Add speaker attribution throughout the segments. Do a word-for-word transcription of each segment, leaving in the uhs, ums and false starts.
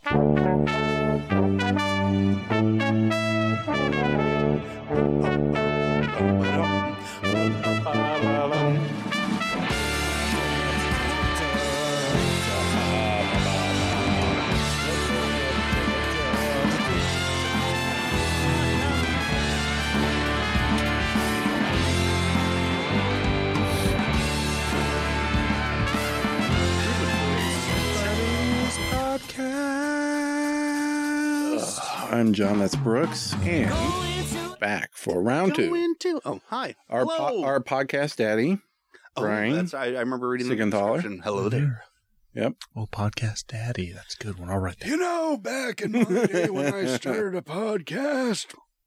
Speaker 1: I'm John, that's Brooks, and back for round two.
Speaker 2: Into, oh, hi.
Speaker 1: Our po- our podcast daddy,
Speaker 2: oh,
Speaker 1: Brian.
Speaker 2: That's, I, I remember reading
Speaker 1: Sigenthaler.
Speaker 2: the description. Hello there.
Speaker 1: Yep.
Speaker 3: Oh, podcast daddy. That's a good one. All right.
Speaker 2: You know, back in my day when I started a podcast.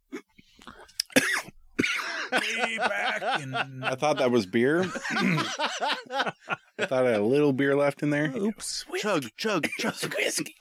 Speaker 3: Way back in...
Speaker 1: I thought that was beer. I thought I had a little beer left in there.
Speaker 3: Oops.
Speaker 2: Chug, chug, chug.
Speaker 1: Whiskey.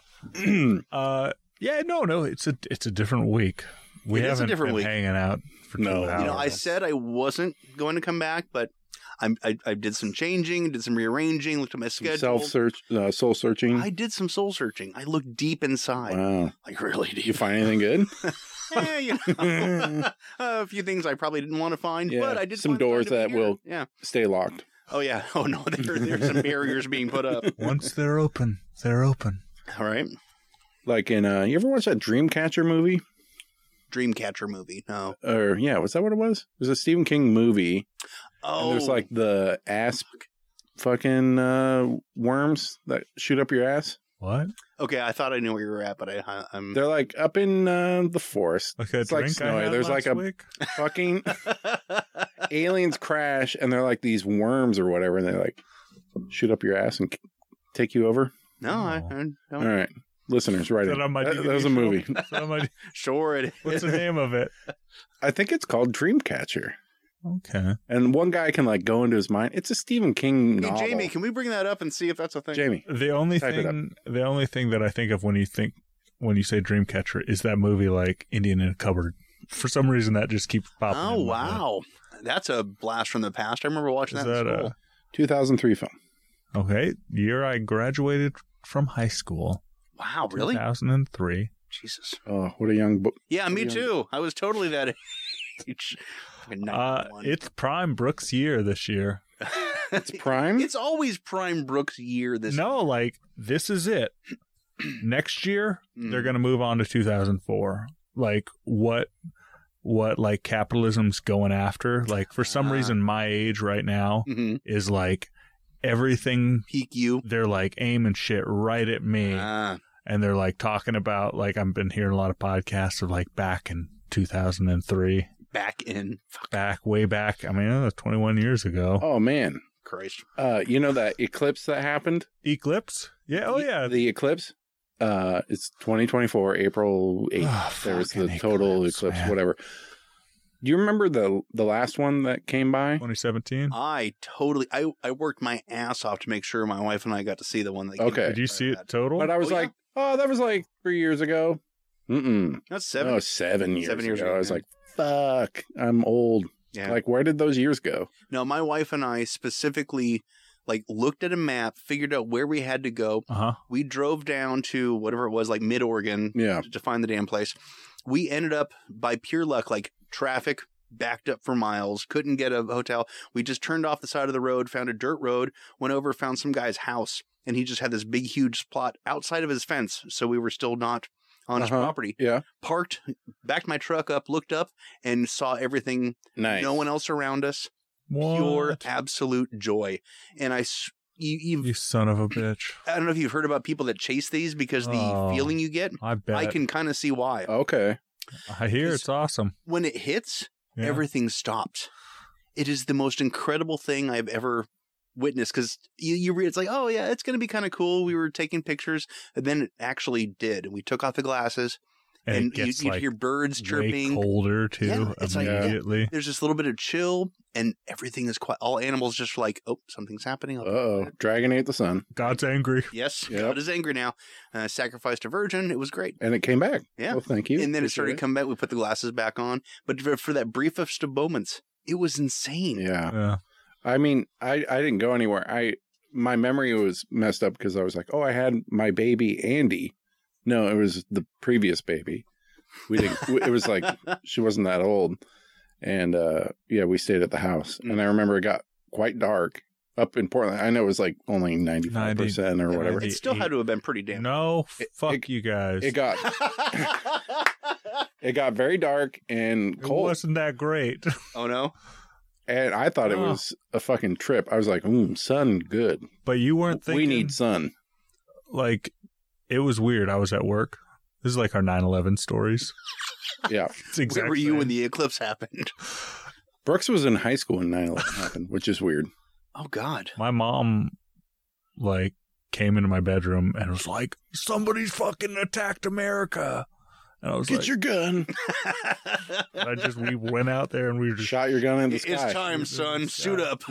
Speaker 3: uh, yeah, no, no. It's a it's a different week. We
Speaker 2: It is a
Speaker 3: haven't
Speaker 2: different
Speaker 3: been
Speaker 2: week.
Speaker 3: hanging out for two
Speaker 1: No.
Speaker 3: hours.
Speaker 2: You know, I said I wasn't going to come back, but I'm, I, I did some changing, did some rearranging, looked at my schedule.
Speaker 1: Self-search, uh, soul searching.
Speaker 2: I did some soul searching. I looked deep inside.
Speaker 1: Wow.
Speaker 2: Like, really
Speaker 1: Did you
Speaker 2: deep.
Speaker 1: find anything good?
Speaker 2: Eh, you know, a few things I probably didn't want to find,
Speaker 1: Yeah,
Speaker 2: but I did
Speaker 1: some
Speaker 2: find
Speaker 1: doors
Speaker 2: some to
Speaker 1: that
Speaker 2: be here.
Speaker 1: will-
Speaker 2: Yeah.
Speaker 1: Stay locked.
Speaker 2: Oh, yeah. Oh, no, there, there's some barriers being put up.
Speaker 3: Once they're open, they're open.
Speaker 2: All right.
Speaker 1: Like in, uh, you ever watch that Dreamcatcher movie?
Speaker 2: Dreamcatcher movie. No.
Speaker 1: Or, yeah, was that what it was? It was a Stephen King movie.
Speaker 2: Oh.
Speaker 1: And there's like the asp fucking uh, worms that shoot up your ass.
Speaker 3: What?
Speaker 2: Okay, I thought I knew where you were at, but I, I, I'm...
Speaker 1: They're like up in uh, the forest.
Speaker 3: Like a
Speaker 1: It's like
Speaker 3: drink
Speaker 1: snowy.
Speaker 3: I had
Speaker 1: There's like
Speaker 3: last
Speaker 1: a-
Speaker 3: week?
Speaker 1: Fucking aliens crash and they're like these worms or whatever, and they like shoot up your ass and k- take you over.
Speaker 2: No, I, I don't.
Speaker 1: All right, listeners, right?
Speaker 3: Is that on my
Speaker 1: That,
Speaker 3: D V D
Speaker 1: that was a
Speaker 3: show?
Speaker 1: movie.
Speaker 3: Is that on my-
Speaker 2: Sure it is.
Speaker 3: What's the name of it?
Speaker 1: I think it's called Dreamcatcher.
Speaker 3: Okay.
Speaker 1: And one guy can like go into his mind. It's a Stephen King
Speaker 2: Hey,
Speaker 1: novel.
Speaker 2: Jamie, can we bring that up and see if that's a thing?
Speaker 1: Jamie,
Speaker 3: The only
Speaker 1: Type it
Speaker 3: thing, the only thing that I think of when you think when you say Dreamcatcher is that movie like Indian in a Cupboard. For some reason, that just keeps popping.
Speaker 2: Oh,
Speaker 3: in my head.
Speaker 2: wow. That's a blast from the past. I remember watching
Speaker 3: Is
Speaker 2: that,
Speaker 3: that
Speaker 2: in school.
Speaker 1: two thousand three film.
Speaker 3: Okay, year I graduated from high school.
Speaker 2: Wow, really?
Speaker 3: two thousand three.
Speaker 2: Jesus.
Speaker 1: Oh, what a young book.
Speaker 2: Yeah, me
Speaker 1: Yeah.
Speaker 2: too. I was totally that age. Fucking
Speaker 3: Uh,
Speaker 2: ninety-one.
Speaker 3: it's Prime Brooks year this year.
Speaker 1: It's Prime.
Speaker 2: It's always Prime Brooks year this
Speaker 3: No, like this is it. Next year
Speaker 2: Mm.
Speaker 3: they're gonna move on to two thousand four. Like what? What like capitalism's going after? Like for some
Speaker 2: Ah.
Speaker 3: reason, my age right now
Speaker 2: Mm-hmm.
Speaker 3: is like everything.
Speaker 2: Peak you.
Speaker 3: They're like aiming shit right at me,
Speaker 2: Ah.
Speaker 3: and they're like talking about like I've been hearing a lot of podcasts of like back in two thousand three,
Speaker 2: Back in. Fuck
Speaker 3: back way back. I mean, that was twenty-one years ago.
Speaker 1: Oh man,
Speaker 2: Christ.
Speaker 1: uh, you know that eclipse that happened?
Speaker 3: Eclipse? Yeah. Oh yeah.
Speaker 1: The eclipse. Uh, it's twenty twenty-four, April eighth.
Speaker 3: Oh,
Speaker 1: there was the
Speaker 3: fucking
Speaker 1: total
Speaker 3: eclipse,
Speaker 1: eclipse,
Speaker 3: man.
Speaker 1: whatever. Do you remember the the last one that came by?
Speaker 3: twenty seventeen.
Speaker 2: I totally, I, I worked my ass off to make sure my wife and I got to see the one that came
Speaker 1: Okay.
Speaker 2: out
Speaker 3: Did you
Speaker 2: prior
Speaker 3: see
Speaker 2: to
Speaker 3: it
Speaker 2: that.
Speaker 3: total?
Speaker 1: But I was
Speaker 2: Oh, yeah.
Speaker 1: like, oh, that was like three years ago. Mm-mm.
Speaker 2: That's seven.
Speaker 1: Oh, seven years,
Speaker 2: Seven years
Speaker 1: ago.
Speaker 2: ago,
Speaker 1: I was
Speaker 2: yeah.
Speaker 1: like, fuck, I'm old.
Speaker 2: Yeah.
Speaker 1: Like, where did those years go?
Speaker 2: No, my wife and I specifically like looked at a map, figured out where we had to go.
Speaker 3: Uh huh.
Speaker 2: We drove down to whatever it was, like mid Oregon,
Speaker 1: Yeah.
Speaker 2: to find the damn place. We ended up by pure luck, like traffic backed up for miles, couldn't get a hotel. We just turned off the side of the road, found a dirt road, went over, found some guy's house, and he just had this big, huge plot outside of his fence. So we were still not on his
Speaker 1: Uh-huh.
Speaker 2: property.
Speaker 1: Yeah.
Speaker 2: Parked, backed my truck up, looked up, and saw everything.
Speaker 1: Nice.
Speaker 2: No one else around us. Pure absolute joy. And I, s- you, you've,
Speaker 3: You son of a bitch.
Speaker 2: I don't know if you've heard about people that chase these because the
Speaker 3: Oh.
Speaker 2: feeling you get.
Speaker 3: I bet.
Speaker 2: I can kind of see why.
Speaker 1: Okay.
Speaker 3: I hear it's awesome.
Speaker 2: When it hits,
Speaker 3: Yeah.
Speaker 2: everything stops. It is the most incredible thing I've ever witnessed because you, you read it's like, oh yeah, it's going to be kind of cool. We were taking pictures, and then it actually did. And we took off the glasses,
Speaker 3: and,
Speaker 2: and,
Speaker 3: it gets
Speaker 2: you, you'd
Speaker 3: like
Speaker 2: hear birds
Speaker 3: way
Speaker 2: chirping.
Speaker 3: colder too
Speaker 2: Yeah, it's like- yeah.
Speaker 3: immediately.
Speaker 2: There's this little bit of chill, and everything is quiet. All animals just like, oh, something's happening.
Speaker 1: Uh oh. Dragon ate the sun.
Speaker 3: God's angry.
Speaker 2: Yes,
Speaker 1: Yep.
Speaker 2: God is angry now. Uh, sacrificed a virgin. It was great.
Speaker 1: And it came back.
Speaker 2: Yeah.
Speaker 1: Well, thank you.
Speaker 2: And then it
Speaker 1: Appreciate
Speaker 2: started coming back. We put the glasses back on. But for, for that briefest of moments, it was insane.
Speaker 1: Yeah.
Speaker 3: Yeah.
Speaker 1: I mean, I, I didn't go anywhere. I my memory was messed up because I was like, oh, I had my baby Andy No, it was the previous baby. We didn't. It was like she wasn't that old, and uh, yeah, we stayed at the house.
Speaker 2: Mm.
Speaker 1: And I remember it got quite dark up in Portland. I know it was like only ninety-five percent or whatever.
Speaker 2: It still had to have been pretty damn.
Speaker 3: No,
Speaker 1: It-
Speaker 3: fuck
Speaker 1: it-
Speaker 3: you guys.
Speaker 1: It got it got very dark and
Speaker 3: It
Speaker 1: cold,
Speaker 3: wasn't that great.
Speaker 2: Oh no.
Speaker 1: and I thought it
Speaker 3: Oh.
Speaker 1: was a fucking trip. I was like, "Ooh, sun, good.
Speaker 3: But you weren't thinking.
Speaker 1: We need sun."
Speaker 3: Like, it was weird. I was at work. This is like our nine eleven stories.
Speaker 1: Yeah,
Speaker 3: It's exactly.
Speaker 2: Where were you when the eclipse happened?
Speaker 1: Brooks was in high school when nine eleven happened, which is weird.
Speaker 2: Oh God.
Speaker 3: My mom, like, came into my bedroom and was like, "Somebody's fucking attacked America." And I was
Speaker 1: Get
Speaker 3: like,
Speaker 1: your gun.
Speaker 3: I just we went out there and we were just
Speaker 1: Shot your gun in the
Speaker 2: It's
Speaker 1: sky.
Speaker 2: time, son. Suit up.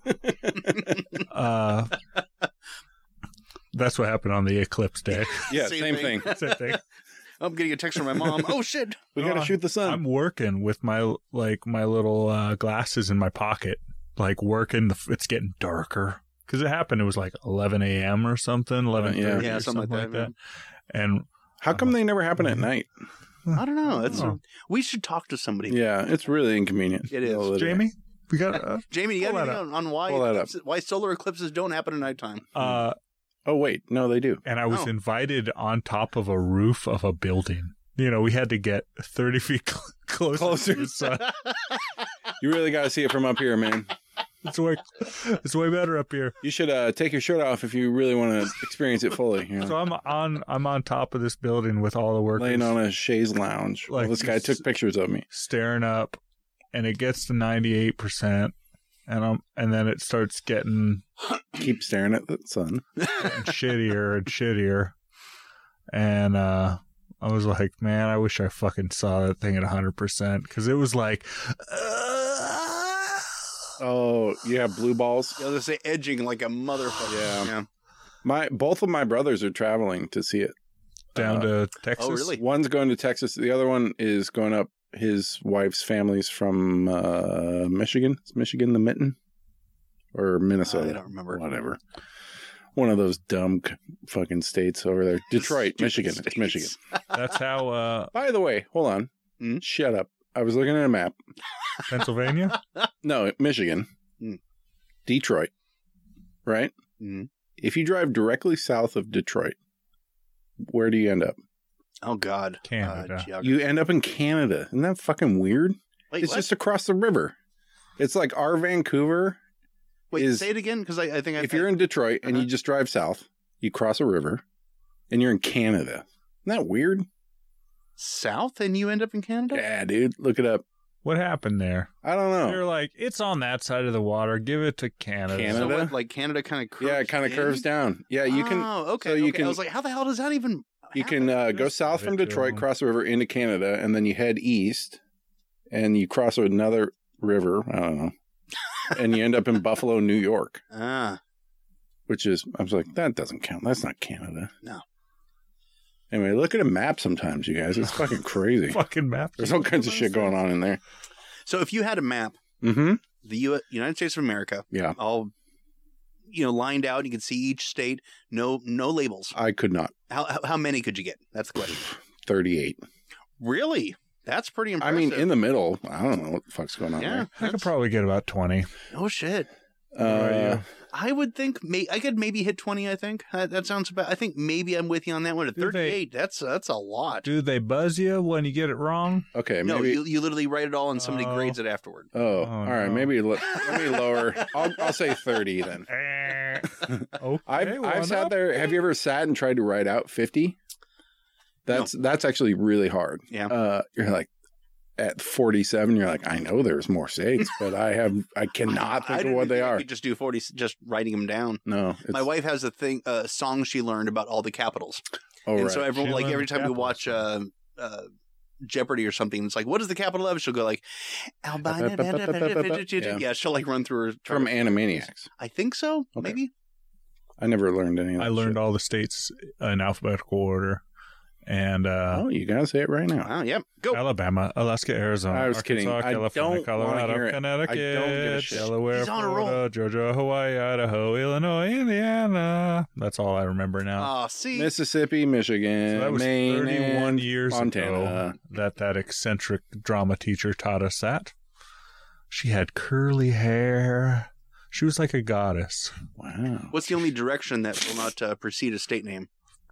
Speaker 3: uh that's what happened on the eclipse day.
Speaker 1: Yeah,
Speaker 2: Same
Speaker 1: same
Speaker 2: thing.
Speaker 1: thing.
Speaker 3: Same thing.
Speaker 2: I'm getting a text from my mom. Oh shit.
Speaker 1: We gotta
Speaker 3: Uh,
Speaker 1: shoot the sun.
Speaker 3: I'm working with my like my little uh, glasses in my pocket, like working. The, it's getting darker because it happened. It was like eleven a.m. or something, eleven
Speaker 1: yeah.
Speaker 3: thirty,
Speaker 2: Yeah,
Speaker 3: or
Speaker 2: something
Speaker 3: something,
Speaker 2: like that,
Speaker 3: like that. And
Speaker 1: How come they never happen at night?
Speaker 2: I don't know. That's
Speaker 3: Oh.
Speaker 2: we should talk to somebody.
Speaker 1: Yeah, it's really inconvenient.
Speaker 2: It is.
Speaker 1: Well,
Speaker 3: Jamie, we got uh,
Speaker 2: Jamie, you got
Speaker 3: Pull that
Speaker 2: anything on, on why
Speaker 1: Pull that up.
Speaker 2: eclipses, why solar eclipses don't happen at nighttime?
Speaker 3: uh,
Speaker 1: Oh wait, no, they do.
Speaker 3: and I was
Speaker 2: Oh.
Speaker 3: invited on top of a roof of a building. You know, we had to get thirty feet cl- closer,
Speaker 1: Closer.
Speaker 3: to the sun.
Speaker 1: You really got to see it from up here, man.
Speaker 3: It's way, it's way better up here.
Speaker 1: You should uh, take your shirt off if you really want to experience it fully. You know?
Speaker 3: So I'm on, I'm on top of this building with all the workers.
Speaker 1: Laying on a chaise lounge. Well,
Speaker 3: Like
Speaker 1: this guy
Speaker 3: this-
Speaker 1: took pictures of me.
Speaker 3: staring up, and it gets to ninety-eight percent, and I'm and then it starts getting,
Speaker 1: Keep staring at the sun.
Speaker 3: getting shittier and shittier, and uh, I was like, man, I wish I fucking saw that thing at one hundred percent because it was like,
Speaker 1: Oh, you have blue balls.
Speaker 2: I was gonna say edging like a motherfucker.
Speaker 1: Yeah.
Speaker 2: yeah.
Speaker 1: My both of my brothers are traveling to see it.
Speaker 3: down
Speaker 1: Uh,
Speaker 3: to Texas.
Speaker 2: Oh, really?
Speaker 1: One's going to Texas. The other one is going up. His wife's family's from uh, Michigan. Is Michigan the mitten? Or Minnesota?
Speaker 2: I don't remember.
Speaker 1: Whatever. One of those dumb c- fucking states over there. Detroit,
Speaker 2: Stupid
Speaker 1: Michigan.
Speaker 2: states.
Speaker 1: It's Michigan.
Speaker 3: That's how uh,
Speaker 1: By the way, hold on.
Speaker 2: Hmm?
Speaker 1: Shut up. I was looking at a map.
Speaker 3: Pennsylvania.
Speaker 1: No, Michigan.
Speaker 2: Hmm.
Speaker 1: Detroit. Right?
Speaker 2: Mhm.
Speaker 1: If you drive directly south of Detroit, where do you end up?
Speaker 2: Oh God.
Speaker 3: Canada.
Speaker 2: Uh, geography.
Speaker 1: You end up in Canada. Isn't that fucking weird?
Speaker 2: Wait,
Speaker 1: It's
Speaker 2: what?
Speaker 1: just across the river. It's like our Vancouver.
Speaker 2: Wait,
Speaker 1: is-
Speaker 2: say it again because I, I think I,
Speaker 1: If you're in Detroit and
Speaker 2: Uh-huh.
Speaker 1: you just drive south, you cross a river, and you're in Canada. Isn't that weird?
Speaker 2: south and you end up in Canada.
Speaker 1: Yeah, dude. Look it up.
Speaker 3: What happened there?
Speaker 1: I don't know.
Speaker 3: They're like, it's on that side of the water. Give it to Canada.
Speaker 1: Canada?
Speaker 2: So what, like Canada kind of curves.
Speaker 1: Yeah, it kind of
Speaker 2: in?
Speaker 1: curves down. Yeah, you can
Speaker 2: Oh, okay.
Speaker 1: so you
Speaker 2: okay.
Speaker 1: can-
Speaker 2: I was like, how the hell does that even?
Speaker 1: you
Speaker 2: happen?
Speaker 1: can uh, go
Speaker 3: Just
Speaker 1: south
Speaker 3: give
Speaker 1: from
Speaker 3: it to
Speaker 1: Detroit,
Speaker 3: them.
Speaker 1: cross the river into Canada, and then you head east, and you cross another river. I don't know, and you end up in Buffalo, New York,
Speaker 2: Ah,
Speaker 1: which is I was like, that doesn't count. That's not Canada.
Speaker 2: No.
Speaker 1: Anyway, look at a map sometimes, you guys. It's fucking crazy.
Speaker 3: Fucking map.
Speaker 1: There's all kinds of shit going on in there.
Speaker 2: so if you had a map,
Speaker 1: Mm-hmm.
Speaker 2: the U- United States of America,
Speaker 1: Yeah,
Speaker 2: all you know, lined out, you can see each state. No, no labels.
Speaker 1: I could not.
Speaker 2: How how, how many could you get? That's the question.
Speaker 1: thirty-eight.
Speaker 2: Really? That's pretty
Speaker 1: I
Speaker 2: impressive.
Speaker 1: mean, in the middle, I don't know what the fuck's going on
Speaker 2: yeah.
Speaker 3: I could probably get about twenty.
Speaker 2: Oh shit.
Speaker 1: there. Uh,
Speaker 2: I would think may- I could maybe hit twenty. I think that, that sounds about. I think maybe I'm with you on that one. At
Speaker 3: Do they-
Speaker 2: thirty-eight, that's that's a lot.
Speaker 3: Do they buzz you when you get it wrong?
Speaker 1: okay,
Speaker 2: no,
Speaker 1: maybe.
Speaker 2: you, you literally write it all and somebody
Speaker 3: Oh.
Speaker 2: grades it afterward.
Speaker 1: oh,
Speaker 3: Oh,
Speaker 1: all right.
Speaker 3: no.
Speaker 1: Maybe let, let me lower. I'll, I'll say thirty then.
Speaker 3: okay,
Speaker 1: I've,
Speaker 3: one
Speaker 1: I've sat
Speaker 3: up.
Speaker 1: there. Have you ever sat and tried to write out fifty? That's that's actually really hard.
Speaker 2: Yeah.
Speaker 1: Uh, you're like at forty-seven. You're like, I know there's more states, but I have I cannot think
Speaker 2: I
Speaker 1: of
Speaker 2: didn't
Speaker 1: what they
Speaker 2: think I
Speaker 1: are.
Speaker 2: could just do forty, just writing them down.
Speaker 1: No, it's,
Speaker 2: My wife has a thing, a song she learned about all the capitals,
Speaker 1: Oh,
Speaker 2: and
Speaker 1: right.
Speaker 2: so everyone,
Speaker 3: She
Speaker 2: like
Speaker 3: learned
Speaker 2: every
Speaker 3: the
Speaker 2: time we
Speaker 3: capitals,
Speaker 2: watch uh, uh, Jeopardy or something, it's like, what is the capital of? She'll go like, Albina.
Speaker 1: Yeah.
Speaker 2: Yeah, she'll like run through her.
Speaker 1: From Animaniacs.
Speaker 2: I think so.
Speaker 1: Okay.
Speaker 2: Maybe.
Speaker 1: I never learned any of that
Speaker 3: I learned
Speaker 1: shit.
Speaker 3: all the states in alphabetical order, And uh,
Speaker 1: Oh, you gotta say it right now.
Speaker 2: Wow, yep. Go.
Speaker 3: Alabama, Alaska, Arizona,
Speaker 1: I was
Speaker 3: Arkansas,
Speaker 1: kidding. I
Speaker 3: California,
Speaker 1: don't wanna
Speaker 3: Colorado,
Speaker 1: hear it. I
Speaker 3: Connecticut,
Speaker 1: don't give a shit.
Speaker 3: Delaware,
Speaker 2: He's on a roll.
Speaker 3: Florida, Georgia, Hawaii, Idaho, Illinois, Indiana. That's all I remember now.
Speaker 2: Oh, see.
Speaker 1: Mississippi, Michigan,
Speaker 3: So that was
Speaker 1: Maine,
Speaker 3: thirty-one
Speaker 1: and
Speaker 3: years
Speaker 1: Montana.
Speaker 3: ago that that eccentric drama teacher taught us that. She had curly hair. She was like a goddess.
Speaker 1: Wow.
Speaker 2: What's the only direction that will not uh, precede a state name?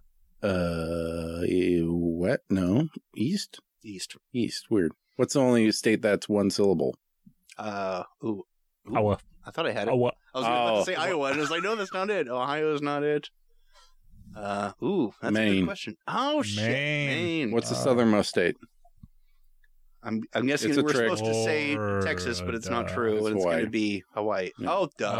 Speaker 1: Uh, eh, what? No, east.
Speaker 2: East.
Speaker 1: East. Weird. What's the only state that's one syllable?
Speaker 2: Uh, ooh. ooh.
Speaker 3: Iowa.
Speaker 2: I thought I had it.
Speaker 3: Iowa.
Speaker 2: I was about
Speaker 1: Oh.
Speaker 2: to say Iowa, and I was like, no, that's not it. Ohio's not it. Uh, ooh, that's a
Speaker 1: Maine.
Speaker 2: good question. Oh, shit.
Speaker 3: Maine.
Speaker 2: Maine.
Speaker 1: What's the
Speaker 3: Uh,
Speaker 1: southernmost state?
Speaker 2: I'm, I'm guessing
Speaker 1: It's a
Speaker 2: we're
Speaker 1: trick.
Speaker 2: supposed to say Texas, but it's not
Speaker 3: Florida.
Speaker 2: true.
Speaker 1: It's
Speaker 2: and it's
Speaker 1: Hawaii.
Speaker 2: going to be Hawaii.
Speaker 1: Yeah.
Speaker 2: Oh, duh.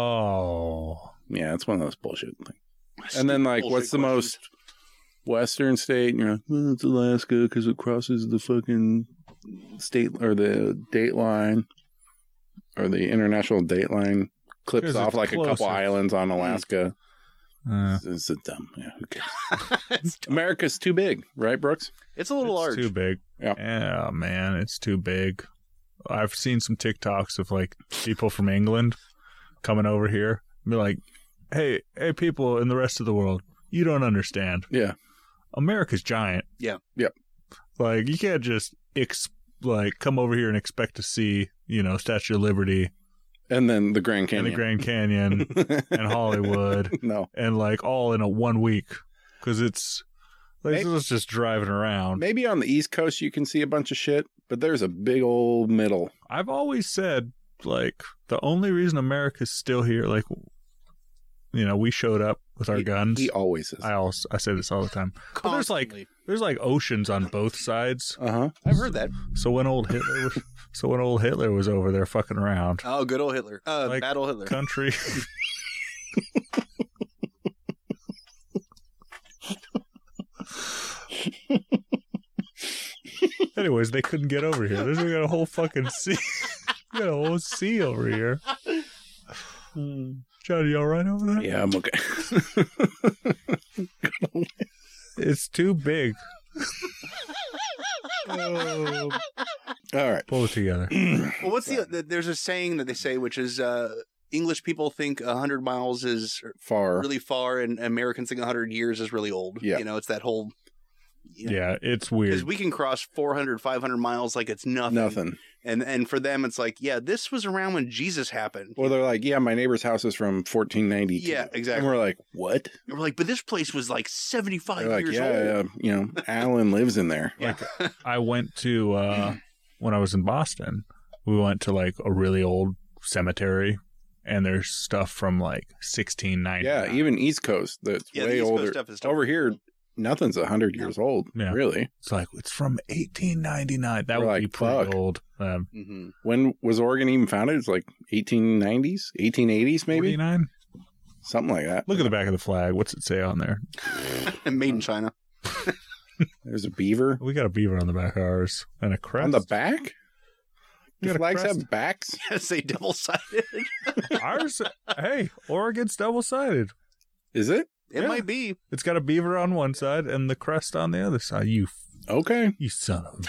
Speaker 3: Oh.
Speaker 1: Yeah, it's one of those bullshit things. And then, like,
Speaker 2: Bullshit
Speaker 1: what's the
Speaker 2: questions.
Speaker 1: most western state? And you're like, well, it's Alaska because it crosses the fucking state or the date line or the international date line, clips
Speaker 3: Because
Speaker 1: off
Speaker 3: it's
Speaker 1: like a couple
Speaker 3: closer.
Speaker 1: islands on Alaska.
Speaker 3: Uh,
Speaker 1: It's, it's dumb. Yeah, who cares?
Speaker 2: it's,
Speaker 1: America's too big, right, Brooks?
Speaker 2: it's a little
Speaker 3: it's
Speaker 2: large.
Speaker 3: too big.
Speaker 1: Yeah.
Speaker 3: Yeah, man, it's too big. I've seen some TikToks of like people from England coming over here and be like, hey, hey, people in the rest of the world, you don't understand.
Speaker 1: Yeah.
Speaker 3: America's giant.
Speaker 2: Yeah.
Speaker 1: Yep.
Speaker 3: Like, you can't just ex- like come over here and expect to see, you know, Statue of Liberty
Speaker 1: And then the Grand Canyon.
Speaker 3: and the Grand Canyon and Hollywood
Speaker 1: No.
Speaker 3: and like all in a one week because it's like
Speaker 1: Maybe-
Speaker 3: it's just driving around.
Speaker 1: Maybe on the East Coast you can see a bunch of shit, but there's a big old middle.
Speaker 3: I've always said like the only reason America's still here, like, you know, we showed up with our
Speaker 1: He-
Speaker 3: guns.
Speaker 1: He always is.
Speaker 3: I also I say this all the time. But there's like
Speaker 2: Constantly.
Speaker 3: there's like oceans on both sides.
Speaker 1: Uh huh.
Speaker 2: I've heard that.
Speaker 3: So when old Hitler was so when old Hitler was over there fucking around,
Speaker 2: Oh, good old Hitler. Uh,
Speaker 3: Like,
Speaker 2: bad old Hitler.
Speaker 3: country. Anyways, they couldn't get over here. There's we got a whole fucking sea. We got a whole sea over here. Johnny, you all right over there?
Speaker 1: Yeah, I'm okay.
Speaker 3: It's too big. Oh.
Speaker 1: All right.
Speaker 3: Pull it together.
Speaker 2: Well, what's the, the? There's a saying that they say, which is uh, English people think one hundred miles is
Speaker 1: Far.
Speaker 2: really far, and Americans think one hundred years is really old.
Speaker 1: Yeah.
Speaker 2: You know, it's that whole. You know,
Speaker 3: Yeah, it's
Speaker 2: Because
Speaker 3: weird.
Speaker 2: we can cross four hundred, five hundred miles like it's nothing.
Speaker 1: Nothing.
Speaker 2: And and for them, it's like, yeah, this was around when Jesus happened.
Speaker 1: Well, they're like, yeah, my neighbor's house is from fourteen ninety-two.
Speaker 2: Yeah, exactly.
Speaker 1: And we're like, what?
Speaker 2: And we're like, but this place was like seventy-five
Speaker 1: They're like,
Speaker 2: years
Speaker 1: yeah,
Speaker 2: old.
Speaker 1: yeah, you know, Alan lives in there.
Speaker 2: Yeah.
Speaker 3: I went to uh when I was in Boston, we went to like a really old cemetery and there's stuff from like sixteen ninety.
Speaker 1: Yeah, even East Coast, that's
Speaker 2: Yeah, the
Speaker 1: way
Speaker 2: East Coast
Speaker 1: older.
Speaker 2: stuff is
Speaker 1: Over here, nothing's a hundred years old.
Speaker 3: Yeah.
Speaker 1: Really.
Speaker 3: It's like it's from eighteen ninety-nine. That
Speaker 1: We're
Speaker 3: would
Speaker 1: like,
Speaker 3: be pretty
Speaker 1: fuck.
Speaker 3: old. Um,
Speaker 2: hmm
Speaker 1: When was Oregon even founded? It's like eighteen nineties, eighteen eighties, maybe
Speaker 3: forty-nine?
Speaker 1: something like that.
Speaker 3: Look at the back of the flag. What's it say on there?
Speaker 2: And made in China.
Speaker 1: There's a beaver
Speaker 3: We got a beaver on the back of ours and a crest.
Speaker 1: on the back.
Speaker 3: We
Speaker 1: Do
Speaker 3: got a
Speaker 1: flags
Speaker 3: crest.
Speaker 1: have backs?
Speaker 2: Say double sided.
Speaker 3: Ours, hey, Oregon's double sided.
Speaker 1: Is it?
Speaker 2: It
Speaker 3: Yeah.
Speaker 2: might be.
Speaker 3: It's got a beaver on one side and the crest on the other side. You,
Speaker 1: Okay,
Speaker 3: you son of.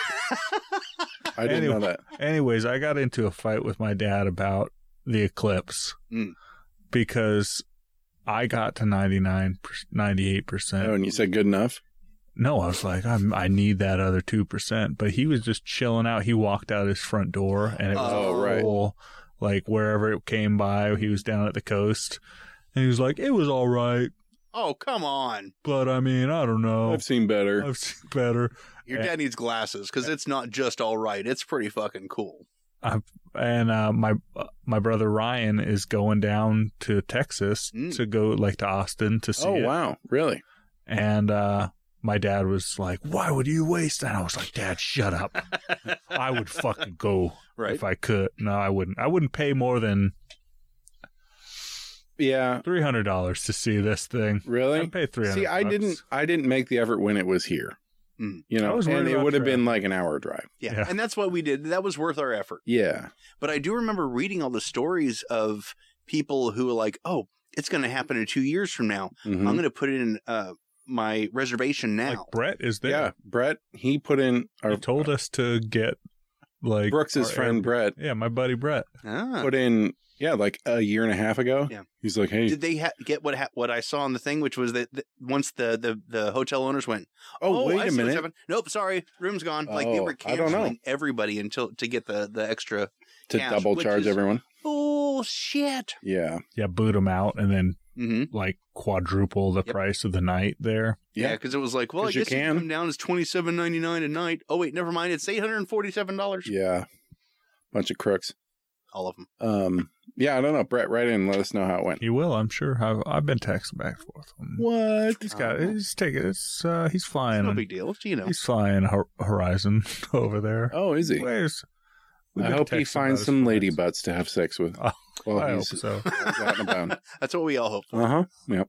Speaker 1: I didn't
Speaker 3: Anyway.
Speaker 1: know that.
Speaker 3: Anyways, I got into a fight with my dad about the eclipse
Speaker 2: Mm.
Speaker 3: because I got to ninety-nine, ninety-eight percent.
Speaker 1: Oh, and you said good enough.
Speaker 3: No, I was like, I'm, I need that other two percent. But he was just chilling out. He walked out his front door and it was
Speaker 2: Oh,
Speaker 3: a
Speaker 1: right.
Speaker 3: whole, like wherever it came by, he was down at the coast. And he was like, it was all right.
Speaker 2: Oh, come on.
Speaker 3: But I mean, I don't know.
Speaker 1: I've seen better.
Speaker 3: I've seen better.
Speaker 2: Your
Speaker 3: Yeah.
Speaker 2: dad needs glasses because it's not just all right. It's pretty fucking cool.
Speaker 3: And uh, my uh, my brother Ryan is going down to Texas
Speaker 2: Mm.
Speaker 3: to go like to Austin to see
Speaker 1: Oh
Speaker 3: it.
Speaker 1: wow, really?
Speaker 3: And uh, my dad was like, "Why would you waste?" And I was like, "Dad, shut up. I would fucking go
Speaker 2: Right.
Speaker 3: if I could. No, I wouldn't. I wouldn't pay more than
Speaker 1: Yeah,
Speaker 3: three hundred dollars to see this thing.
Speaker 1: really.
Speaker 3: I'd pay three hundred.
Speaker 1: See, I didn't. I didn't make the effort when it was here.
Speaker 2: Mm.
Speaker 1: You
Speaker 3: I
Speaker 1: know,
Speaker 3: was worried
Speaker 1: and it
Speaker 3: about
Speaker 1: would have been
Speaker 3: traffic.
Speaker 1: like an hour drive.
Speaker 2: Yeah.
Speaker 3: Yeah.
Speaker 2: And that's what we did. That was worth our effort.
Speaker 1: Yeah,
Speaker 2: But I do remember reading all the stories of people who were like, oh, it's going to happen in two years from now.
Speaker 1: Mhm.
Speaker 2: I'm going to put in uh, my reservation now.
Speaker 3: Like Brett is there.
Speaker 1: Yeah, Brett. He put in. Our,
Speaker 3: He told us to get like
Speaker 1: Brooks's
Speaker 3: our
Speaker 1: friend
Speaker 3: Air-
Speaker 1: Brett
Speaker 3: Yeah, my buddy Brett.
Speaker 2: Ah.
Speaker 1: put in. Yeah, like a year and a half ago.
Speaker 2: Yeah.
Speaker 1: He's like, hey.
Speaker 2: Did they ha- get what ha- what I saw on the thing, which was that, that once the, the, the hotel owners went,
Speaker 1: oh, wait
Speaker 2: I
Speaker 1: a
Speaker 2: see what's
Speaker 1: minute.
Speaker 2: happened. Nope, sorry, room's gone. Like they
Speaker 1: Oh,
Speaker 2: were
Speaker 1: I don't know.
Speaker 2: canceling everybody until to get the, the extra
Speaker 1: To
Speaker 2: cash,
Speaker 1: double
Speaker 2: which
Speaker 1: charge
Speaker 2: is
Speaker 1: everyone.
Speaker 2: bullshit.
Speaker 1: Yeah.
Speaker 3: Yeah, boot him out and then
Speaker 2: Mm-hmm.
Speaker 3: like quadruple the
Speaker 2: Yep.
Speaker 3: price of the night there.
Speaker 2: Yeah, because it was like, well, I
Speaker 1: 'Cause you
Speaker 2: guess you
Speaker 1: can.
Speaker 2: can come down as twenty seven ninety nine a night. Oh wait, never mind. It's eight hundred and forty seven dollars.
Speaker 1: Yeah. Bunch of crooks.
Speaker 2: All of them.
Speaker 1: Um. Yeah, I don't know. Brett, write in and let us know how it went.
Speaker 3: He will, I'm sure. I've, I've been texting back and forth. Um,
Speaker 1: What?
Speaker 3: He's got.
Speaker 2: Oh.
Speaker 3: He's taking. It's. Uh, he's flying.
Speaker 2: No
Speaker 3: on-
Speaker 2: big deal. You know.
Speaker 3: He's flying Hor- Horizon over there.
Speaker 1: Oh, is he?
Speaker 3: Where's? we've
Speaker 1: I
Speaker 3: been
Speaker 1: hope he
Speaker 3: texting about
Speaker 1: finds
Speaker 3: his
Speaker 1: some lady
Speaker 3: flights.
Speaker 1: butts to have sex with.
Speaker 3: Oh,
Speaker 1: Well,
Speaker 3: I hope
Speaker 1: he's
Speaker 3: so.
Speaker 1: out and about.
Speaker 2: That's what we all hope for.
Speaker 1: Uh huh. Yep.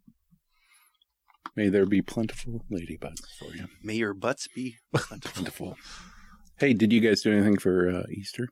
Speaker 1: May there be plentiful lady butts for you.
Speaker 2: May your butts be plentiful.
Speaker 1: Plentiful. Hey, did you guys do anything for uh, Easter?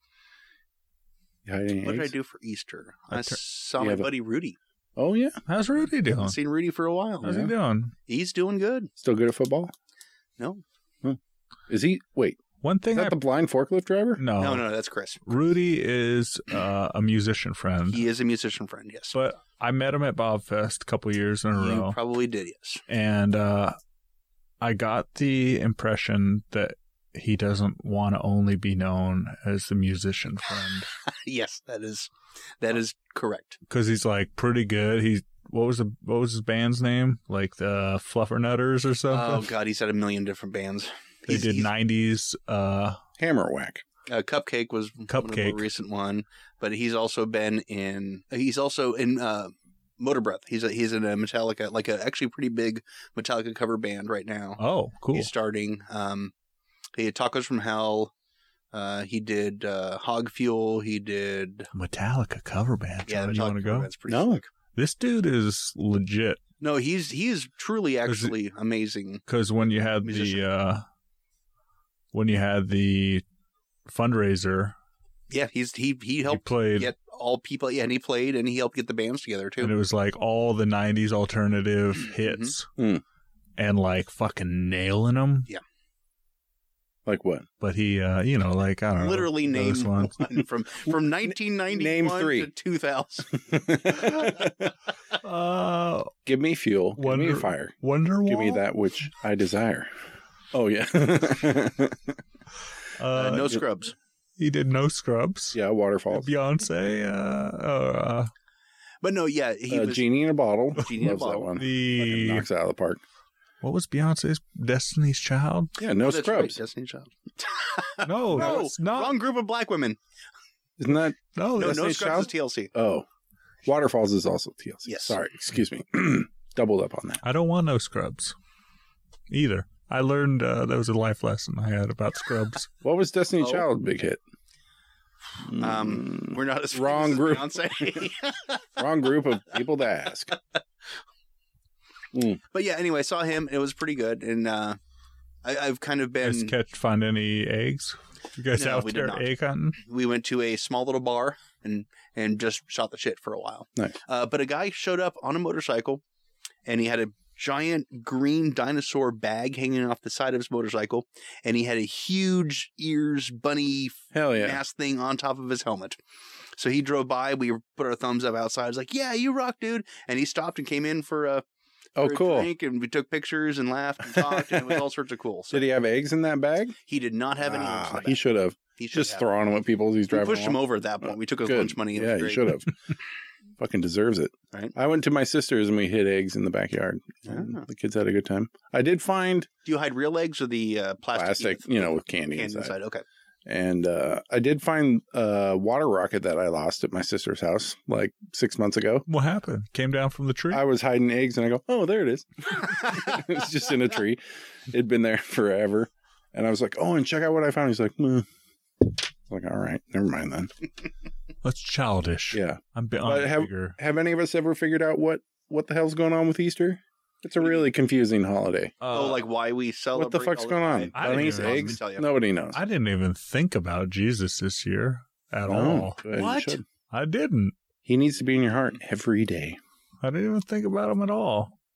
Speaker 1: You hide any
Speaker 2: What did I
Speaker 1: eggs?
Speaker 2: do for Easter?
Speaker 3: I
Speaker 2: I
Speaker 3: tur-
Speaker 2: saw
Speaker 1: You
Speaker 2: my
Speaker 1: have a-
Speaker 2: buddy Rudy.
Speaker 1: Oh yeah,
Speaker 3: How's Rudy
Speaker 2: I
Speaker 3: doing?
Speaker 2: haven't seen Rudy for a while.
Speaker 3: How's
Speaker 1: Yeah.
Speaker 3: he doing?
Speaker 2: He's doing good.
Speaker 1: still good at football.
Speaker 2: No,
Speaker 1: Is he? Wait,
Speaker 3: One
Speaker 1: is
Speaker 3: thing
Speaker 1: that
Speaker 3: I
Speaker 1: the blind forklift driver?
Speaker 3: no,
Speaker 2: no, no, that's Chris.
Speaker 3: Rudy is uh, a musician friend,
Speaker 2: He is a musician friend. Yes,
Speaker 3: but I met him at Bob Fest a couple years in a
Speaker 2: you
Speaker 3: row,
Speaker 2: probably did. Yes.
Speaker 3: and uh, I got the impression that he doesn't want to only be known as the musician friend
Speaker 2: Yes, that is that is correct.
Speaker 3: because he's like pretty good. He's what was the what was his band's name? Like the Fluffernutters or something.
Speaker 2: Oh God, he's had a million different bands.
Speaker 3: they
Speaker 2: He's-
Speaker 3: did
Speaker 2: he's-
Speaker 3: nineties. Uh,
Speaker 1: Hammer whack.
Speaker 2: Uh, Cupcake was one of
Speaker 3: Cupcake.
Speaker 2: the recent one, but he's also been in. He's also in uh, Motor Breath. He's a, he's in a Metallica, like a actually pretty big Metallica cover band right now.
Speaker 3: oh, cool.
Speaker 2: He's starting. Um, he had Tacos from Hell. Uh, he did uh, Hog Fuel. He did.
Speaker 3: Metallica cover band.
Speaker 2: Yeah,
Speaker 3: John,
Speaker 2: the
Speaker 3: you
Speaker 2: Metallica
Speaker 3: want to
Speaker 2: cover
Speaker 3: go?
Speaker 2: band's pretty
Speaker 1: No.
Speaker 2: slick.
Speaker 3: This dude is legit.
Speaker 2: No, he's he's truly
Speaker 3: Is it-
Speaker 2: actually amazing.
Speaker 3: Because when you had
Speaker 2: Musician.
Speaker 3: the uh, when you had the fundraiser,
Speaker 2: Yeah, he's he he
Speaker 3: he
Speaker 2: helped
Speaker 3: played,
Speaker 2: get all people. Yeah, and he played and he helped get the bands together too.
Speaker 3: and it was like all the nineties alternative hits,
Speaker 1: Mm.
Speaker 3: and like fucking nailing them.
Speaker 1: Like what?
Speaker 3: But he, uh, you know, like I don't know,
Speaker 2: Literally
Speaker 3: those
Speaker 2: named
Speaker 3: ones.
Speaker 2: one from from nineteen ninety-one
Speaker 1: Name three.
Speaker 2: to two thousand.
Speaker 3: Uh,
Speaker 1: Give me fuel. Give me
Speaker 3: Wonder-
Speaker 1: fire.
Speaker 3: Wonderwall.
Speaker 1: Give me that which I desire. Oh yeah.
Speaker 3: Uh,
Speaker 2: Uh, no scrubs.
Speaker 3: He did no scrubs.
Speaker 1: yeah, waterfalls.
Speaker 3: Beyonce. Uh, uh,
Speaker 2: But no, yeah, he
Speaker 1: uh,
Speaker 2: was.
Speaker 1: Genie in a bottle.
Speaker 2: Genie in a
Speaker 1: Loves that
Speaker 2: bottle.
Speaker 1: one. Fucking
Speaker 3: the
Speaker 1: knocks it out of the park.
Speaker 3: what was Beyonce's Destiny's Child?
Speaker 1: Yeah, no
Speaker 2: Oh, that's right,
Speaker 1: scrubs.
Speaker 2: Destiny Child.
Speaker 3: No,
Speaker 2: No,
Speaker 3: that's not.
Speaker 2: Wrong group of black women.
Speaker 1: Isn't that?
Speaker 3: No,
Speaker 2: No,
Speaker 3: that's
Speaker 2: no
Speaker 1: Destiny's
Speaker 2: scrubs
Speaker 1: Child?
Speaker 2: is T L C.
Speaker 1: Oh, waterfalls is also T L C.
Speaker 2: Yes.
Speaker 1: Sorry, excuse me. Doubled up on that.
Speaker 3: I don't want no scrubs either. I learned uh, that was a life lesson I had about scrubs.
Speaker 1: What was Destiny
Speaker 2: Oh.
Speaker 1: Child big hit?
Speaker 2: Um,
Speaker 1: Mm,
Speaker 2: we're not as
Speaker 1: Wrong
Speaker 2: famous
Speaker 1: group.
Speaker 2: as Beyonce.
Speaker 1: wrong group of people to ask.
Speaker 2: But yeah, anyway, I saw him. It was pretty good, and uh, I, I've kind of
Speaker 3: You guys
Speaker 2: been.
Speaker 3: catch find any eggs? You guys
Speaker 2: No,
Speaker 3: out
Speaker 2: we did
Speaker 3: there
Speaker 2: not.
Speaker 3: egg hunting?
Speaker 2: We went to a small little bar and and just shot the shit for a while.
Speaker 1: Nice.
Speaker 2: Uh, but a guy showed up on a motorcycle, and he had a giant green dinosaur bag hanging off the side of his motorcycle, and he had a huge ears bunny
Speaker 1: Hell yeah.
Speaker 2: mask thing on top of his helmet. So he drove by. We put our thumbs up outside. I was like, "Yeah, you rock, dude!" And he stopped and came in for a,
Speaker 1: Oh,
Speaker 2: for a
Speaker 1: cool.
Speaker 2: drink, and we took pictures and laughed and talked, and it was all sorts of cool. So
Speaker 1: Did he have eggs in that bag?
Speaker 2: he did not have any.
Speaker 1: Ah,
Speaker 2: eggs in the
Speaker 1: he
Speaker 2: bag.
Speaker 1: should have.
Speaker 2: He should
Speaker 1: Just
Speaker 2: have.
Speaker 1: throwing them at people as he's
Speaker 2: We
Speaker 1: driving
Speaker 2: pushed him
Speaker 1: along.
Speaker 2: over at that point. We took his
Speaker 1: Good.
Speaker 2: lunch money. And it
Speaker 1: Yeah,
Speaker 2: was
Speaker 1: you
Speaker 2: great.
Speaker 1: should have. Fucking deserves it.
Speaker 2: Right.
Speaker 1: I went to my sister's and we hid eggs in the backyard. And
Speaker 2: Ah.
Speaker 1: The kids had a good time. I did find
Speaker 2: Do you hide real eggs or the uh, plastic?
Speaker 1: plastic, you know, with candy,
Speaker 2: candy
Speaker 1: inside.
Speaker 2: inside? Okay.
Speaker 1: And uh, I did find a water rocket that I lost at my sister's house like six months ago.
Speaker 3: What happened? Came down from the tree?
Speaker 1: I was hiding eggs and I go, oh, there it is. It was just in a tree. It'd been there forever. And I was like, oh, and check out what I found. He's like, meh. I was like, all right, never mind then.
Speaker 3: That's childish.
Speaker 1: Yeah.
Speaker 3: I'm, bi-
Speaker 1: But
Speaker 3: I'm
Speaker 1: have-
Speaker 3: bigger.
Speaker 1: Have any of us ever figured out what, what the hell's going on with Easter? It's a really confusing holiday.
Speaker 2: oh, like why we celebrate?
Speaker 1: What the fuck's
Speaker 2: all
Speaker 1: going on?
Speaker 3: I didn't
Speaker 1: Bunnies,
Speaker 3: even know.
Speaker 1: eggs?
Speaker 2: Tell you.
Speaker 1: Nobody knows.
Speaker 3: I didn't even think about Jesus this year at
Speaker 1: No.
Speaker 3: all.
Speaker 1: Good, you
Speaker 2: What?
Speaker 1: should.
Speaker 3: I didn't.
Speaker 1: He needs to be in your heart every day.
Speaker 3: I didn't even think about him at all.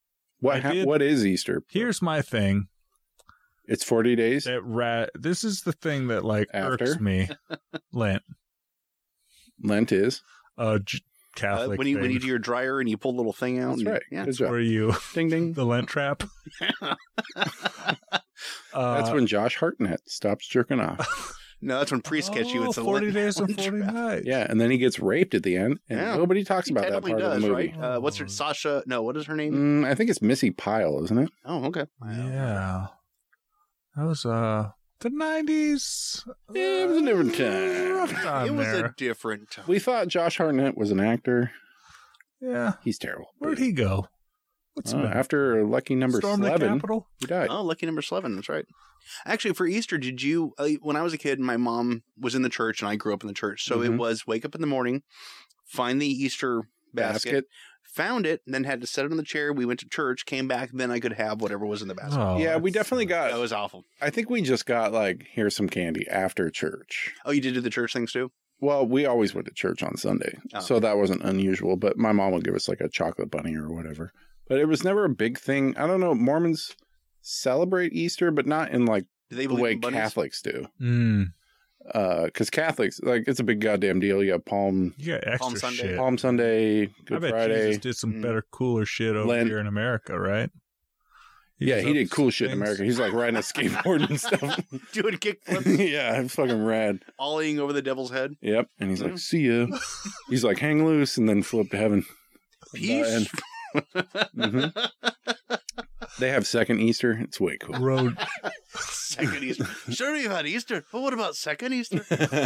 Speaker 1: What
Speaker 3: I
Speaker 1: ha-
Speaker 3: did-
Speaker 1: what is Easter?
Speaker 3: Here's my thing.
Speaker 1: It's forty days.
Speaker 3: That rat. This is the thing that like
Speaker 1: After?
Speaker 3: irks me. Lent.
Speaker 1: Lent is.
Speaker 3: Uh, J-
Speaker 2: Uh,
Speaker 3: Catholic.
Speaker 2: when you when
Speaker 3: thing,
Speaker 2: you do your dryer and you pull the little thing out.
Speaker 1: That's
Speaker 2: and-
Speaker 1: right.
Speaker 2: Yeah.
Speaker 1: Good job.
Speaker 3: where you
Speaker 1: Ding ding.
Speaker 3: the Lent trap. Uh,
Speaker 1: That's when Josh Hartnett stops jerking off.
Speaker 2: No, that's when priests catch you.
Speaker 3: oh,
Speaker 2: It's a
Speaker 3: forty
Speaker 2: Lent-
Speaker 3: days and
Speaker 2: Lent
Speaker 3: forty
Speaker 2: trap.
Speaker 3: nights.
Speaker 1: Yeah, and then he gets raped at the end, and
Speaker 2: Yeah.
Speaker 1: nobody talks
Speaker 2: He
Speaker 1: about that
Speaker 2: technically
Speaker 1: part
Speaker 2: does,
Speaker 1: of the movie.
Speaker 2: right? Uh, what's her? Sasha? No, what is her name?
Speaker 1: Mm, I think it's Missy Pyle, isn't it?
Speaker 2: Oh, okay.
Speaker 3: Yeah. That was uh the nineties.
Speaker 1: Yeah, it was a different time.
Speaker 3: Rough time
Speaker 2: It was
Speaker 3: there.
Speaker 2: a different time.
Speaker 1: We thought Josh Hartnett was an actor.
Speaker 3: Yeah.
Speaker 1: He's terrible.
Speaker 3: Where'd he go? What's
Speaker 1: Uh,
Speaker 3: the matter?
Speaker 1: after lucky number
Speaker 3: Storm the
Speaker 1: eleven,
Speaker 3: Capitol?
Speaker 1: he died.
Speaker 2: Oh, lucky number eleven. That's right. Actually, for Easter, did you? Uh, when I was a kid, my mom was in the church, and I grew up in the church. So it
Speaker 1: Mhm.
Speaker 2: was wake up in the morning, find the Easter basket,
Speaker 1: Basket.
Speaker 2: found it, and then had to set it on the chair. We went to church, came back, then I could have whatever was in the basket.
Speaker 3: Oh,
Speaker 1: yeah, we
Speaker 3: that's-
Speaker 1: definitely got.
Speaker 2: That was awful.
Speaker 1: I think we just got like, here's some candy after church.
Speaker 2: Oh, you did do the church things too?
Speaker 1: Well, we always went to church on Sunday,
Speaker 2: Oh.
Speaker 1: so that wasn't unusual. But my mom would give us like a chocolate bunny or whatever. But it was never a big thing. I don't know. Mormons celebrate Easter, but not in like
Speaker 2: Did they
Speaker 1: the
Speaker 2: believe
Speaker 1: way
Speaker 2: in bunnies?
Speaker 1: Catholics do.
Speaker 3: Mm,
Speaker 1: Because Catholics, like, it's a big goddamn deal. You have Palm
Speaker 3: you got extra
Speaker 2: Palm Sunday.
Speaker 3: shit.
Speaker 1: Palm Sunday,
Speaker 3: I
Speaker 1: Good
Speaker 3: bet
Speaker 1: Friday.
Speaker 3: Jesus did some
Speaker 2: Mm.
Speaker 3: better, cooler shit over
Speaker 1: Lent.
Speaker 3: here in America, right?
Speaker 1: Yeah,
Speaker 3: was
Speaker 1: he
Speaker 3: up
Speaker 1: did
Speaker 3: to
Speaker 1: cool shit in
Speaker 3: things.
Speaker 1: America. He's like riding a skateboard and stuff.
Speaker 2: Doing kickflips,
Speaker 1: Yeah, it's fucking rad.
Speaker 2: ollieing over the devil's head.
Speaker 1: Yep. And he's
Speaker 2: Yeah.
Speaker 1: like, see ya. He's like, hang loose and then flip to heaven.
Speaker 2: Peace.
Speaker 1: Mhm. They have second Easter. It's way cool.
Speaker 3: Road.
Speaker 2: Second Easter. Sure, you've had Easter, but what about second Easter?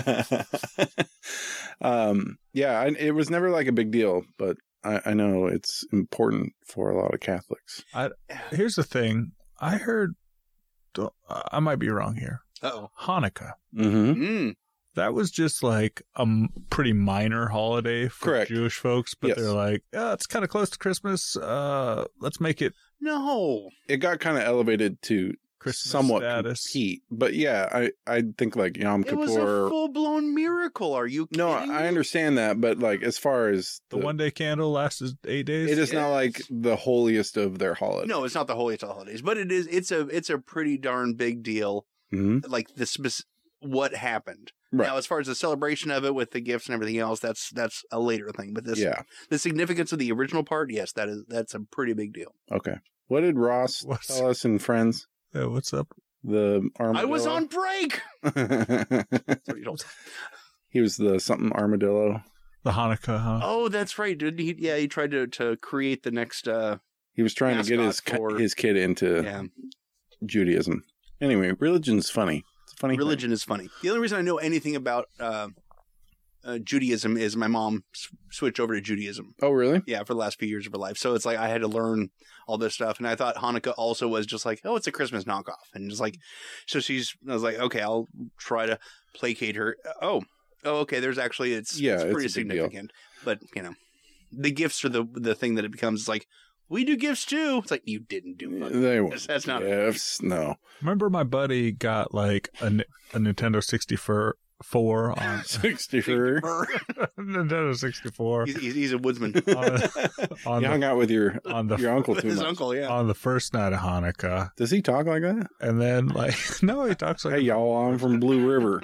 Speaker 1: um, yeah, I, it was never like a big deal, but I, I know it's important for a lot of Catholics.
Speaker 3: Here's the thing. I heard. I might be wrong here.
Speaker 2: Uh-oh.
Speaker 3: Hanukkah.
Speaker 1: Mm-hmm.
Speaker 2: Mm.
Speaker 3: That was just like a m- pretty minor holiday for
Speaker 1: Correct.
Speaker 3: Jewish folks, but
Speaker 1: Yes.
Speaker 3: they're like, oh, it's kind of close to Christmas. Uh, let's make it
Speaker 2: No.
Speaker 1: It got kind of elevated to
Speaker 3: Christmas
Speaker 1: somewhat
Speaker 3: status.
Speaker 1: compete, but yeah, I I think like Yom
Speaker 2: It was a
Speaker 1: Kippur.
Speaker 2: full-blown miracle. Are you kidding
Speaker 1: No, I
Speaker 2: me?
Speaker 1: understand that, but like as far as
Speaker 3: The one day candle lasted eight days.
Speaker 1: it is not like
Speaker 2: Yes.
Speaker 1: the holiest of their holidays.
Speaker 2: No, it's not the holiest of holidays, but it is. It's a. It's a pretty darn big deal.
Speaker 1: Mhm.
Speaker 2: Like the spec- what happened.
Speaker 1: Right.
Speaker 2: Now, as far as the celebration of it with the gifts and everything else, that's that's a later thing. But this,
Speaker 1: Yeah.
Speaker 2: the significance of the original part, yes, that is that's a pretty big deal.
Speaker 1: Okay. What did Ross
Speaker 3: What's-
Speaker 1: tell us in Friends?
Speaker 3: Yeah, what's up?
Speaker 1: The armadillo.
Speaker 2: I was on break. That's what he told-
Speaker 1: He was the something armadillo.
Speaker 3: The Hanukkah, huh?
Speaker 2: Oh, that's right. Did he? Yeah, he tried to to create the next. uh
Speaker 1: He was trying to get his
Speaker 2: Mascot for-
Speaker 1: his kid into
Speaker 2: Yeah,
Speaker 1: Judaism. Anyway, religion's funny. It's a funny. thing.
Speaker 2: religion is funny. The only reason I know anything about uh, uh Judaism is my mom s- switched over to Judaism.
Speaker 1: Oh, really?
Speaker 2: Yeah, for the last few years of her life. So it's like I had to learn all this stuff. And I thought Hanukkah also was just like, oh, it's a Christmas knockoff. And just like, so she's, I was like, okay, I'll try to placate her. Oh, oh, okay. There's actually, it's,
Speaker 1: Yeah,
Speaker 2: it's
Speaker 1: it's
Speaker 2: pretty
Speaker 1: a big deal.
Speaker 2: significant. But, you know, the gifts are the the thing that it becomes. It's like, we do gifts too. It's like, you didn't do fucking
Speaker 1: They
Speaker 2: gifts. That's not.
Speaker 1: gifts. No.
Speaker 3: Remember my buddy got like a, N- a Nintendo sixty-four on
Speaker 1: sixty-four.
Speaker 3: Nintendo sixty-four
Speaker 2: He's, he's, he's a woodsman.
Speaker 3: on, on
Speaker 1: You hung
Speaker 3: the,
Speaker 1: out with your
Speaker 3: on the
Speaker 1: your uncle too
Speaker 2: His
Speaker 1: much.
Speaker 2: uncle, yeah.
Speaker 3: on the first night of Hanukkah,
Speaker 1: Does he talk like that?
Speaker 3: and then like no, he talks like
Speaker 1: Hey, y'all, I'm from Blue River.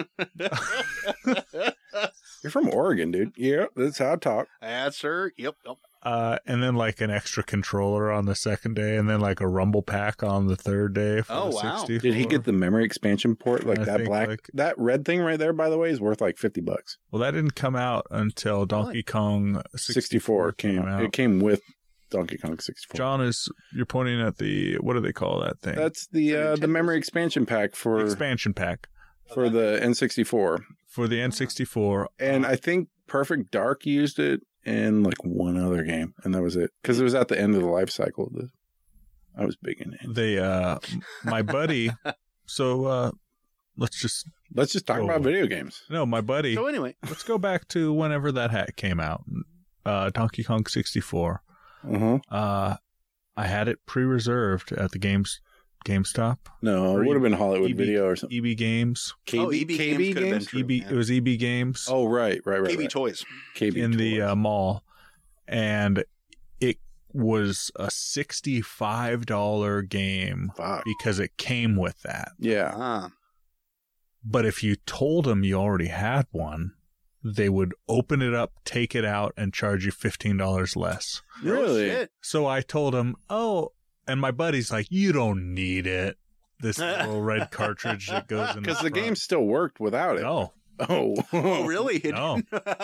Speaker 1: You're from Oregon, dude. Yeah, that's how I talk.
Speaker 2: That's her. Yep. yep.
Speaker 3: uh, and then like an extra controller on the second day, and then like a rumble pack on the third day. For
Speaker 2: Oh,
Speaker 3: the
Speaker 2: wow.
Speaker 3: sixty-four.
Speaker 1: Did he get the memory expansion port? Like
Speaker 3: I
Speaker 1: that
Speaker 3: think,
Speaker 1: black,
Speaker 3: like-
Speaker 1: that red thing right there, by the way, is worth like fifty bucks.
Speaker 3: Well, that didn't come out until Donkey Kong
Speaker 1: sixty-four came out. It came with Donkey Kong sixty-four.
Speaker 3: John is you're pointing at the what do they call that thing?
Speaker 1: That's the
Speaker 2: For
Speaker 1: uh, the
Speaker 2: Nintendo's?
Speaker 1: memory expansion pack for
Speaker 3: expansion pack
Speaker 1: for the N sixty-four,
Speaker 3: for the N sixty-four.
Speaker 1: and I think Perfect Dark used it in like one other game, and that was it because it was at the end of the life cycle. The, I was big in it.
Speaker 3: They uh my buddy so uh let's just
Speaker 1: Let's just talk
Speaker 3: Oh.
Speaker 1: about video games.
Speaker 3: no my buddy
Speaker 2: So anyway,
Speaker 3: let's go back to whenever that hat came out. Uh Donkey Kong sixty-four.
Speaker 1: Uh-huh.
Speaker 3: Uh I had it pre-reserved at the games GameStop.
Speaker 1: No,
Speaker 3: Or
Speaker 1: it would have been Hollywood
Speaker 3: E B
Speaker 1: Video or something.
Speaker 3: E B Games.
Speaker 1: K B,
Speaker 2: oh, E B
Speaker 1: K B
Speaker 2: games could have been
Speaker 1: games?
Speaker 2: true.
Speaker 3: E B
Speaker 2: yeah.
Speaker 3: it was E B Games
Speaker 1: Oh, right, right, right.
Speaker 2: K B
Speaker 1: right.
Speaker 2: toys.
Speaker 1: K B
Speaker 3: in the
Speaker 1: toys.
Speaker 3: uh, mall, and it was a sixty-five dollars game
Speaker 1: Fuck.
Speaker 3: because it came with that.
Speaker 1: Yeah.
Speaker 2: Ah.
Speaker 3: But if you told them you already had one, they would open it up, take it out, and charge you fifteen dollars less.
Speaker 2: No
Speaker 1: Really?
Speaker 2: shit.
Speaker 3: So I told him, oh, and my buddy's like, you don't need it. This little red cartridge that goes in
Speaker 1: Because the
Speaker 3: front.
Speaker 1: game still worked without it.
Speaker 3: No.
Speaker 1: Oh.
Speaker 2: Oh, really?
Speaker 3: No.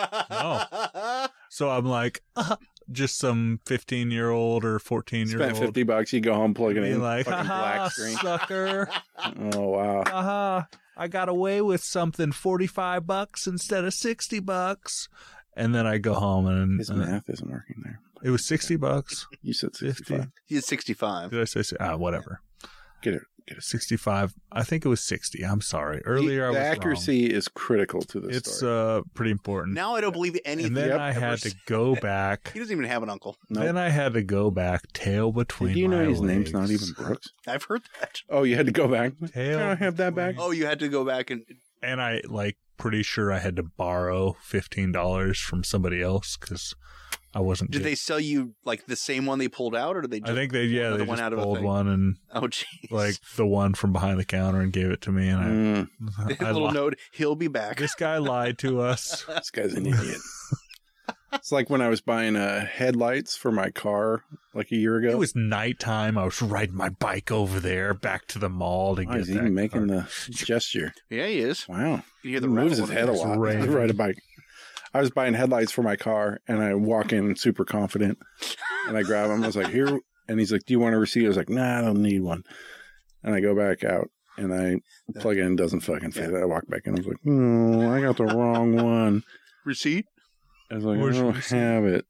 Speaker 3: No. So I'm like, uh, just some fifteen-year-old or fourteen-year-old.
Speaker 1: Spent fifty bucks, you go home, plug it
Speaker 3: Be
Speaker 1: in.
Speaker 3: like,
Speaker 1: fucking
Speaker 3: haha,
Speaker 1: black screen.
Speaker 3: sucker.
Speaker 1: Oh, wow.
Speaker 3: Haha, I got away with something forty-five bucks instead of sixty bucks. And then I go home and,
Speaker 1: His
Speaker 3: and
Speaker 1: math isn't working there.
Speaker 3: it was sixty bucks.
Speaker 1: You said sixty-five.
Speaker 3: fifty.
Speaker 2: He's sixty-five.
Speaker 3: Did I say, si- ah, whatever.
Speaker 1: Get it. Get it.
Speaker 3: sixty-five. I think it was sixty. I'm sorry. Earlier I
Speaker 1: the
Speaker 3: was
Speaker 1: accuracy is critical to
Speaker 3: wrong.
Speaker 1: this
Speaker 3: It's
Speaker 1: story.
Speaker 3: uh pretty important.
Speaker 2: Now I don't believe anything.
Speaker 3: and then
Speaker 1: Yep.
Speaker 3: I
Speaker 2: ever
Speaker 3: had to
Speaker 2: said.
Speaker 3: go back.
Speaker 2: He doesn't even have an uncle.
Speaker 1: Nope.
Speaker 3: Then I had to go back, tail between
Speaker 1: Did you know
Speaker 3: my
Speaker 1: his name's not
Speaker 3: legs.
Speaker 1: even Brooks?
Speaker 2: I've heard that.
Speaker 1: Oh, you had to go back?
Speaker 3: Tail
Speaker 1: Can I have that back?
Speaker 2: Oh, you had to go back and.
Speaker 3: And I, like, pretty sure I had to borrow fifteen dollars from somebody else because I wasn't
Speaker 2: Did
Speaker 3: get-
Speaker 2: they sell you like the same one they pulled out, or did they? Just
Speaker 3: I think they, yeah,
Speaker 2: another
Speaker 3: they
Speaker 2: one
Speaker 3: just
Speaker 2: out of a
Speaker 3: pulled
Speaker 2: thing?
Speaker 3: one and,
Speaker 2: Oh, jeez.
Speaker 3: like, the one from behind the counter and gave it to me. And
Speaker 1: Mm,
Speaker 3: I,
Speaker 2: a
Speaker 3: I
Speaker 2: little
Speaker 3: li-
Speaker 2: note. He'll be back.
Speaker 3: this guy lied to us.
Speaker 1: this guy's an idiot. It's like when I was buying uh, headlights for my car like a year ago.
Speaker 3: It was nighttime. I was riding my bike over there back to the mall to
Speaker 1: Wow,
Speaker 3: get
Speaker 1: he's
Speaker 3: that
Speaker 1: even making
Speaker 3: car.
Speaker 1: the gesture.
Speaker 2: Yeah, he is.
Speaker 1: Wow.
Speaker 2: You hear the
Speaker 1: He moves his
Speaker 2: rattle
Speaker 1: head a
Speaker 2: when it
Speaker 1: lot.
Speaker 3: rain.
Speaker 1: to ride a bike. I was buying headlights for my car, and I walk in super confident, and I grab him. I was like, "Here," and he's like, "Do you want a receipt?" I was like, "Nah, I don't need one." And I go back out, and I plug it in. Doesn't fucking fit. I walk back in. I was like, "No, I got the wrong one."
Speaker 2: Receipt?
Speaker 1: I was like,
Speaker 3: Where's
Speaker 1: "I
Speaker 3: your
Speaker 1: don't
Speaker 3: receipt?"
Speaker 1: have it."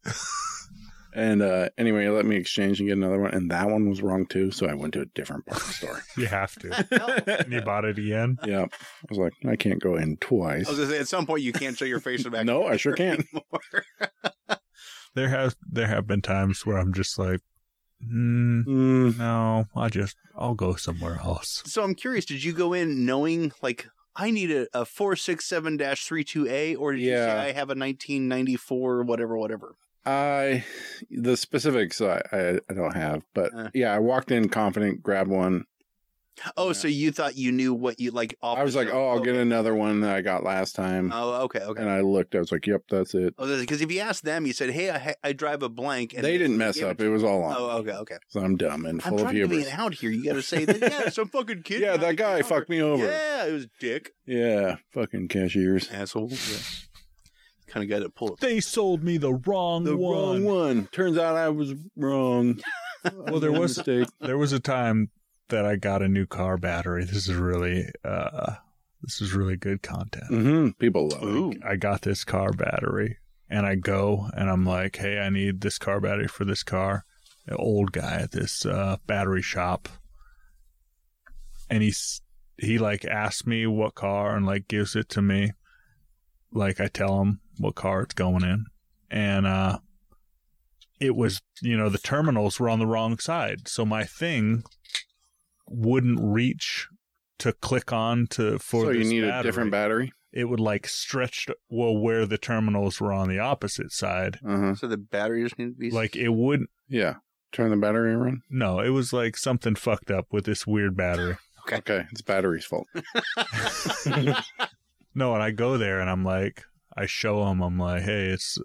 Speaker 1: And uh, anyway, he let me exchange and get another one, and that one was wrong too. So I went to a different part of the store.
Speaker 3: You have to. And you bought it again?
Speaker 1: Yeah, I was like, I can't go in twice.
Speaker 2: I was gonna say at some point you can't show your face back.
Speaker 1: No, I sure can't.
Speaker 2: anymore.
Speaker 3: There have there have been times where I'm just like, mm,
Speaker 1: Mm,
Speaker 3: no, I'll just I'll go somewhere else.
Speaker 2: So I'm curious. Did you go in knowing like I need a, a four six seven dash three two A, or did you
Speaker 1: Yeah.
Speaker 2: say I have a nineteen ninety-four whatever whatever?
Speaker 1: I the specifics I, I I don't have, but
Speaker 2: Uh.
Speaker 1: yeah, I walked in confident, grabbed one.
Speaker 2: Oh,
Speaker 1: Yeah.
Speaker 2: so you thought you knew what you like? Off
Speaker 1: I was
Speaker 2: the
Speaker 1: like,
Speaker 2: shelf.
Speaker 1: oh, I'll
Speaker 2: Okay.
Speaker 1: get another one that I got last time,
Speaker 2: Oh, okay, okay.
Speaker 1: and I looked. I was like, yep, that's it.
Speaker 2: Oh, because if you asked them, you said, "Hey, I, ha- I drive a blank," and
Speaker 1: They didn't mess
Speaker 2: gave
Speaker 1: up.
Speaker 2: It
Speaker 1: It was all on.
Speaker 2: oh, okay, okay.
Speaker 1: So I'm dumb and
Speaker 2: I'm
Speaker 1: full of
Speaker 2: trying to be
Speaker 1: hubris.
Speaker 2: an out here. You got to say that. Yeah, some fucking kid.
Speaker 1: Yeah,
Speaker 2: tried
Speaker 1: that
Speaker 2: to
Speaker 1: guy
Speaker 2: get
Speaker 1: fucked me over.
Speaker 2: Yeah, it was a dick
Speaker 1: Yeah, fucking cashiers.
Speaker 2: asshole. Yeah. Kind of guy that pulled.
Speaker 3: They sold me the wrong
Speaker 1: The
Speaker 3: one.
Speaker 1: wrong one. Turns out I was wrong.
Speaker 3: Well, there was
Speaker 1: mistake.
Speaker 3: there was a time that I got a new car battery. This is really uh this is really good content.
Speaker 1: Mm-hmm. People love it.
Speaker 2: Ooh,
Speaker 3: I got this car battery and I go and I'm like, hey, I need this car battery for this car. An old guy at this uh, battery shop. And he's, he like asks me what car and like gives it to me. Like I tell him what car it's going in. And uh, it was, you know, the terminals were on the wrong side. So my thing wouldn't reach to click on to for
Speaker 1: So you
Speaker 3: this
Speaker 1: need
Speaker 3: battery.
Speaker 1: a different battery.
Speaker 3: It would like stretch to, well where the terminals were on the opposite side.
Speaker 1: Uh-huh.
Speaker 2: so the battery just needed to be
Speaker 3: Like it wouldn't.
Speaker 1: Yeah. Turn the battery around.
Speaker 3: No, it was like something fucked up with this weird battery.
Speaker 2: Okay.
Speaker 1: Okay, it's battery's fault.
Speaker 3: No, and I go there and I'm like, I show him. I'm like, hey, it's.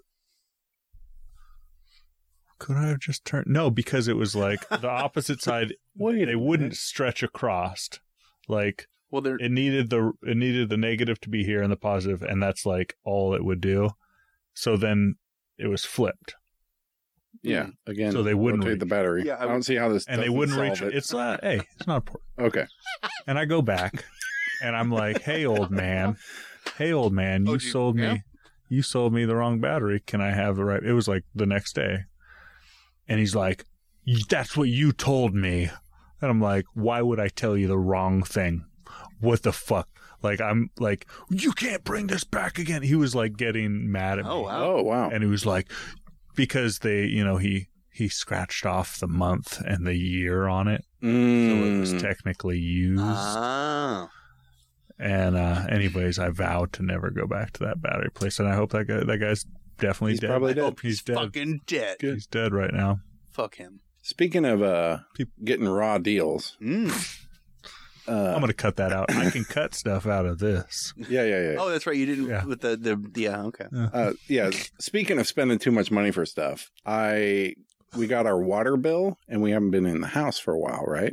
Speaker 3: Could I have just turned? No, because it was like the opposite side.
Speaker 1: Wait,
Speaker 3: They wouldn't stretch across. Like
Speaker 2: Well, they're
Speaker 3: it needed the it needed the negative to be here and the positive, and that's like all it would do. So then it was flipped,
Speaker 1: Yeah. Again,
Speaker 3: So they wouldn't
Speaker 1: rotate
Speaker 3: reach.
Speaker 1: the battery.
Speaker 2: Yeah, I
Speaker 1: I, don't
Speaker 2: would-
Speaker 1: see how this
Speaker 3: and they
Speaker 1: doesn't
Speaker 3: wouldn't
Speaker 1: solve
Speaker 3: reach.
Speaker 1: it.
Speaker 3: It's not. Hey, it's not important.
Speaker 1: Okay.
Speaker 3: And I go back, and I'm like, hey, old man, hey, old man, you
Speaker 2: Oh, did you-
Speaker 3: sold
Speaker 2: yeah?
Speaker 3: me, you sold me the wrong battery. Can I have the right? It was like the next day, and he's like, that's what you told me, and I'm like, why would I tell you the wrong thing? What the fuck? Like I'm like, you can't bring this back again. He was like getting mad at me.
Speaker 2: oh wow.
Speaker 1: Oh, wow.
Speaker 3: And he was like, because they, you know, he he scratched off the month and the year on it, so it was
Speaker 1: Mm.
Speaker 3: technically used.
Speaker 2: Ah.
Speaker 3: And uh, anyways, I vowed to never go back to that battery place, and I hope that guy, that guy's definitely
Speaker 1: He's
Speaker 3: dead.
Speaker 1: probably
Speaker 2: I
Speaker 1: dead.
Speaker 2: hope
Speaker 3: He's
Speaker 2: he's
Speaker 3: dead.
Speaker 2: fucking dead.
Speaker 3: He's dead right now.
Speaker 2: Fuck him.
Speaker 1: Speaking of uh, getting raw deals,
Speaker 2: Mm.
Speaker 1: uh,
Speaker 3: I'm gonna cut that out. I can cut stuff out of this.
Speaker 1: yeah, yeah, yeah.
Speaker 2: Oh, that's right. You didn't
Speaker 3: Yeah.
Speaker 2: with the the yeah. Okay.
Speaker 1: Uh, yeah. Speaking of spending too much money for stuff, I we got our water bill and we haven't been in the house for a while, right?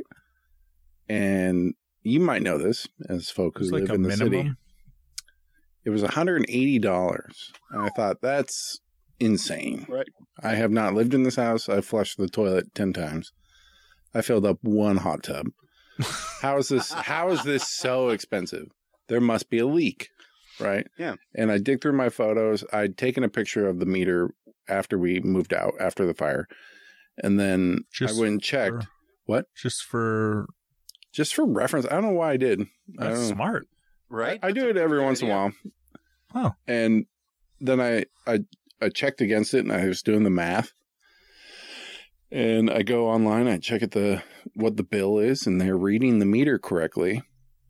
Speaker 1: And you might know this as folk who
Speaker 3: It's
Speaker 1: live
Speaker 3: like a
Speaker 1: in the city.
Speaker 3: minimum.
Speaker 1: It was one hundred eighty dollars, and I thought that's insane.
Speaker 2: Right.
Speaker 1: I have not lived in this house. I flushed the toilet ten times. I filled up one hot tub. How is this? How is this so expensive? There must be a leak, right?
Speaker 2: Yeah.
Speaker 1: And I dig through my photos. I'd taken a picture of the meter after we moved out after the fire, and then
Speaker 3: Just
Speaker 1: I went and checked.
Speaker 3: for-
Speaker 1: What?
Speaker 3: Just for
Speaker 1: Just for reference. I don't know why I did. I
Speaker 3: that's
Speaker 1: don't know.
Speaker 3: smart.
Speaker 2: Right.
Speaker 1: I do it every once in a while.
Speaker 3: Huh.
Speaker 1: And then I, I I checked against it and I was doing the math. And I go online, I check at the what the bill is, and they're reading the meter correctly.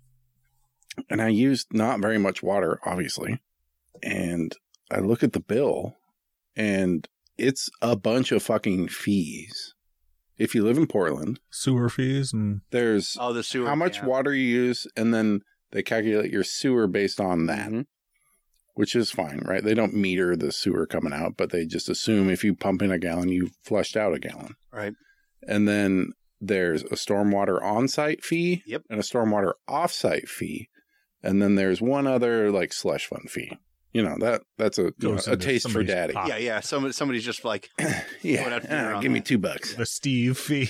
Speaker 1: And I used not very much water, obviously. And I look at the bill and it's a bunch of fucking fees. If you live in Portland,
Speaker 3: Sewer fees and
Speaker 1: there's
Speaker 2: Oh, the sewer.
Speaker 1: how much
Speaker 2: yeah.
Speaker 1: water you use, and then they calculate your sewer based on that,
Speaker 2: Mhm.
Speaker 1: which is fine, right? They don't meter the sewer coming out, but they just assume if you pump in a gallon, you flushed out a gallon.
Speaker 2: Right.
Speaker 1: And then there's a stormwater on-site fee
Speaker 2: Yep.
Speaker 1: and a stormwater off-site fee. And then there's one other like slush fund fee. You know, that that's a, you know,
Speaker 3: Goes
Speaker 1: a
Speaker 3: into
Speaker 1: taste for
Speaker 3: somebody's
Speaker 1: daddy.
Speaker 3: pocket.
Speaker 2: Yeah, yeah. Somebody, somebody's just like,
Speaker 1: Yeah.
Speaker 2: Going out to dinner
Speaker 1: Ah,
Speaker 2: on
Speaker 1: give me
Speaker 2: that.
Speaker 1: two bucks.
Speaker 3: the Steve fee.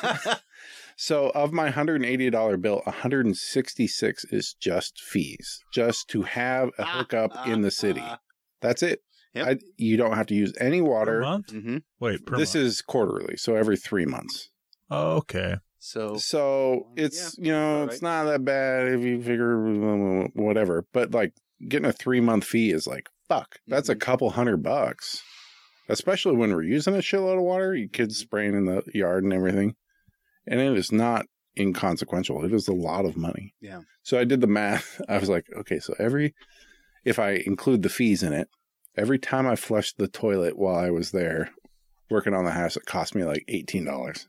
Speaker 1: So of my one hundred eighty dollars bill, one hundred sixty-six is just fees, just to have a hookup in the city. That's it.
Speaker 2: Yep.
Speaker 1: I, you don't have to use any
Speaker 3: Per
Speaker 1: water.
Speaker 3: month?
Speaker 2: hmm
Speaker 3: Wait, per
Speaker 1: This
Speaker 3: month.
Speaker 1: is quarterly, so every three months.
Speaker 3: Oh, okay.
Speaker 2: So
Speaker 1: So it's, you know,
Speaker 2: all
Speaker 1: it's
Speaker 2: right.
Speaker 1: not that bad if you figure whatever. But like getting a three month fee is like, fuck, that's a
Speaker 2: Mhm.
Speaker 1: couple hundred bucks. Especially when we're using a shitload of water, you kids spraying in the yard and everything. And it is not inconsequential. It is a lot of money.
Speaker 2: Yeah.
Speaker 1: So I did the math. I was like, okay, so every, if I include the fees in it, every time I flushed the toilet while I was there working on the house, it cost me like eighteen dollars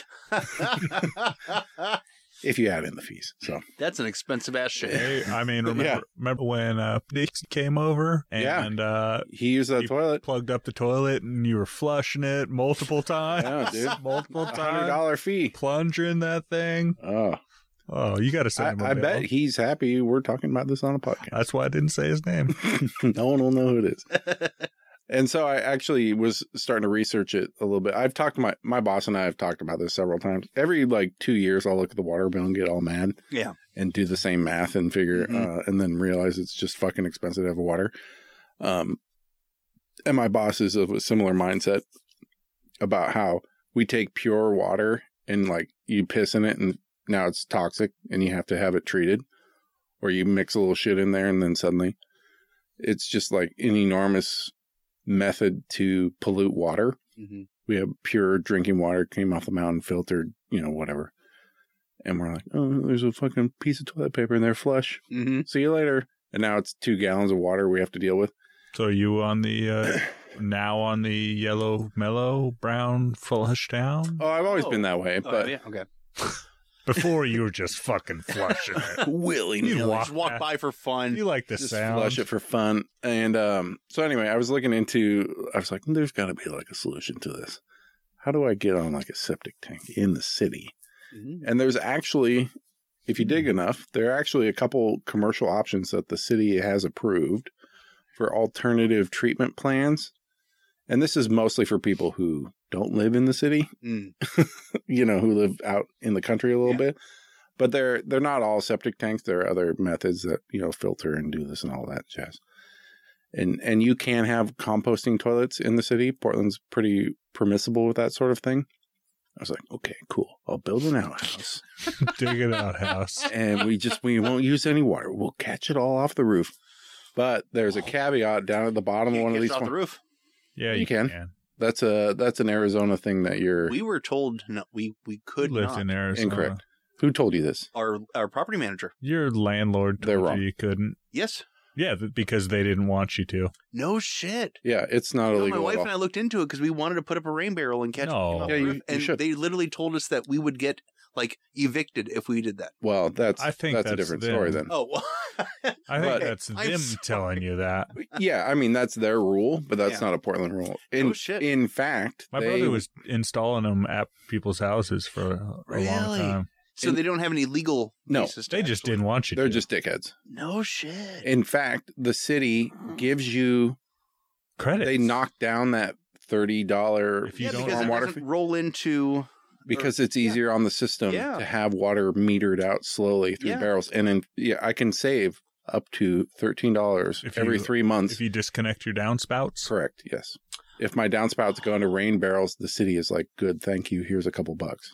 Speaker 1: if you add in the fees. So
Speaker 2: that's an expensive ass shit.
Speaker 3: Hey, I mean, remember,
Speaker 1: Yeah.
Speaker 3: remember when uh, Dixie came over
Speaker 1: Yeah.
Speaker 3: and uh,
Speaker 1: he used that
Speaker 3: You
Speaker 1: toilet.
Speaker 3: plugged up the toilet and you were flushing it multiple times?
Speaker 1: Yeah, dude.
Speaker 3: multiple
Speaker 1: A hundred
Speaker 3: times.
Speaker 1: dollar fee.
Speaker 3: Plunging that thing.
Speaker 1: Oh,
Speaker 3: Oh, you got to send
Speaker 1: I,
Speaker 3: him a
Speaker 1: I
Speaker 3: bill.
Speaker 1: bet he's happy we're talking about this on a podcast.
Speaker 3: That's why I didn't say his name.
Speaker 1: No one will know who it is. And so I actually was starting to research it a little bit. I've talked to my, my boss and I have talked about this several times. Every like two years, I'll look at the water bill and get all mad.
Speaker 2: Yeah.
Speaker 1: And do the same math and figure,
Speaker 2: Mhm.
Speaker 1: uh, and then realize it's just fucking expensive to have water. Um, and my boss is of a similar mindset about how we take pure water and like you piss in it and now it's toxic and you have to have it treated, or you mix a little shit in there and then suddenly it's just like an enormous method to pollute water.
Speaker 2: hmm
Speaker 1: We have pure drinking water, came off the mountain, filtered, you know, whatever. And we're like, oh, there's a fucking piece of toilet paper in there, flush.
Speaker 2: hmm
Speaker 1: See you later. And now it's two gallons of water we have to deal with.
Speaker 3: So are you on the uh, now on the yellow, mellow, brown flush down?
Speaker 1: Oh, I've always
Speaker 2: Oh.
Speaker 1: been that way,
Speaker 2: Oh,
Speaker 1: but
Speaker 2: yeah. Okay.
Speaker 3: Before you were just fucking flushing it.
Speaker 1: willy
Speaker 3: You
Speaker 1: nilly.
Speaker 3: walk
Speaker 2: Just walk by for fun.
Speaker 3: You like the
Speaker 1: Just
Speaker 3: sound.
Speaker 1: flush it for fun. And um, so anyway, I was looking into, I was like, there's got to be like a solution to this. How do I get on like a septic tank in the city?
Speaker 2: Mhm.
Speaker 1: And there's actually, if you dig enough, there are actually a couple commercial options that the city has approved for alternative treatment plans. And this is mostly for people who don't live in the city,
Speaker 2: Mm.
Speaker 1: you know, who live out in the country a little
Speaker 2: Yeah.
Speaker 1: bit. But they're they're not all septic tanks. There are other methods that, you know, filter and do this and all that jazz. And and you can have composting toilets in the city. Portland's pretty permissible with that sort of thing. I was like, okay, cool. I'll build an outhouse.
Speaker 3: Dig it out, house.
Speaker 1: And we just we won't use any water. We'll catch it all off the roof. But there's a caveat down at the bottom of one of
Speaker 2: Get
Speaker 1: these.
Speaker 2: off the
Speaker 1: one-
Speaker 2: roof.
Speaker 3: Yeah,
Speaker 1: You
Speaker 3: you,
Speaker 1: can.
Speaker 3: can.
Speaker 1: That's a that's an Arizona thing that you're
Speaker 2: We were told no, we we could
Speaker 3: Lived
Speaker 2: not.
Speaker 3: in Arizona.
Speaker 1: incorrect. Who told you this?
Speaker 2: Our our property manager.
Speaker 3: Your landlord
Speaker 1: They're
Speaker 3: told
Speaker 1: wrong.
Speaker 3: you you couldn't.
Speaker 2: Yes.
Speaker 3: Yeah, th- because they didn't want you to.
Speaker 2: No shit.
Speaker 1: Yeah, it's not
Speaker 2: You know,
Speaker 1: illegal
Speaker 2: my wife
Speaker 1: at all.
Speaker 2: and I looked into it because we wanted to put up a rain barrel and catch
Speaker 3: No.
Speaker 2: it.
Speaker 1: Yeah, you- you
Speaker 2: and
Speaker 1: should.
Speaker 2: they literally told us that we would get like evicted if we did that.
Speaker 1: Well, that's
Speaker 3: I think
Speaker 1: that's, a
Speaker 3: that's
Speaker 1: different
Speaker 3: them.
Speaker 1: story then.
Speaker 2: Oh, well.
Speaker 3: I think
Speaker 1: But-
Speaker 3: that's
Speaker 2: I'm
Speaker 3: them
Speaker 2: sorry.
Speaker 3: telling you that.
Speaker 1: Yeah, I mean that's their rule, but that's
Speaker 2: Yeah.
Speaker 1: not a Portland rule. In
Speaker 2: No shit.
Speaker 1: in fact,
Speaker 3: My
Speaker 1: they,
Speaker 3: brother was installing them at people's houses for a, a long
Speaker 2: Really?
Speaker 3: time.
Speaker 2: So they don't have any legal
Speaker 1: No,
Speaker 2: basis to
Speaker 3: They just
Speaker 2: actually-
Speaker 3: didn't want you
Speaker 1: they're
Speaker 3: to.
Speaker 1: just dickheads.
Speaker 2: No shit.
Speaker 1: In fact, the city gives you
Speaker 3: Credit.
Speaker 1: they knock down that thirty dollar
Speaker 3: If you
Speaker 2: yeah,
Speaker 3: don't-
Speaker 2: because it
Speaker 1: stormwater
Speaker 2: doesn't
Speaker 1: fee
Speaker 2: roll into
Speaker 1: because it's easier on the system
Speaker 2: Yeah.
Speaker 1: to have water metered out slowly through
Speaker 2: Yeah.
Speaker 1: barrels. And in yeah, I can save up to thirteen dollars
Speaker 3: If
Speaker 1: every
Speaker 3: you-
Speaker 1: three months.
Speaker 3: if you disconnect your downspouts.
Speaker 1: Correct. Yes. If my downspouts go into rain barrels, the city is like, "Good, thank you. Here's a couple bucks."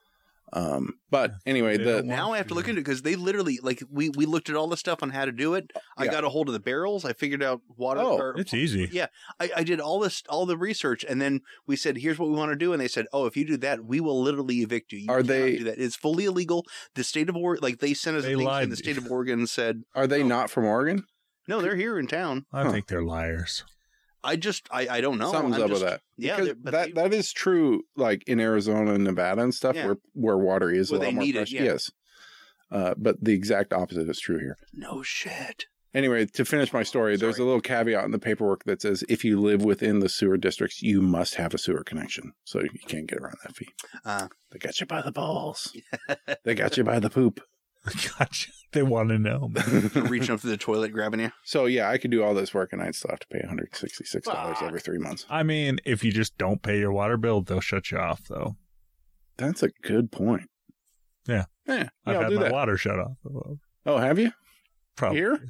Speaker 1: Um, but anyway,
Speaker 3: They
Speaker 1: the
Speaker 3: don't
Speaker 2: now
Speaker 3: want
Speaker 2: I have to
Speaker 3: you
Speaker 2: look into it because they literally like we we looked at all the stuff on how to do it. I
Speaker 1: Yeah.
Speaker 2: got a hold of the barrels. I figured out water.
Speaker 1: Oh,
Speaker 2: or-
Speaker 3: It's easy.
Speaker 2: Yeah, I, I did all this, all the research, and then we said, "Here's what we want to do," and they said, "Oh, if you do that, we will literally evict you." you
Speaker 1: Are
Speaker 2: cannot
Speaker 1: they-
Speaker 2: do that? It's fully illegal. The state of Oregon, like they sent us
Speaker 3: They
Speaker 2: a thing,
Speaker 3: lied
Speaker 2: and the
Speaker 3: to
Speaker 2: state
Speaker 3: you.
Speaker 2: of Oregon said,
Speaker 1: are they
Speaker 2: No.
Speaker 1: not from Oregon?
Speaker 2: "No, they're here in town."
Speaker 3: I
Speaker 1: Huh.
Speaker 3: think they're liars.
Speaker 2: I just, I, I don't know.
Speaker 1: Something's
Speaker 2: I'm
Speaker 1: up
Speaker 2: just,
Speaker 1: with that.
Speaker 2: Yeah,
Speaker 1: Because
Speaker 2: they're- but
Speaker 1: that
Speaker 2: they-
Speaker 1: that is true. Like in Arizona and Nevada and stuff,
Speaker 2: Yeah.
Speaker 1: where where water is
Speaker 2: Where
Speaker 1: a lot
Speaker 2: they
Speaker 1: more
Speaker 2: need it,
Speaker 1: precious.
Speaker 2: yeah.
Speaker 1: Yes, uh, but the exact opposite is true here.
Speaker 2: no shit.
Speaker 1: Anyway, to finish my story, there's
Speaker 2: Sorry.
Speaker 1: a little caveat in the paperwork that says if you live within the sewer districts, you must have a sewer connection, so you can't get around that fee.
Speaker 2: Uh,
Speaker 1: They got you by the balls. They got you by the poop.
Speaker 3: Gotcha. They want to know.
Speaker 2: reaching up to the toilet, grabbing you.
Speaker 1: So yeah, I could do all this work and I'd still have to pay one hundred sixty-six dollars
Speaker 2: Fuck.
Speaker 1: every three months.
Speaker 3: I mean, if you just don't pay your water bill, they'll shut you off, though.
Speaker 1: That's a good point.
Speaker 3: Yeah.
Speaker 1: Yeah, yeah
Speaker 3: I've
Speaker 1: I'll
Speaker 3: had
Speaker 1: do
Speaker 3: my
Speaker 1: that.
Speaker 3: water shut off.
Speaker 1: Oh, have you?
Speaker 3: Probably.
Speaker 1: Here?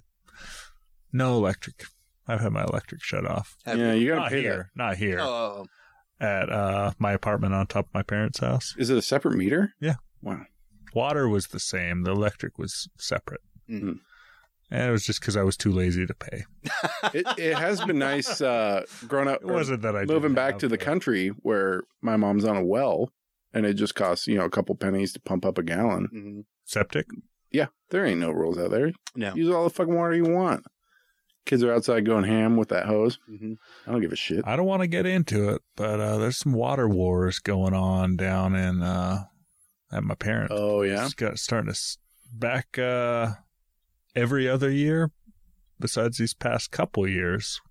Speaker 3: No electric. I've had my electric shut off.
Speaker 2: Have
Speaker 1: Yeah,
Speaker 2: you-
Speaker 1: you gotta
Speaker 3: Not
Speaker 1: pay
Speaker 3: here. Not here.
Speaker 2: Oh,
Speaker 3: At uh, my apartment on top of my parents' house.
Speaker 1: that. Is it a separate meter?
Speaker 3: Yeah.
Speaker 1: Wow.
Speaker 3: Water was the same. The electric was separate.
Speaker 2: Mhm.
Speaker 3: And it was just because I was too lazy to pay.
Speaker 1: It it has been nice uh, growing up.
Speaker 3: It wasn't that I
Speaker 1: moving
Speaker 3: didn't
Speaker 1: back
Speaker 3: have
Speaker 1: to the
Speaker 3: it.
Speaker 1: country where my mom's on a well, and it just costs you know a couple pennies to pump up a gallon.
Speaker 2: Mhm.
Speaker 3: Septic.
Speaker 1: Yeah, there ain't no rules out there.
Speaker 2: No.
Speaker 1: Use all the fucking water you want. Kids are outside going ham with that hose.
Speaker 2: Mhm.
Speaker 1: I don't give a shit.
Speaker 3: I don't want to get into it, but uh, there's some water wars going on down in uh, at my parents.
Speaker 1: Oh yeah.
Speaker 3: It's got starting to s- back uh, every other year. Besides these past couple years,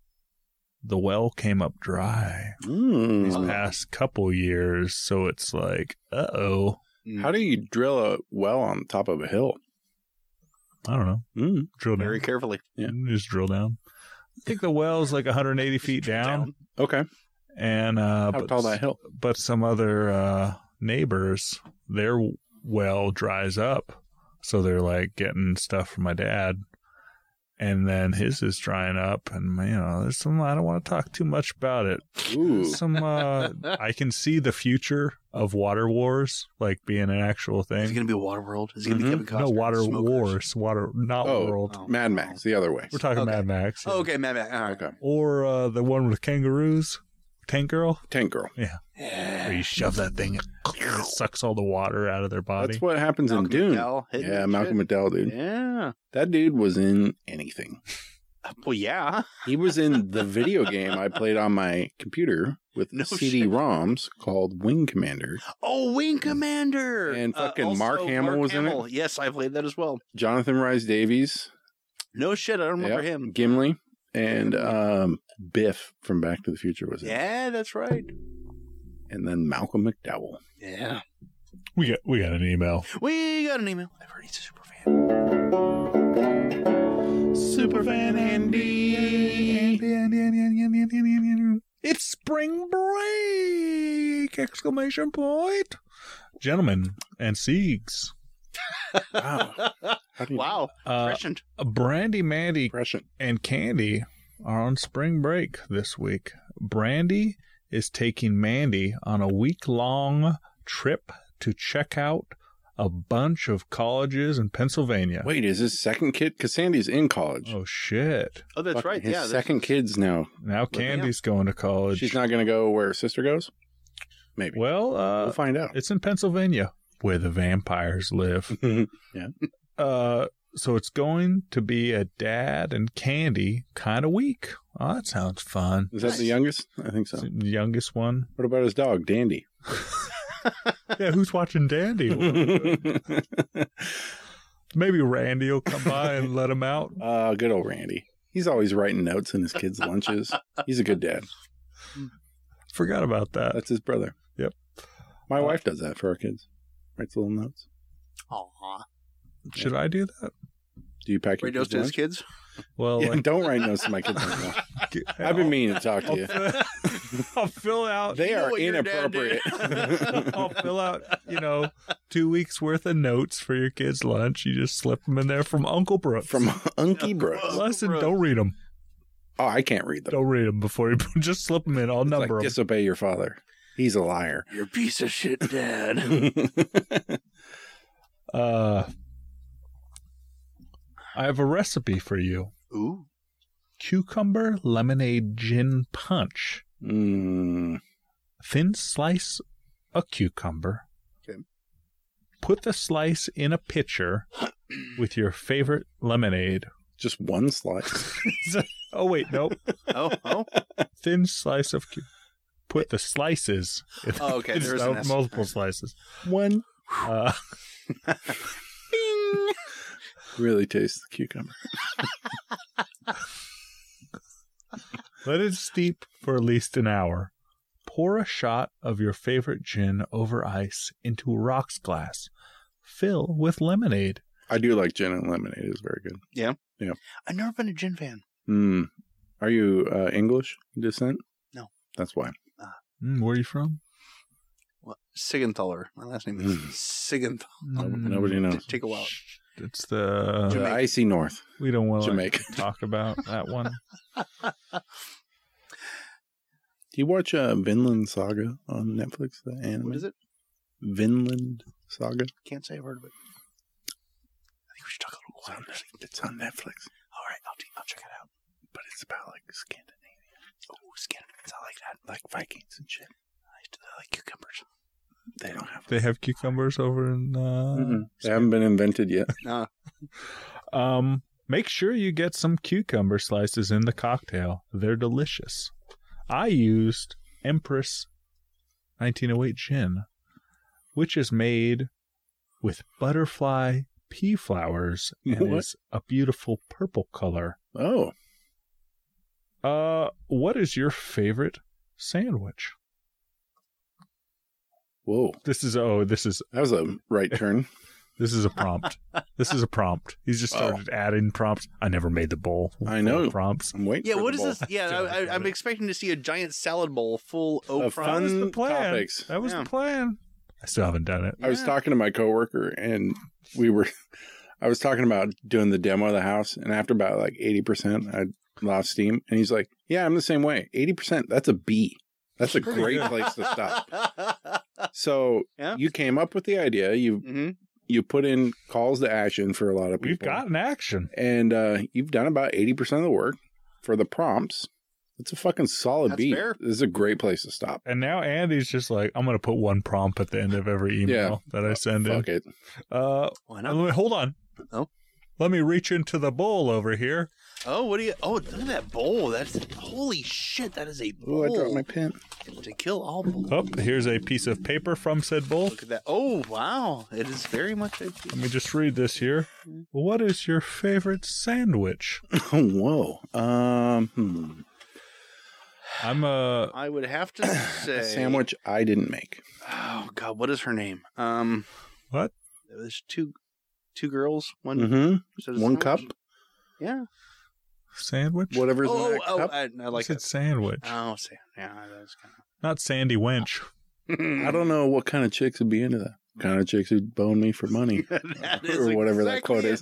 Speaker 3: the well came up dry. These
Speaker 1: Mm.
Speaker 3: past couple years, so it's like, uh oh.
Speaker 2: Mhm.
Speaker 1: How do you drill a well on top of a hill?
Speaker 3: I don't know.
Speaker 1: Mm.
Speaker 3: Drill down.
Speaker 2: Very carefully.
Speaker 1: Yeah.
Speaker 3: Just drill down. I think the well's like one hundred eighty feet down,
Speaker 1: Okay.
Speaker 3: and uh,
Speaker 1: How
Speaker 3: but
Speaker 1: tall that hill?
Speaker 3: but some other uh, neighbors, their well dries up, so they're like getting stuff from my dad, and then his is drying up, and you know, there's some. I don't want to talk too much about it.
Speaker 1: Ooh.
Speaker 3: Some uh, I can see the future of water wars like being an actual
Speaker 2: Is it
Speaker 3: thing.
Speaker 2: going to be a water world? Is it going to
Speaker 1: Mhm.
Speaker 2: be Kevin Costner?
Speaker 3: No water
Speaker 2: Smokers?
Speaker 3: wars, water not
Speaker 1: Oh.
Speaker 3: world.
Speaker 2: Oh.
Speaker 1: Mad Max, the other way.
Speaker 3: We're talking
Speaker 2: Okay.
Speaker 3: Mad Max, yeah.
Speaker 2: Oh, okay, Matt, Matt. All right.
Speaker 1: Okay.
Speaker 3: or uh, the one with kangaroos, Tank Girl,
Speaker 1: Tank Girl.
Speaker 3: where you shove that thing, and it sucks all the water out of their body.
Speaker 1: That's what happens
Speaker 2: Malcolm
Speaker 1: in Dune.
Speaker 2: McDowell hitting
Speaker 1: Yeah,
Speaker 2: that
Speaker 1: Malcolm
Speaker 2: shit.
Speaker 1: McDowell, dude.
Speaker 2: Yeah.
Speaker 1: That dude was in anything.
Speaker 2: Well, yeah.
Speaker 1: He was in the video game I played on my computer with
Speaker 2: No
Speaker 1: C D
Speaker 2: shit.
Speaker 1: ROMs called Wing Commander.
Speaker 2: Oh, Wing Commander.
Speaker 1: And fucking
Speaker 2: also,
Speaker 1: Mark Hamill was in it?
Speaker 2: Yes, I played that as well.
Speaker 1: Jonathan Rhys Davies,
Speaker 2: No shit, I don't remember
Speaker 1: Yep.
Speaker 2: him.
Speaker 1: Gimli, and um, Biff from Back to the Future was in it.
Speaker 2: Yeah, that's right.
Speaker 1: And then Malcolm McDowell.
Speaker 2: Yeah.
Speaker 3: we got we got an email.
Speaker 2: We got an email. I've heard he's a super fan.
Speaker 1: Superfan Andy.
Speaker 3: It's spring break! Exclamation point! Gentlemen and Siegs,
Speaker 1: Wow. How do you
Speaker 2: Wow.
Speaker 3: uh,
Speaker 2: Prescient.
Speaker 3: Brandy, Mandy,
Speaker 1: Prescient.
Speaker 3: and Candy are on spring break this week. Brandy is taking Mandy on a week-long trip to check out a bunch of colleges in Pennsylvania.
Speaker 1: Wait, is his second kid? Because Sandy's in college.
Speaker 3: Oh, shit.
Speaker 2: Oh, that's
Speaker 1: Fucking
Speaker 2: right.
Speaker 1: His
Speaker 2: Yeah. that's-
Speaker 1: second kid's now.
Speaker 3: Now
Speaker 2: Look,
Speaker 3: Candy's going to college.
Speaker 1: She's not going to go where her sister goes? Maybe.
Speaker 3: Well, uh,
Speaker 1: we'll find out.
Speaker 3: it's in Pennsylvania, where the vampires live.
Speaker 1: Yeah.
Speaker 3: Uh, so it's going to be a dad and candy kind of week. Oh, that sounds fun.
Speaker 1: Is that the youngest? I think so.
Speaker 3: The youngest one.
Speaker 1: What about his dog, Dandy?
Speaker 3: Yeah, who's watching Dandy? Maybe Randy will come by and let him out.
Speaker 1: Uh, good old Randy. He's always writing notes in his kids' lunches. He's a good dad.
Speaker 3: Forgot about that.
Speaker 1: That's his brother.
Speaker 3: Yep.
Speaker 1: My
Speaker 3: Uh,
Speaker 1: wife does that for our kids. Writes little notes.
Speaker 2: Aw.
Speaker 3: Should I do that?
Speaker 1: Do you pack your
Speaker 2: Write notes
Speaker 1: kids'
Speaker 2: to his
Speaker 1: lunch?
Speaker 2: kids?
Speaker 3: Well,
Speaker 1: Yeah,
Speaker 3: like,
Speaker 1: don't write notes to my kids anymore. I've been meaning to talk to you.
Speaker 3: I'll fill out.
Speaker 1: They
Speaker 2: You know
Speaker 1: are
Speaker 2: what your dad did.
Speaker 1: inappropriate.
Speaker 3: I'll fill out, you know, two weeks worth of notes for your kids' lunch. You just slip them in there from Uncle Brooks.
Speaker 1: From Unky Brooks.
Speaker 3: Lesson,
Speaker 2: Brooks.
Speaker 3: don't read them.
Speaker 1: Oh, I can't read them.
Speaker 3: Don't read them before you just slip them in. I'll
Speaker 1: It's
Speaker 3: number
Speaker 1: like,
Speaker 3: them.
Speaker 1: disobey your father. He's a liar.
Speaker 2: You're a piece of shit, Dad.
Speaker 3: Uh, I have a recipe for you.
Speaker 2: Ooh.
Speaker 3: Cucumber lemonade gin punch.
Speaker 1: mm,
Speaker 3: Thin slice a cucumber.
Speaker 2: Okay.
Speaker 3: Put the slice in a pitcher with your favorite lemonade.
Speaker 1: just one slice.
Speaker 3: Oh, wait, no.
Speaker 2: Oh, oh.
Speaker 3: Thin slice of cu- Put the slices. In,
Speaker 2: Oh, okay, there is
Speaker 3: instead
Speaker 2: an
Speaker 3: of
Speaker 2: S.
Speaker 3: multiple slices.
Speaker 1: One.
Speaker 3: Uh,
Speaker 2: Bing.
Speaker 1: Really taste the cucumber.
Speaker 3: let it steep for at least an hour. Pour a shot of your favorite gin over ice into a rocks glass. Fill with lemonade.
Speaker 1: I do like gin and lemonade. It's very good.
Speaker 2: I've never been a gin fan.
Speaker 1: Mm. Are you uh, English descent?
Speaker 2: No.
Speaker 1: That's why.
Speaker 3: Mm, where are you from?
Speaker 2: What? Sigenthaler. My last name is
Speaker 1: Mm.
Speaker 2: Sigenthaler.
Speaker 3: Mm,
Speaker 1: Nobody knows.
Speaker 2: Take a while.
Speaker 3: It's the...
Speaker 1: The
Speaker 2: Jamaica.
Speaker 1: icy north.
Speaker 3: We don't want to
Speaker 1: Jamaica.
Speaker 3: talk about that one.
Speaker 1: Do you watch uh, Vinland Saga on Netflix? The anime?
Speaker 2: What is it?
Speaker 1: Vinland Saga.
Speaker 2: Can't say I've heard of it. I think we should talk a little
Speaker 1: It's on,
Speaker 2: quieter.
Speaker 1: it's on Netflix,
Speaker 2: All right, I'll, I'll check it out.
Speaker 1: but it's about like Scandinavia,
Speaker 2: Oh, Scandinavians. I like that.
Speaker 1: like Vikings and shit.
Speaker 2: I used to like cucumbers.
Speaker 1: They don't have.
Speaker 3: They have cucumbers over in... Uh,
Speaker 1: Mm-mm. They haven't been invented yet.
Speaker 2: Uh,
Speaker 3: Um, make sure you get some cucumber slices in the cocktail. They're delicious. I used Empress nineteen oh eight gin, which is made with butterfly pea flowers and
Speaker 1: What?
Speaker 3: is a beautiful purple color.
Speaker 1: Oh,
Speaker 3: Uh, what is your favorite sandwich?
Speaker 1: whoa!
Speaker 3: This is oh, this is
Speaker 1: That was a right turn.
Speaker 3: this is a prompt. This is a prompt. He's just started adding prompts. I never made the bowl.
Speaker 1: I
Speaker 3: full
Speaker 1: know.
Speaker 3: of prompts.
Speaker 1: I'm waiting.
Speaker 2: yeah,
Speaker 1: for
Speaker 2: what
Speaker 1: the
Speaker 2: is
Speaker 1: bowl.
Speaker 2: this? Yeah, I, I, I'm expecting to see a giant salad bowl full of
Speaker 1: Of
Speaker 2: fries.
Speaker 1: fun
Speaker 3: That was the plan.
Speaker 1: topics.
Speaker 3: That was
Speaker 2: Yeah.
Speaker 3: the plan. I still haven't done it.
Speaker 1: I was
Speaker 2: Yeah.
Speaker 1: talking to my coworker, and we were. I was talking about doing the demo of the house, and after about like eighty percent, I lost steam. And he's like, "Yeah, I'm the same way. Eighty percent. That's a B. That's a
Speaker 3: Pretty
Speaker 1: great
Speaker 3: good.
Speaker 1: place to stop." So
Speaker 2: Yeah.
Speaker 1: you came up with the idea. You
Speaker 2: hmm
Speaker 1: you put in calls to action for a lot of people.
Speaker 3: We've gotten action.
Speaker 1: and uh, you've done about eighty percent of the work for the prompts. It's a fucking solid
Speaker 2: That's
Speaker 1: beat.
Speaker 2: fair.
Speaker 1: This is a great place to stop.
Speaker 3: And now Andy's just like, I'm going to put one prompt at the end of every email that I send in.
Speaker 1: Fuck it.
Speaker 3: Uh,
Speaker 2: Why
Speaker 3: uh,
Speaker 2: not?
Speaker 3: let me- hold on.
Speaker 2: Oh.
Speaker 3: Let me reach into the bowl over here.
Speaker 2: Oh, what do you? Oh, look at that bowl. That's holy shit. That is a bowl
Speaker 1: Oh, I dropped my pen.
Speaker 2: to kill all bulls.
Speaker 3: Oh, here's a piece of paper from said bowl.
Speaker 2: Look at that. Oh, wow. It is very much a.
Speaker 3: Let me just read this here. What is your favorite sandwich?
Speaker 1: Whoa. Um, hmm.
Speaker 3: I'm a...
Speaker 2: I would have to say
Speaker 1: A sandwich I didn't make.
Speaker 2: Oh God, what is her name? Um,
Speaker 3: What?
Speaker 2: there's two, two girls. One,
Speaker 1: Mm-hmm.
Speaker 2: so does
Speaker 1: One
Speaker 2: that-
Speaker 1: cup,
Speaker 2: Yeah.
Speaker 3: Sandwich?
Speaker 1: whatever's in
Speaker 2: Oh,
Speaker 1: that
Speaker 2: oh,
Speaker 1: cup.
Speaker 2: I, I
Speaker 3: I
Speaker 2: like
Speaker 3: said
Speaker 2: it.
Speaker 3: sandwich.
Speaker 2: Oh, say, yeah, that's
Speaker 3: Not Sandy Wench.
Speaker 2: kind of.
Speaker 1: I don't know what kind of chicks would be into that. What kind of chicks who'd bone me for money.
Speaker 2: That is
Speaker 1: Or whatever that
Speaker 2: exactly
Speaker 1: quote
Speaker 2: it.
Speaker 1: is.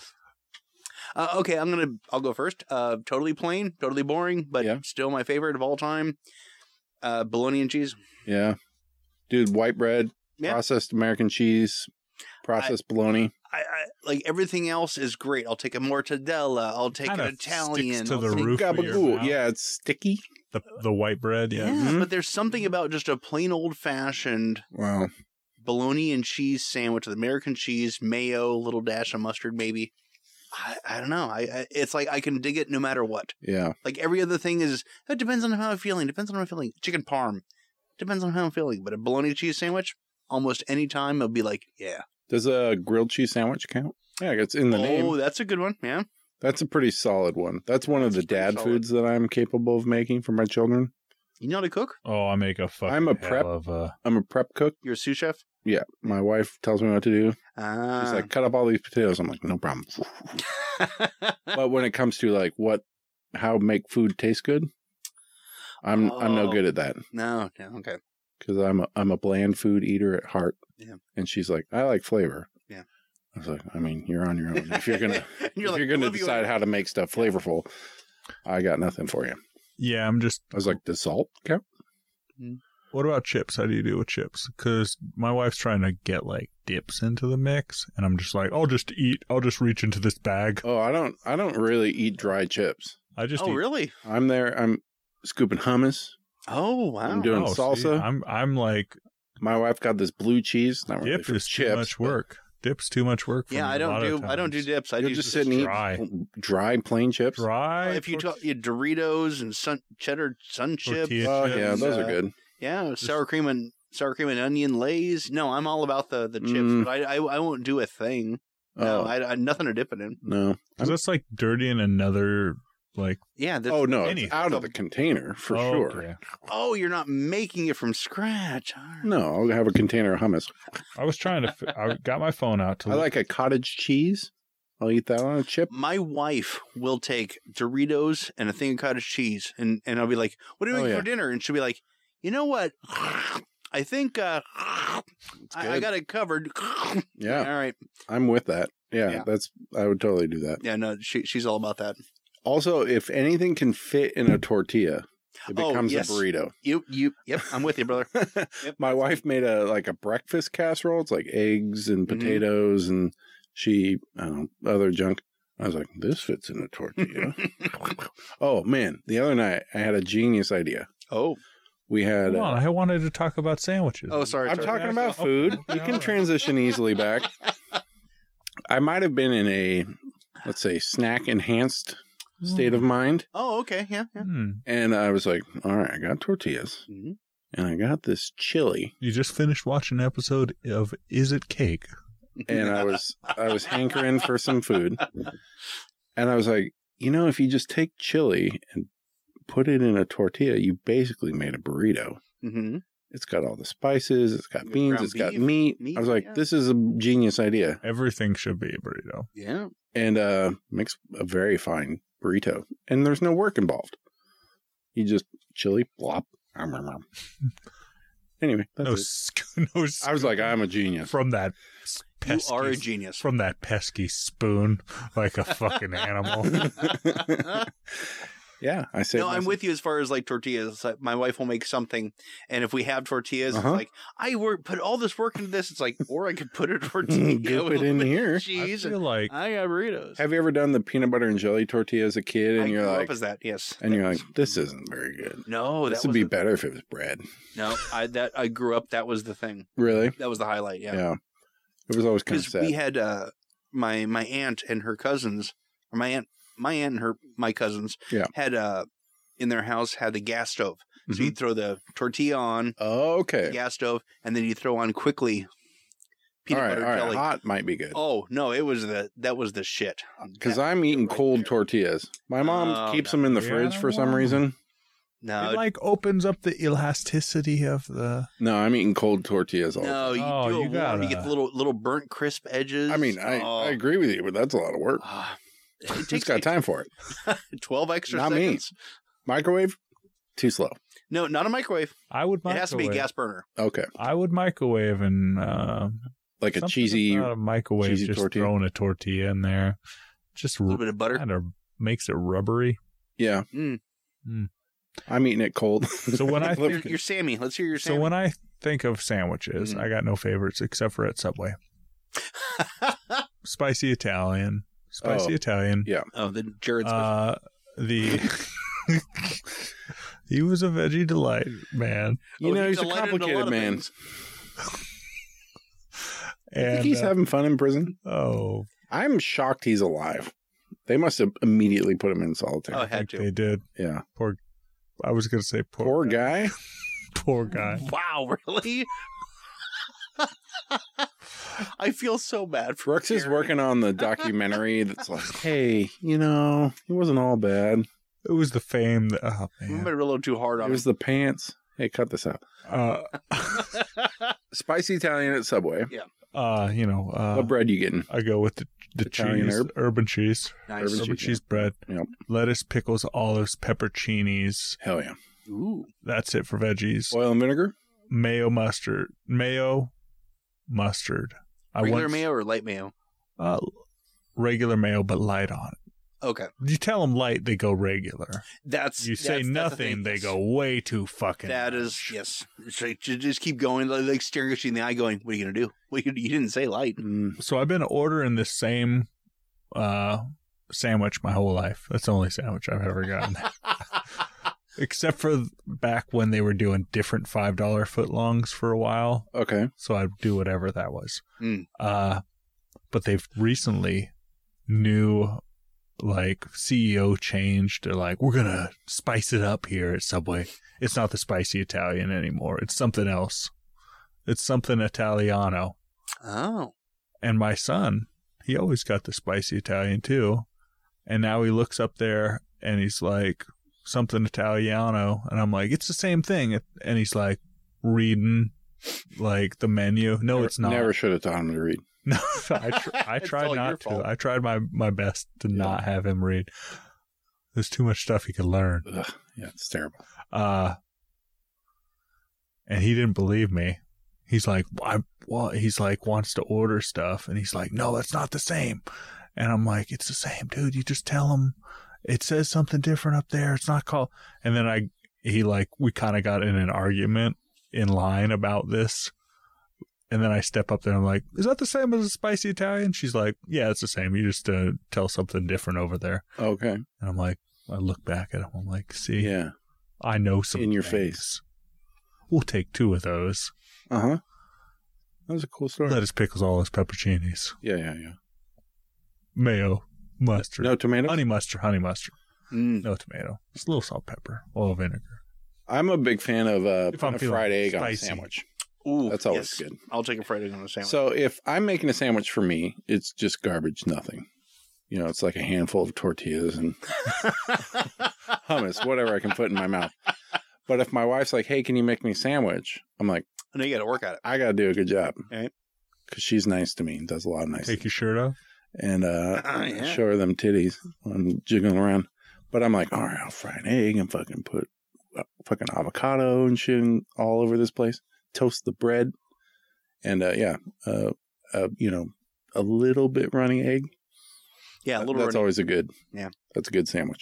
Speaker 2: Uh, okay, I'm gonna. I'll go first. Uh, totally plain, totally boring, but
Speaker 1: Yeah.
Speaker 2: still my favorite of all time. Uh, bologna and cheese.
Speaker 1: Yeah. Dude, white bread,
Speaker 2: Yeah.
Speaker 1: processed American cheese, processed bologna.
Speaker 2: I, I like everything else is great. I'll take a mortadella. I'll take
Speaker 3: Kinda
Speaker 2: an Italian.
Speaker 3: sticks to
Speaker 2: I'll
Speaker 3: the
Speaker 2: take-
Speaker 3: roof of your
Speaker 1: Gabagool.
Speaker 3: mouth.
Speaker 1: Yeah, it's sticky.
Speaker 3: The the white bread,
Speaker 2: Yeah,
Speaker 3: yeah.
Speaker 1: Mhm.
Speaker 2: but there's something about just a plain old fashioned
Speaker 1: Wow.
Speaker 2: bologna and cheese sandwich with American cheese, mayo, little dash of mustard, maybe. I, I don't know. I, I it's like I can dig it no matter what.
Speaker 1: Yeah.
Speaker 2: Like every other thing is, it depends on how I'm feeling. Depends on how I'm feeling. Chicken parm. Depends on how I'm feeling. But a bologna cheese sandwich, almost any time, I'll be like, yeah.
Speaker 1: Does a grilled cheese sandwich count? Yeah, it's in the
Speaker 2: oh,
Speaker 1: name.
Speaker 2: that's a good one. Yeah.
Speaker 1: That's a pretty solid one. That's one of the
Speaker 2: That's pretty
Speaker 1: dad
Speaker 2: solid.
Speaker 1: foods that I'm capable of making for my children.
Speaker 2: You know how to cook?
Speaker 3: Oh, I make a fucking
Speaker 1: I'm a
Speaker 3: hell
Speaker 1: prep-
Speaker 3: of a...
Speaker 1: I'm a prep cook.
Speaker 2: You're a sous chef?
Speaker 1: Yeah, my wife tells me what to do.
Speaker 2: Ah.
Speaker 1: She's like, cut up all these potatoes. I'm like, no problem. But when it comes to like what, how make food taste good, I'm I'm no
Speaker 2: Oh.
Speaker 1: good at that
Speaker 2: no, no, okay.
Speaker 1: because I'm a I'm a bland food eater at heart.
Speaker 2: Yeah.
Speaker 1: And she's like, I like flavor.
Speaker 2: Yeah.
Speaker 1: I was like, I mean, you're on your own. If you're gonna
Speaker 2: And
Speaker 1: if
Speaker 2: like,
Speaker 1: you're gonna
Speaker 2: Olivia-
Speaker 1: decide how to make stuff flavorful, I got nothing for you.
Speaker 3: Yeah, I'm just...
Speaker 1: I was like, does salt count?
Speaker 3: What about chips? How do you do with chips? Because my wife's trying to get like dips into the mix, and I'm just like, I'll just eat. I'll just reach into this bag.
Speaker 1: Oh, I don't I don't really eat dry chips.
Speaker 3: I just
Speaker 2: Oh,
Speaker 3: eat.
Speaker 2: really?
Speaker 1: I'm there. I'm scooping hummus.
Speaker 2: Oh, wow.
Speaker 1: I'm doing
Speaker 3: Oh, see,
Speaker 1: salsa.
Speaker 3: I'm I'm like
Speaker 1: My wife got this blue cheese. Not really
Speaker 3: dip
Speaker 1: for
Speaker 3: is
Speaker 1: chips,
Speaker 3: too much
Speaker 1: but
Speaker 3: work. Dip's too much work. For
Speaker 2: Yeah,
Speaker 3: me
Speaker 2: I
Speaker 3: a
Speaker 2: don't
Speaker 3: lot of
Speaker 2: do I don't do
Speaker 3: times.
Speaker 2: dips. I
Speaker 1: You'll
Speaker 2: do
Speaker 1: just sit and eat
Speaker 3: dry.
Speaker 1: dry plain chips.
Speaker 3: Dry.
Speaker 2: if you talk, you Doritos and sun, cheddar sun chips.
Speaker 3: Tortilla
Speaker 1: Oh
Speaker 3: chips.
Speaker 1: yeah, those
Speaker 2: uh,
Speaker 1: are good.
Speaker 2: Yeah, sour cream and sour cream and onion lays. No, I'm all about the, the chips,
Speaker 1: Mm.
Speaker 2: but I, I I won't do a thing. No,
Speaker 1: Oh
Speaker 2: I, I nothing to dip it in.
Speaker 1: no.
Speaker 3: Because that's like dirty in another like.
Speaker 2: Yeah. That's,
Speaker 1: Oh no,
Speaker 3: Any-
Speaker 1: it's out of the container for
Speaker 3: oh,
Speaker 1: sure.
Speaker 3: okay.
Speaker 2: Oh, you're not making it from scratch.
Speaker 1: No, I'll have a container of hummus.
Speaker 3: I was trying to. fi- I got my phone out to.
Speaker 1: I
Speaker 3: look-
Speaker 1: like a cottage cheese. I'll eat that on a chip.
Speaker 2: My wife will take Doritos and a thing of cottage cheese, and, and I'll be like, "What are you
Speaker 1: Oh,
Speaker 2: making
Speaker 1: yeah.
Speaker 2: for dinner?" And she'll be like, "You know what? I think uh, I, I
Speaker 1: good.
Speaker 2: got it covered."
Speaker 1: Yeah,
Speaker 2: All right.
Speaker 1: I'm with that. Yeah,
Speaker 2: Yeah.
Speaker 1: that's I would totally do that.
Speaker 2: Yeah. No, she she's all about that.
Speaker 1: Also, if anything can fit in a tortilla, it
Speaker 2: Oh,
Speaker 1: becomes
Speaker 2: yes.
Speaker 1: a burrito.
Speaker 2: You you. Yep. I'm with you, brother. Yep.
Speaker 1: My wife made a like a breakfast casserole. It's like eggs and
Speaker 2: Mhm.
Speaker 1: potatoes and she I don't know other junk. I was like, this fits in a tortilla. Oh man, the other night I had a genius idea.
Speaker 2: Oh.
Speaker 1: We had.
Speaker 3: Hold on,
Speaker 1: Uh,
Speaker 3: I wanted to talk about sandwiches.
Speaker 2: Oh, sorry.
Speaker 1: I'm
Speaker 2: sorry.
Speaker 1: talking
Speaker 3: Yeah,
Speaker 1: about
Speaker 3: so-
Speaker 1: food.
Speaker 3: okay,
Speaker 1: You can
Speaker 3: alright.
Speaker 1: transition easily back. I might have been in a, let's say, snack enhanced state of mind,
Speaker 2: Oh, okay. Yeah. yeah.
Speaker 3: Hmm.
Speaker 1: and I was like, all right, I got tortillas,
Speaker 2: Mhm.
Speaker 1: and I got this chili.
Speaker 3: You just finished watching an episode of Is It Cake?
Speaker 1: and I was I was hankering for some food, and I was like, you know, if you just take chili and put it in a tortilla, you basically made a burrito.
Speaker 2: Mm-hmm.
Speaker 1: It's got all the spices, it's got
Speaker 2: Got
Speaker 1: beans,
Speaker 2: ground
Speaker 1: it's got
Speaker 2: beef,
Speaker 1: meat.
Speaker 2: meat,
Speaker 1: I was like,
Speaker 2: yeah.
Speaker 1: this is a genius idea,
Speaker 3: Everything should be a burrito.
Speaker 2: Yeah.
Speaker 1: and uh, makes a very fine burrito, and there's no work involved. You just chili, blop. Om, om, om. Anyway, that's
Speaker 3: No,
Speaker 1: it.
Speaker 3: sc- no.
Speaker 1: I was like, I'm a genius.
Speaker 3: from that
Speaker 2: You
Speaker 3: pesky,
Speaker 2: are a genius.
Speaker 3: from that pesky spoon, like a fucking animal.
Speaker 1: Yeah, I said.
Speaker 2: No, I'm with you as far as like tortillas. It's like my wife will make something, and if we have tortillas,
Speaker 1: Uh-huh.
Speaker 2: it's like I work put all this work into this. It's like, or I could put a tortilla
Speaker 1: Dip
Speaker 2: with
Speaker 1: it in
Speaker 2: a little
Speaker 1: here.
Speaker 3: I
Speaker 2: cheese,
Speaker 3: feel
Speaker 2: and
Speaker 3: like
Speaker 2: I got burritos.
Speaker 1: Have you ever done the peanut butter and jelly tortilla as a kid? And
Speaker 2: I
Speaker 1: you're
Speaker 2: grew
Speaker 1: like,
Speaker 2: up as that. Yes,
Speaker 1: and
Speaker 2: That
Speaker 1: you're
Speaker 2: was-
Speaker 1: like, this isn't very good.
Speaker 2: no,
Speaker 1: this
Speaker 2: that
Speaker 1: would
Speaker 2: was
Speaker 1: be
Speaker 2: the-
Speaker 1: better if it was bread.
Speaker 2: no. I that I grew up. That was the thing.
Speaker 1: Really?
Speaker 2: That was the highlight.
Speaker 1: Yeah.
Speaker 2: Yeah,
Speaker 1: It was always kind of
Speaker 2: because
Speaker 1: sad.
Speaker 2: we had uh, my my aunt and her cousins, or my aunt, my aunt and her my cousins,
Speaker 1: Yeah.
Speaker 2: had uh in their house had the gas stove. So
Speaker 1: Mhm.
Speaker 2: you'd throw the tortilla on
Speaker 1: Oh,
Speaker 2: the
Speaker 1: okay.
Speaker 2: gas stove, and then you throw on quickly peanut
Speaker 1: all right,
Speaker 2: butter
Speaker 1: all right.
Speaker 2: jelly.
Speaker 1: Hot might be good.
Speaker 2: Oh no, it was the that was the shit.
Speaker 1: Because
Speaker 2: That-
Speaker 1: I'm eating
Speaker 2: right
Speaker 1: cold
Speaker 2: there.
Speaker 1: tortillas. My mom
Speaker 2: Oh,
Speaker 1: keeps
Speaker 2: no.
Speaker 1: them in the
Speaker 3: Yeah,
Speaker 1: fridge
Speaker 3: I
Speaker 1: for some
Speaker 3: know.
Speaker 1: reason.
Speaker 2: no,
Speaker 3: it like opens up the elasticity of the.
Speaker 1: No, I'm eating cold tortillas all the
Speaker 2: no,
Speaker 1: time.
Speaker 2: you
Speaker 3: Oh,
Speaker 2: do
Speaker 3: you
Speaker 2: it warm, you get
Speaker 3: gotta-
Speaker 2: the little little burnt crisp edges.
Speaker 1: I mean, I,
Speaker 2: Oh.
Speaker 1: I agree with you, but that's a lot of work.
Speaker 2: Ah, it
Speaker 1: Who's
Speaker 2: takes
Speaker 1: got
Speaker 2: like
Speaker 1: time for it?
Speaker 2: twelve extra
Speaker 1: Not me.
Speaker 2: seconds.
Speaker 1: Microwave? Too slow.
Speaker 2: No, not a microwave.
Speaker 3: I would
Speaker 2: It
Speaker 3: microwave.
Speaker 2: has to be a gas burner.
Speaker 1: Okay.
Speaker 3: I would microwave and uh,
Speaker 1: Like a
Speaker 3: something
Speaker 1: cheesy.
Speaker 3: about a microwave.
Speaker 1: cheesy
Speaker 3: Just
Speaker 1: tortilla.
Speaker 3: throwing a tortilla in there, just
Speaker 2: A little bit of butter.
Speaker 3: kind of makes it rubbery.
Speaker 1: Yeah.
Speaker 2: Mm.
Speaker 3: Mm.
Speaker 1: I'm eating it cold.
Speaker 3: So when I
Speaker 2: You're,
Speaker 3: think,
Speaker 2: you're Sammy. Let's hear your
Speaker 3: so
Speaker 2: Sammy.
Speaker 3: when I think of sandwiches,
Speaker 2: Mhm.
Speaker 3: I got no favorites except for at Subway. Spicy Italian, spicy
Speaker 1: Oh,
Speaker 3: Italian.
Speaker 1: yeah.
Speaker 2: oh, the Jared's.
Speaker 3: Uh, the he was a veggie delight, man.
Speaker 1: You
Speaker 2: Oh,
Speaker 1: know,
Speaker 2: he
Speaker 1: he's a
Speaker 2: delighted in a lot
Speaker 1: complicated
Speaker 2: of
Speaker 1: man.
Speaker 2: things.
Speaker 1: I
Speaker 3: And
Speaker 1: think he's
Speaker 3: uh,
Speaker 1: having fun in prison.
Speaker 3: oh,
Speaker 1: I'm shocked he's alive. They must have immediately put him in solitary.
Speaker 2: Oh,
Speaker 3: I
Speaker 2: had
Speaker 3: think
Speaker 2: to.
Speaker 3: they did.
Speaker 1: Yeah.
Speaker 3: Poor. I was gonna say poor.
Speaker 1: Poor guy.
Speaker 3: Poor guy.
Speaker 2: Wow, really? I feel so bad for
Speaker 1: Brooks is
Speaker 2: Gary.
Speaker 1: working on the documentary that's like, hey, you know, it wasn't all bad.
Speaker 3: It was the fame that. Oh
Speaker 2: We
Speaker 3: man.
Speaker 2: made it a little too hard
Speaker 1: It
Speaker 2: on
Speaker 1: was the pants. Hey, cut this out.
Speaker 3: Uh,
Speaker 2: him.
Speaker 1: Spicy Italian at Subway.
Speaker 3: uh, you know. Uh,
Speaker 1: What bread you getting?
Speaker 3: I go with the the
Speaker 1: Italian
Speaker 3: cheese,
Speaker 1: herb?
Speaker 3: urban cheese,
Speaker 2: Nice.
Speaker 1: Urban
Speaker 3: urban
Speaker 1: cheese,
Speaker 3: cheese bread,
Speaker 1: Yep.
Speaker 3: lettuce, pickles, olives, pepperoncinis.
Speaker 1: Hell yeah.
Speaker 2: Ooh.
Speaker 3: That's it for veggies.
Speaker 1: Oil and vinegar?
Speaker 3: Mayo, mustard, mayo, mustard. I
Speaker 2: Regular
Speaker 3: once-
Speaker 2: mayo or light mayo?
Speaker 3: Uh, regular mayo, but light on it.
Speaker 2: Okay.
Speaker 3: You tell them light, they go regular.
Speaker 2: That's
Speaker 3: You say
Speaker 2: that's, that's the
Speaker 3: nothing,
Speaker 2: thing.
Speaker 3: they
Speaker 2: Yes.
Speaker 3: go way too fucking.
Speaker 2: That is,
Speaker 3: much.
Speaker 2: yes. So you just keep going, like, like staring at you in the eye, going, "What are you gonna do? What you, you didn't say light."
Speaker 1: Mm.
Speaker 3: So I've been ordering this same uh, sandwich my whole life. That's the only sandwich I've ever gotten. Except for back when they were doing different five dollar footlongs for a while.
Speaker 1: Okay.
Speaker 3: So I'd do whatever that was.
Speaker 2: Mm.
Speaker 3: Uh, but they've recently, new, like, C E O changed. They're like, we're going to spice it up here at Subway. It's not the spicy Italian anymore. It's something else. It's something Italiano.
Speaker 2: Oh.
Speaker 3: And my son, he always got the spicy Italian too. And now he looks up there and he's like, something Italiano. And I'm like, it's the same thing. And he's like, reading like the menu. No,
Speaker 1: Never-
Speaker 3: it's not.
Speaker 1: Never should have taught him to read.
Speaker 3: No, I, tr- I
Speaker 2: It's
Speaker 3: tried
Speaker 2: all your
Speaker 3: not to.
Speaker 2: fault.
Speaker 3: I tried my, my best to not have him read. There's too much stuff he could learn.
Speaker 1: Ugh, yeah, it's terrible.
Speaker 3: Uh, and he didn't believe me. He's like, I, well, he's like, wants to order stuff. And he's like, no, that's not the same. And I'm like, it's the same, dude. You just tell him it says something different up there. It's not called. And then I, he like, we kind of got in an argument in line about this. And then I step up there and I'm like, is that the same as a spicy Italian? She's like, yeah, it's the same. You just uh, tell something different over there.
Speaker 1: Okay.
Speaker 3: And I'm like, I look back at him. I'm like, see,
Speaker 1: Yeah.
Speaker 3: I know some
Speaker 1: In your
Speaker 3: things.
Speaker 1: face.
Speaker 3: We'll take two of those.
Speaker 1: Uh huh. That was a cool story.
Speaker 3: Lettuce, pickles, olives, pepperoncinis,
Speaker 1: Yeah, yeah, yeah.
Speaker 3: mayo, mustard,
Speaker 1: No tomatoes?
Speaker 3: honey mustard, honey mustard,
Speaker 2: Mm.
Speaker 3: no tomato, just a little salt, pepper, oil, vinegar.
Speaker 1: I'm a big fan of uh,
Speaker 3: If I'm
Speaker 1: putting a
Speaker 3: feeling
Speaker 1: fried egg on a
Speaker 3: spicy.
Speaker 1: sandwich.
Speaker 2: Ooh,
Speaker 1: That's always
Speaker 2: yes.
Speaker 1: good.
Speaker 2: I'll take a fried egg on a sandwich.
Speaker 1: So if I'm making a sandwich for me, it's just garbage, nothing. You know, it's like a handful of tortillas and hummus, whatever I can put in my mouth. But if my wife's like, hey, can you make me a sandwich? I'm like,
Speaker 2: I know you got to work at it.
Speaker 1: I got to do a good job.
Speaker 2: Right.
Speaker 1: Because she's nice to me and does a lot of nice
Speaker 3: Take
Speaker 1: things.
Speaker 3: your shirt off.
Speaker 1: And uh,
Speaker 2: Oh, yeah.
Speaker 1: show her them titties when I'm jiggling around. But I'm like, all right, I'll fry an egg and fucking put uh, fucking avocado and shit in- all over this place. Toast the bread. And uh, yeah, uh, uh, you know, a little bit runny egg.
Speaker 2: Yeah, a little.
Speaker 1: That's
Speaker 2: runny.
Speaker 1: always a good.
Speaker 2: Yeah.
Speaker 1: That's a good sandwich.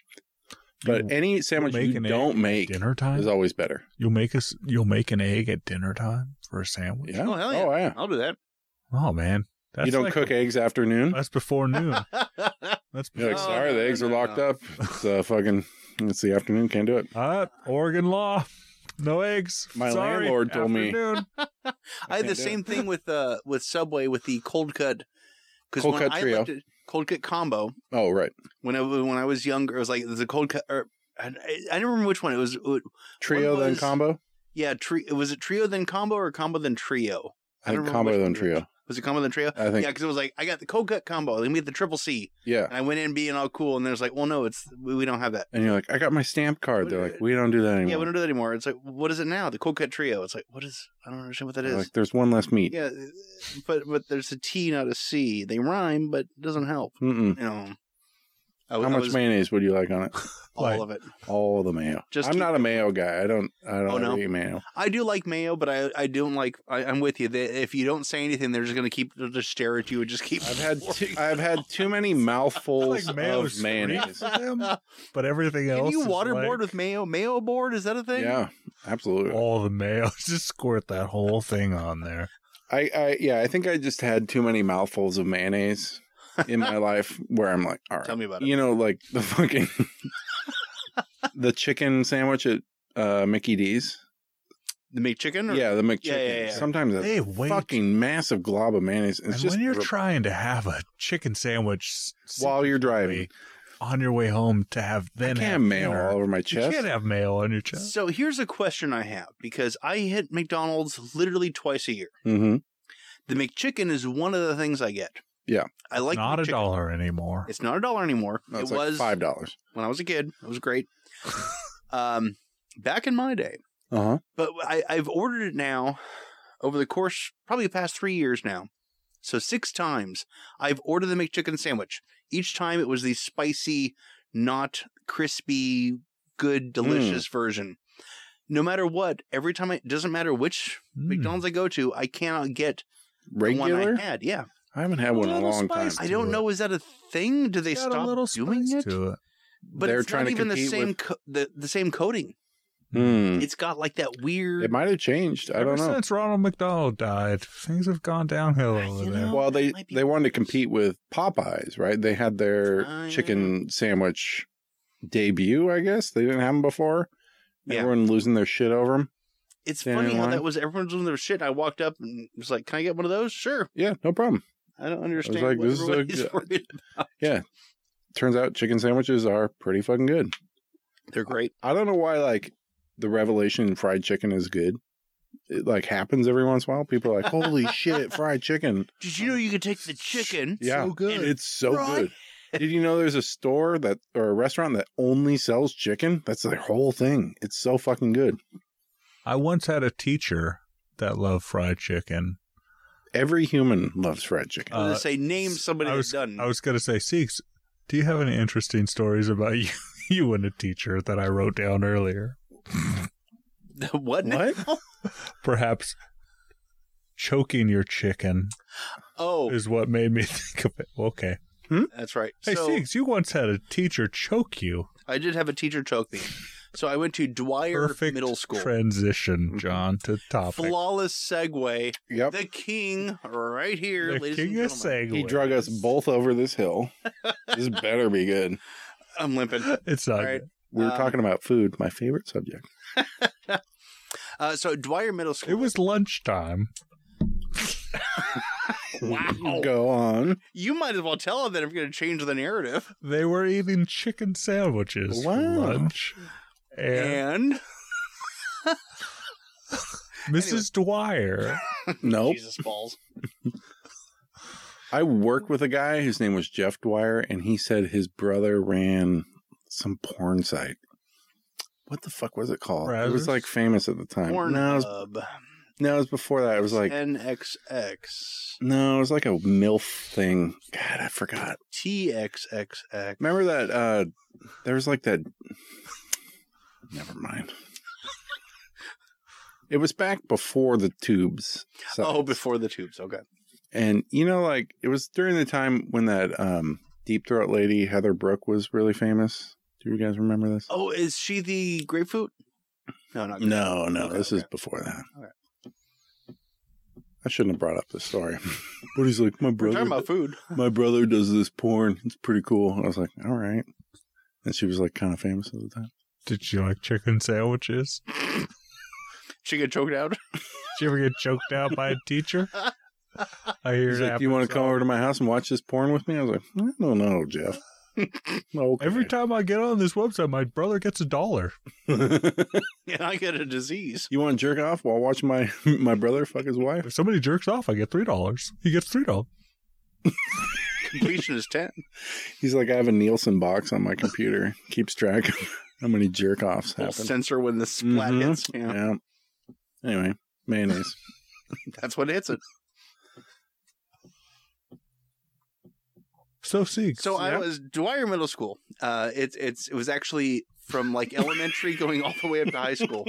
Speaker 1: But
Speaker 3: You'll-
Speaker 1: any sandwich
Speaker 3: make
Speaker 1: you
Speaker 3: an
Speaker 1: don't
Speaker 3: egg
Speaker 1: make
Speaker 3: Dinner time.
Speaker 1: is always better.
Speaker 3: You'll make us. You'll make an egg at dinner time for a sandwich.
Speaker 1: Yeah.
Speaker 2: Oh, hell yeah.
Speaker 1: Oh, yeah.
Speaker 2: I'll do that.
Speaker 3: Oh man, that's
Speaker 1: you don't
Speaker 3: like
Speaker 1: cook
Speaker 3: a-
Speaker 1: eggs afternoon.
Speaker 3: That's before noon. That's
Speaker 1: You're
Speaker 3: before.
Speaker 1: like,
Speaker 2: Oh,
Speaker 1: sorry,
Speaker 2: no,
Speaker 1: the
Speaker 2: no,
Speaker 1: eggs
Speaker 2: no,
Speaker 1: are locked
Speaker 2: no.
Speaker 1: up. It's uh, fucking, it's the afternoon. Can't do it.
Speaker 3: Uh, Oregon law. No eggs.
Speaker 1: My
Speaker 3: Sorry,
Speaker 1: landlord told me-
Speaker 3: afternoon.
Speaker 2: I had the
Speaker 1: can't do
Speaker 2: same
Speaker 1: it.
Speaker 2: thing with uh with Subway with the cold cut. Because
Speaker 1: Cold
Speaker 2: when
Speaker 1: cut
Speaker 2: I
Speaker 1: trio.
Speaker 2: looked at cold cut combo,
Speaker 1: Oh, right.
Speaker 2: when I when I was younger, it was like the cold cut. Or, I, I don't remember which one it was. It-
Speaker 1: Trio,
Speaker 2: One
Speaker 1: then
Speaker 2: was-
Speaker 1: combo?
Speaker 2: yeah, tri- was it trio then combo or combo then trio?
Speaker 1: I
Speaker 2: don't
Speaker 1: think
Speaker 2: remember
Speaker 1: combo,
Speaker 2: which
Speaker 1: then
Speaker 2: one it
Speaker 1: trio.
Speaker 2: Was it combo then trio?
Speaker 1: I think,
Speaker 2: Yeah, because it was like I got the cold cut combo, then we had the triple C,
Speaker 1: yeah.
Speaker 2: and I went in being all cool, and there's like, well, no, it's we, we don't have that.
Speaker 1: And you're like, I got my stamp card. They're like, we don't do that anymore.
Speaker 2: Yeah, we don't do that anymore. It's like, what is it now? The cold cut trio. It's like, what is? I don't understand what that
Speaker 1: They're
Speaker 2: is.
Speaker 1: like, there's one less meat.
Speaker 2: Yeah, but but there's a T, not a C. They rhyme, but it doesn't help.
Speaker 1: Mm-mm.
Speaker 2: You know, I,
Speaker 1: How
Speaker 2: I
Speaker 1: much
Speaker 2: was
Speaker 1: mayonnaise would you like on it?
Speaker 2: all
Speaker 3: Like-
Speaker 2: of it.
Speaker 1: All the mayo.
Speaker 2: Just
Speaker 1: I'm
Speaker 2: keep
Speaker 1: not a
Speaker 2: it-
Speaker 1: mayo guy. I don't. I don't
Speaker 2: Oh, no?
Speaker 1: eat mayo.
Speaker 2: I do like mayo, but I I don't like. I, I'm with you. They, if you don't say anything, they're just gonna keep they'll just stare at you and just keep.
Speaker 1: I've had too, I've had too many mouthfuls
Speaker 3: Like mayo's
Speaker 1: of mayonnaise.
Speaker 3: sweet for them, but everything else.
Speaker 2: Can you
Speaker 3: is
Speaker 2: waterboard
Speaker 3: like,
Speaker 2: with mayo? Mayo board, is that a thing?
Speaker 1: Yeah, absolutely.
Speaker 3: all the mayo? Just squirt that whole thing on there.
Speaker 1: I, I yeah, I think I just had too many mouthfuls of mayonnaise in my life where I'm like, all right,
Speaker 2: Tell me about it.
Speaker 1: you know, like the fucking the chicken sandwich at uh, Mickey D's.
Speaker 2: The McChicken? Or?
Speaker 1: Yeah, the McChicken.
Speaker 2: Yeah, yeah, yeah.
Speaker 1: Sometimes a
Speaker 3: Hey, wait.
Speaker 1: fucking massive glob of mayonnaise. It's
Speaker 3: and
Speaker 1: just
Speaker 3: when you're
Speaker 1: re-
Speaker 3: trying to have a chicken sandwich s-
Speaker 1: while you're driving.
Speaker 3: on your way home to have
Speaker 1: I
Speaker 3: then
Speaker 1: can't
Speaker 3: have
Speaker 1: have mayo
Speaker 3: dinner,
Speaker 1: all over my
Speaker 3: you
Speaker 1: chest.
Speaker 3: can't have mayo on your chest.
Speaker 2: So here's a question I have, because I hit McDonald's literally twice a year.
Speaker 1: Mm-hmm.
Speaker 2: The McChicken is one of the things I get.
Speaker 1: Yeah.
Speaker 2: I like
Speaker 3: Not a
Speaker 2: McChicken.
Speaker 3: dollar anymore.
Speaker 2: It's not a dollar anymore.
Speaker 1: No,
Speaker 2: it
Speaker 1: it's like
Speaker 2: was
Speaker 1: five dollars.
Speaker 2: when I was a kid. It was great. um, back in my day.
Speaker 1: Uh huh.
Speaker 2: But I, I've ordered it now over the course, probably the past three years now. So six times I've ordered the McChicken sandwich. Each time it was the spicy, not crispy, good, delicious version. No matter what, every time I, it doesn't matter which
Speaker 3: Mm.
Speaker 2: McDonald's I go to, I cannot get the
Speaker 1: Regular?
Speaker 2: one I had. Yeah.
Speaker 1: I haven't had one in a
Speaker 3: little
Speaker 1: long time.
Speaker 3: spice.
Speaker 2: I don't
Speaker 3: to
Speaker 2: know. Is that a thing? Do they
Speaker 3: Got a
Speaker 2: stop
Speaker 3: little
Speaker 2: doing
Speaker 3: spice
Speaker 2: it?
Speaker 3: to it.
Speaker 2: But
Speaker 1: They're
Speaker 2: it's
Speaker 1: trying
Speaker 2: not
Speaker 1: to
Speaker 2: even the
Speaker 1: compete
Speaker 2: same
Speaker 1: with-
Speaker 2: co- the, the same coating.
Speaker 1: Hmm.
Speaker 2: It's got like that weird.
Speaker 1: It might have changed. I
Speaker 3: Ever
Speaker 1: don't know.
Speaker 3: since Ronald McDonald died, things have gone downhill
Speaker 2: You
Speaker 3: over
Speaker 2: know,
Speaker 3: there.
Speaker 1: Well, they
Speaker 2: might be-
Speaker 1: they wanted to compete with Popeyes, right? They had their
Speaker 2: Oh, yeah.
Speaker 1: chicken sandwich debut, I guess. They didn't have them before.
Speaker 2: Yeah.
Speaker 1: Everyone losing their shit over them.
Speaker 2: It's
Speaker 1: Standing
Speaker 2: funny
Speaker 1: in
Speaker 2: how
Speaker 1: line.
Speaker 2: that was. Everyone's doing their shit. I walked up and was like, "Can I get one of those?" Sure.
Speaker 1: Yeah, no problem.
Speaker 2: I don't understand.
Speaker 1: like,
Speaker 2: what
Speaker 1: this is a
Speaker 2: everybody's
Speaker 1: good-
Speaker 2: worried about.
Speaker 1: Turns out chicken sandwiches are pretty fucking good.
Speaker 2: They're great.
Speaker 1: I don't know why, like, the revelation in fried chicken is good. It, like, happens every once in a while. People are like, holy shit, fried chicken.
Speaker 2: Did you know you could take the chicken?
Speaker 1: Yeah.
Speaker 3: So good.
Speaker 1: It's so
Speaker 2: Right.
Speaker 1: good. Did you know there's a store that or a restaurant that only sells chicken? That's their whole thing. It's so fucking good.
Speaker 3: I once had a teacher that loved fried chicken.
Speaker 1: Every human loves fried chicken.
Speaker 2: I was
Speaker 3: Uh,
Speaker 2: gonna say, name somebody
Speaker 3: I
Speaker 2: that's
Speaker 3: was,
Speaker 2: done.
Speaker 3: I was going to say, Seeks, do you have any interesting stories about you, you and a teacher that I wrote down earlier?
Speaker 2: what? now?
Speaker 1: What?
Speaker 3: Perhaps choking your chicken
Speaker 2: Oh,
Speaker 3: is what made me think of it. Okay.
Speaker 2: that's right.
Speaker 3: Hey,
Speaker 2: so
Speaker 3: Seeks, you once had a teacher choke you.
Speaker 2: I did have a teacher choke me. So I went to Dwyer
Speaker 3: Perfect
Speaker 2: Middle School.
Speaker 3: transition, John, to topic.
Speaker 2: Flawless segue.
Speaker 1: Yep.
Speaker 2: The king, right here,
Speaker 3: The
Speaker 2: ladies
Speaker 3: king
Speaker 2: and
Speaker 3: of
Speaker 2: gentlemen.
Speaker 3: segues.
Speaker 1: He drug us both over this hill. This better be good.
Speaker 2: I'm limping.
Speaker 3: It's not
Speaker 2: All right.
Speaker 3: good.
Speaker 1: We were
Speaker 2: Um,
Speaker 1: talking about food, my favorite subject.
Speaker 2: Uh, so Dwyer Middle School.
Speaker 3: It was lunchtime.
Speaker 2: wow.
Speaker 1: Go on.
Speaker 2: You might as well tell them that if you're going to change the narrative.
Speaker 3: They were eating chicken sandwiches for
Speaker 1: Wow.
Speaker 3: lunch. And
Speaker 2: And
Speaker 3: Missus Dwyer.
Speaker 1: Nope.
Speaker 2: Jesus balls.
Speaker 1: I worked with a guy whose name was Jeff Dwyer, and he said his brother ran some porn site. What the fuck was it called? It was
Speaker 3: Brazzers?
Speaker 1: like famous at the time.
Speaker 2: Porn
Speaker 1: no, it was,
Speaker 2: Hub.
Speaker 1: no, it was before that. It was like
Speaker 2: N X X.
Speaker 1: no, it was like a MILF thing. God, I forgot.
Speaker 2: T X X X.
Speaker 1: Remember that? Uh, there was like that. Never mind. It was back before the tubes. sites.
Speaker 2: Oh, before the tubes. Okay.
Speaker 1: And you know, like it was during the time when that um, Deep Throat lady Heather Brooke was really famous. Do you guys remember this?
Speaker 2: Oh, is she the grapefruit? No, not grapefruit.
Speaker 1: No, no,
Speaker 2: Okay,
Speaker 1: this
Speaker 2: okay.
Speaker 1: is before that.
Speaker 2: Okay.
Speaker 1: I shouldn't have brought up this story. But he's like, my
Speaker 2: We're
Speaker 1: brother,
Speaker 2: talking about food.
Speaker 1: my brother does this porn. It's pretty cool. I was like, all right. And she was like kind of famous at the time.
Speaker 3: Did you like chicken sandwiches?
Speaker 2: She get choked out.
Speaker 3: Did you ever get choked out by a teacher? I hear
Speaker 1: He's
Speaker 3: it
Speaker 1: like, do you want to
Speaker 3: happens
Speaker 1: come
Speaker 3: all-
Speaker 1: over to my house and watch this porn with me? I was like, I don't know, Jeff. Okay.
Speaker 3: Every time I get on this website, my brother gets a dollar.
Speaker 2: And I get a disease.
Speaker 1: You want to jerk off while watching my my brother fuck his wife?
Speaker 3: If somebody jerks off, I get three dollars. He gets three dollars.
Speaker 2: Completion is ten.
Speaker 1: He's like, I have a Nielsen box on my computer. Keeps track of how many jerk offs
Speaker 2: Little
Speaker 1: happen.
Speaker 2: sensor when the splat
Speaker 1: Mhm.
Speaker 2: hits. Yeah.
Speaker 1: Yeah. Anyway, mayonnaise.
Speaker 2: That's what hits it.
Speaker 3: So Seeks.
Speaker 2: So I
Speaker 1: Yeah.
Speaker 2: was Dwyer Middle School. Uh, it's it's it was actually from like elementary going all the way up to high school.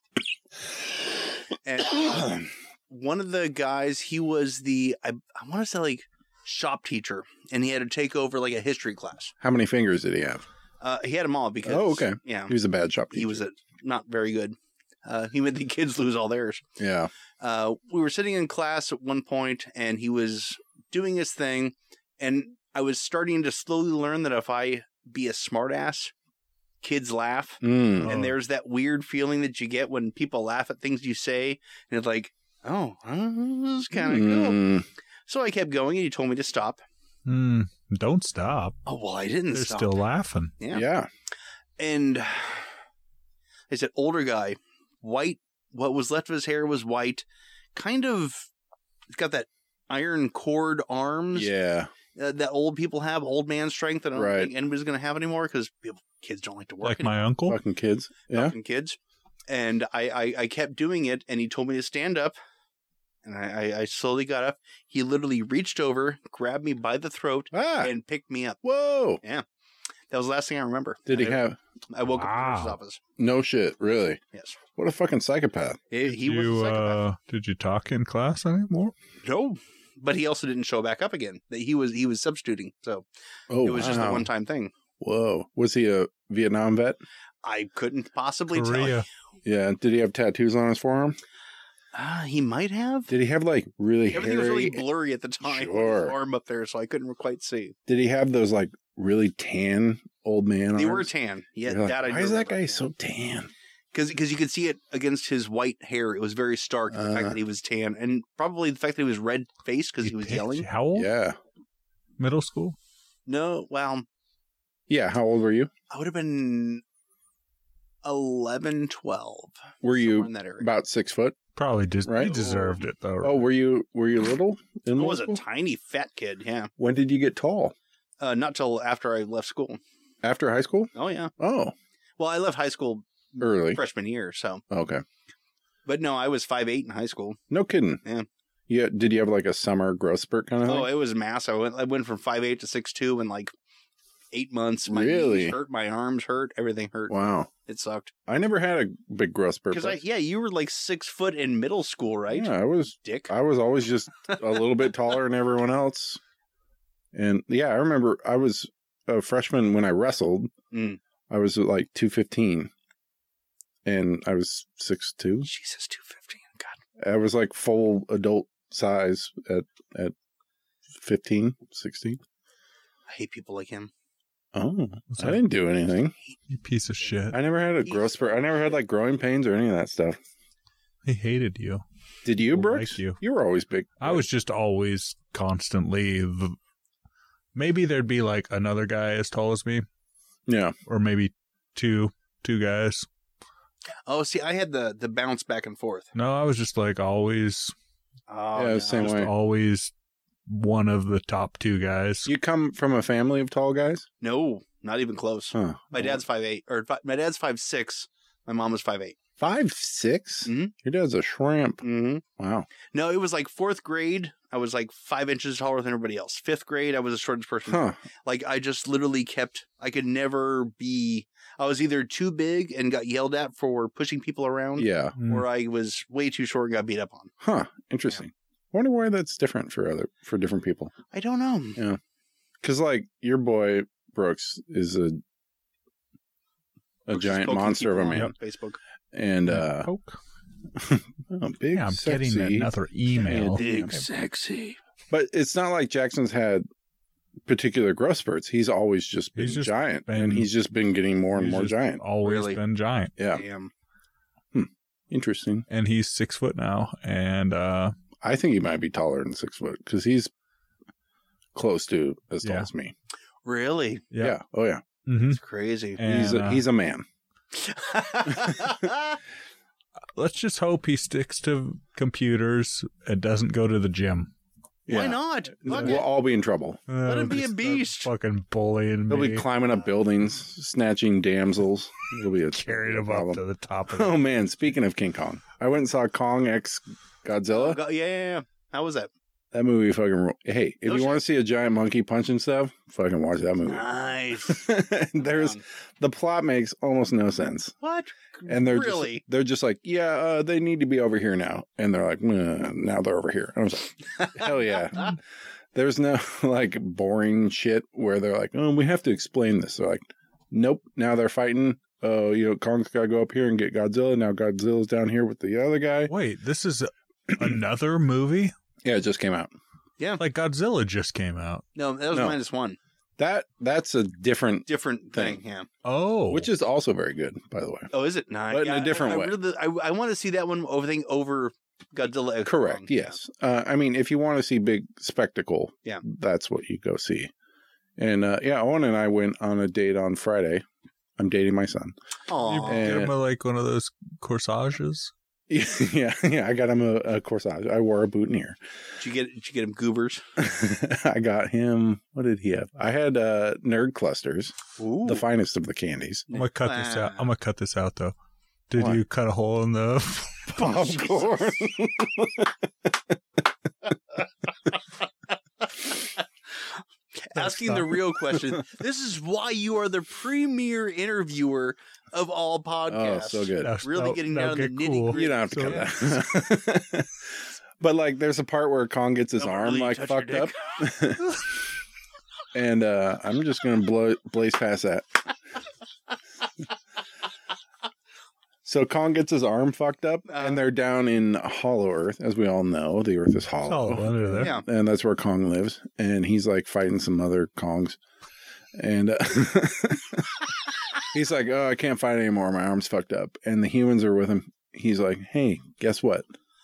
Speaker 2: And one of the guys, he was the I I want to say like shop teacher, and he had to take over like a history class.
Speaker 1: How many fingers did he have?
Speaker 2: Uh, he had them all because
Speaker 1: Oh, okay.
Speaker 2: yeah,
Speaker 1: He was a bad shop teacher.
Speaker 2: he was a, not very good. Uh, he made the kids lose all theirs.
Speaker 1: Yeah.
Speaker 2: Uh, we were sitting in class at one point, and he was doing his thing, and I was starting to slowly learn that if I be a smartass, kids laugh.
Speaker 1: Mm.
Speaker 2: And
Speaker 3: Oh.
Speaker 2: there's that weird feeling that you get when people laugh at things you say. And it's like, oh, this is kind of cool.
Speaker 1: Mm.
Speaker 2: So I kept going and he told me to stop.
Speaker 3: Hmm. Don't stop.
Speaker 2: Oh, well, I didn't
Speaker 3: They're
Speaker 2: stop.
Speaker 3: still laughing.
Speaker 2: Yeah.
Speaker 1: Yeah.
Speaker 2: And I said, older guy, white, what was left of his hair was white, kind of, it's got that iron cord arms
Speaker 1: Yeah.
Speaker 2: uh, that old people have, old man strength that I don't
Speaker 1: Right.
Speaker 2: think anybody's going to have anymore because kids don't like to work
Speaker 3: Like my uncle.
Speaker 1: Fucking kids. Yeah.
Speaker 2: fucking kids. And I, I, I kept doing it, and he told me to stand up, and I, I, I slowly got up. He literally reached over, grabbed me by the throat,
Speaker 1: Ah.
Speaker 2: and picked me up.
Speaker 1: Whoa.
Speaker 2: That was the last thing I remember.
Speaker 1: Did he
Speaker 2: I,
Speaker 1: have
Speaker 2: I woke up in the
Speaker 3: Wow.
Speaker 2: nurse's office.
Speaker 1: no shit? Really?
Speaker 2: Yes.
Speaker 1: What a fucking psychopath.
Speaker 2: He,
Speaker 3: Did
Speaker 2: he was a
Speaker 3: you
Speaker 2: psychopath.
Speaker 3: uh, did you talk in class anymore?
Speaker 2: No, but he also didn't show back up again. That he was he was substituting, so
Speaker 1: Oh,
Speaker 2: it was just a
Speaker 1: wow.
Speaker 2: one time thing.
Speaker 1: Whoa. Was he a Vietnam vet?
Speaker 2: I couldn't possibly tell.
Speaker 3: Korea.
Speaker 1: Yeah. Did he have tattoos on his forearm?
Speaker 2: Uh, he might have.
Speaker 1: Did he have like really
Speaker 2: Everything was
Speaker 1: hairy?
Speaker 2: really blurry at the time. with
Speaker 1: Sure.
Speaker 2: his arm up there, so I couldn't quite see.
Speaker 1: Did he have those like really tan old man
Speaker 2: They
Speaker 1: arms?
Speaker 2: were tan. Yeah,
Speaker 1: You're like,
Speaker 2: that I
Speaker 1: why
Speaker 2: do
Speaker 1: is that
Speaker 2: remember.
Speaker 1: guy
Speaker 2: Yeah.
Speaker 1: so tan?
Speaker 2: Because because you could see it against his white hair. It was very stark. The fact
Speaker 1: Uh.
Speaker 2: that he was tan, and probably the fact that he was red faced because he was
Speaker 3: picked-
Speaker 2: yelling.
Speaker 3: How old?
Speaker 1: Yeah.
Speaker 3: Middle school?
Speaker 2: No, well,
Speaker 1: Yeah. How old were you?
Speaker 2: I would have been eleven, twelve.
Speaker 1: Were
Speaker 2: somewhere
Speaker 1: you
Speaker 2: in that area?
Speaker 1: about six foot?
Speaker 3: Probably just
Speaker 1: Right?
Speaker 3: he deserved it though.
Speaker 1: Oh, were you were you little in
Speaker 2: I
Speaker 1: middle
Speaker 2: was a
Speaker 1: school?
Speaker 2: tiny fat kid. Yeah,
Speaker 1: When did you get tall?
Speaker 2: uh, not till after I left school.
Speaker 1: After high school?
Speaker 2: Oh yeah.
Speaker 1: Oh,
Speaker 2: Well, I left high school
Speaker 1: early.
Speaker 2: freshman year, so.
Speaker 1: Okay.
Speaker 2: But no, I was five eight in high school.
Speaker 1: No kidding.
Speaker 2: Yeah.
Speaker 1: Yeah. Did you have like a summer growth spurt kind of
Speaker 2: Oh,
Speaker 1: thing?
Speaker 2: it was mass. I went. I went from five eight to six two in like eight months. My
Speaker 1: Really?
Speaker 2: knees hurt. My arms hurt. Everything hurt.
Speaker 1: Wow.
Speaker 2: It sucked.
Speaker 1: I never had a big growth spurt.
Speaker 2: Because I
Speaker 1: but-
Speaker 2: yeah, you were like six foot in middle school, right?
Speaker 1: Yeah, I was.
Speaker 2: Dick.
Speaker 1: I was always just a little bit taller than everyone else. And yeah, I remember I was a freshman when I wrestled.
Speaker 2: Mm.
Speaker 1: I was like two fifteen, and I was six two.
Speaker 2: Jesus, two fifteen. God.
Speaker 1: I was like full adult size at at fifteen, sixteen.
Speaker 2: I hate people like him.
Speaker 1: Oh,
Speaker 3: What's
Speaker 1: I
Speaker 3: that?
Speaker 1: didn't do anything.
Speaker 3: You piece of shit.
Speaker 1: I never had a growth spurt. I never had like growing pains or any of that stuff.
Speaker 3: He hated you.
Speaker 1: Did you,
Speaker 3: People
Speaker 1: Brooks?
Speaker 3: like you.
Speaker 1: You were always big.
Speaker 3: I was just always constantly. The, maybe there'd be like another guy as tall as me,
Speaker 1: Yeah.
Speaker 3: or maybe two two guys.
Speaker 2: Oh, see, I had the the bounce back and forth.
Speaker 3: No, I was just like always,
Speaker 2: Oh,
Speaker 1: Yeah,
Speaker 2: no.
Speaker 1: same
Speaker 3: just
Speaker 1: way.
Speaker 3: always one of the top two guys.
Speaker 1: You come from a family of tall guys?
Speaker 2: No, not even close.
Speaker 1: Huh.
Speaker 2: My dad's five eight, or fi- my dad's five six. My mom was five eight.
Speaker 1: Five six?
Speaker 2: Mhm.
Speaker 1: Your dad's a shrimp.
Speaker 2: Mm-hmm.
Speaker 1: Wow.
Speaker 2: No, it was like fourth grade. I was like five inches taller than everybody else. Fifth grade, I was the shortest person.
Speaker 1: Huh.
Speaker 2: Like I just literally kept. I could never be. I was either too big and got yelled at for pushing people around,
Speaker 1: Yeah.
Speaker 3: Mm.
Speaker 2: or I was way too short and got beat up on.
Speaker 1: Huh. Interesting. Wonder why that's different for other for different people.
Speaker 2: I don't know.
Speaker 1: Because like your boy Brooks is a a
Speaker 2: Brooks is
Speaker 1: giant
Speaker 2: poking
Speaker 1: monster of a
Speaker 2: people on
Speaker 1: man,
Speaker 2: Facebook.
Speaker 1: and uh,
Speaker 3: Poke.
Speaker 1: oh, big,
Speaker 3: Yeah, I'm
Speaker 1: sexy.
Speaker 3: getting another email.
Speaker 1: Big,
Speaker 2: sexy.
Speaker 1: But it's not like Jackson's had particular growth spurts. He's always just been
Speaker 3: He's just
Speaker 1: giant,
Speaker 3: been-
Speaker 1: and he's just been getting more and
Speaker 3: He's
Speaker 1: more
Speaker 3: just
Speaker 1: giant.
Speaker 3: Always
Speaker 2: Really?
Speaker 3: been giant,
Speaker 1: Yeah,
Speaker 2: Damn.
Speaker 1: interesting.
Speaker 3: and he's six foot now, and uh,
Speaker 1: I think he might be taller than six foot because he's close to as tall
Speaker 3: Yeah.
Speaker 1: as me.
Speaker 2: Really?
Speaker 1: Yeah.
Speaker 3: yeah,
Speaker 1: Oh yeah.
Speaker 3: hmm
Speaker 2: It's crazy.
Speaker 3: And,
Speaker 1: he's a,
Speaker 3: uh,
Speaker 1: he's a man.
Speaker 3: let's just hope he sticks to computers and doesn't go to the gym.
Speaker 2: Why
Speaker 1: Yeah.
Speaker 2: not? Fuck
Speaker 1: We'll
Speaker 2: it.
Speaker 1: all be in trouble.
Speaker 2: Let him be a
Speaker 3: Just
Speaker 2: beast.
Speaker 3: Fucking bullying
Speaker 1: He'll
Speaker 3: me.
Speaker 1: be climbing up buildings, snatching damsels. He'll be a
Speaker 3: Carried him
Speaker 1: problem.
Speaker 3: up to the top of it.
Speaker 1: Oh man! Speaking of King Kong, I went and saw Kong X Godzilla.
Speaker 2: Go- yeah, yeah, yeah. How was that?
Speaker 1: That movie fucking. ro- Hey, if
Speaker 2: No
Speaker 1: you
Speaker 2: shit.
Speaker 1: want to see a giant monkey punching stuff, fucking watch that movie.
Speaker 2: Nice.
Speaker 1: There's
Speaker 2: Um,
Speaker 1: the plot makes almost no sense,
Speaker 2: what?
Speaker 1: and they're
Speaker 2: really.
Speaker 1: just they're just like, yeah, uh, they need to be over here now, and they're like, "Nah, now they're over here. And I was like, hell yeah. There's no like boring shit where they're like, oh, we have to explain this. They're like, nope. Now they're fighting. Oh, you know, Kong's got to go up here and get Godzilla. Now Godzilla's down here with the other guy.
Speaker 3: Wait, this is another movie?
Speaker 1: Yeah, it just came out.
Speaker 3: Like Godzilla just came out.
Speaker 2: No, that was
Speaker 1: No.
Speaker 2: minus one.
Speaker 1: That that's a different,
Speaker 2: Different thing,
Speaker 1: Thing.
Speaker 2: yeah.
Speaker 3: Oh,
Speaker 1: which is also very good, by the way.
Speaker 2: Oh, is it? Nah,
Speaker 1: But in a
Speaker 2: yeah,
Speaker 1: different
Speaker 2: I,
Speaker 1: way.
Speaker 2: I, really, I, I want to see that one over thing over Godzilla. X
Speaker 1: Correct.
Speaker 2: Kong.
Speaker 1: Yes. Uh, I mean, if you want to see big spectacle,
Speaker 2: Yeah.
Speaker 1: that's what you go see. And uh, yeah, Owen and I went on a date on Friday. I'm dating my son.
Speaker 3: you
Speaker 2: Aw.
Speaker 1: And-
Speaker 3: give him a, like one of those corsages.
Speaker 1: yeah, yeah. I got him a, a corsage. I wore a boutonniere.
Speaker 2: Did you get? Did you get him goobers?
Speaker 1: I got him. What did he have? I had uh, nerd clusters,
Speaker 2: Ooh.
Speaker 1: the finest of the candies.
Speaker 3: I'm gonna cut this out.
Speaker 2: Ah.
Speaker 3: I'm gonna cut this out though. Did
Speaker 1: Why?
Speaker 3: you cut a hole in the
Speaker 1: Popcorn.
Speaker 2: Asking the real question. This is why you are the premier interviewer of all
Speaker 1: Oh,
Speaker 2: podcasts.
Speaker 1: so good.
Speaker 3: Now-
Speaker 2: Really
Speaker 3: now-
Speaker 2: getting
Speaker 3: now
Speaker 2: down to the
Speaker 3: get
Speaker 2: nitty
Speaker 3: cool.
Speaker 2: gritty.
Speaker 1: You don't have to
Speaker 3: So-
Speaker 1: cut that. But like, there's a part where Kong gets his
Speaker 2: Don't
Speaker 1: arm
Speaker 2: really
Speaker 1: like
Speaker 2: touch your
Speaker 1: fucked up,
Speaker 2: dick.
Speaker 1: and uh, I'm just gonna blow blaze past that. So Kong gets his arm fucked up,
Speaker 2: Uh-huh.
Speaker 1: and they're down in Hollow Earth, as we all know. The Earth is hollow,
Speaker 3: Oh, under there.
Speaker 2: Yeah.
Speaker 1: and that's where Kong lives. And he's like fighting some other Kongs, and uh, he's like, "Oh, I can't fight anymore. My arm's fucked up." And the humans are with him. He's like, "Hey, guess what?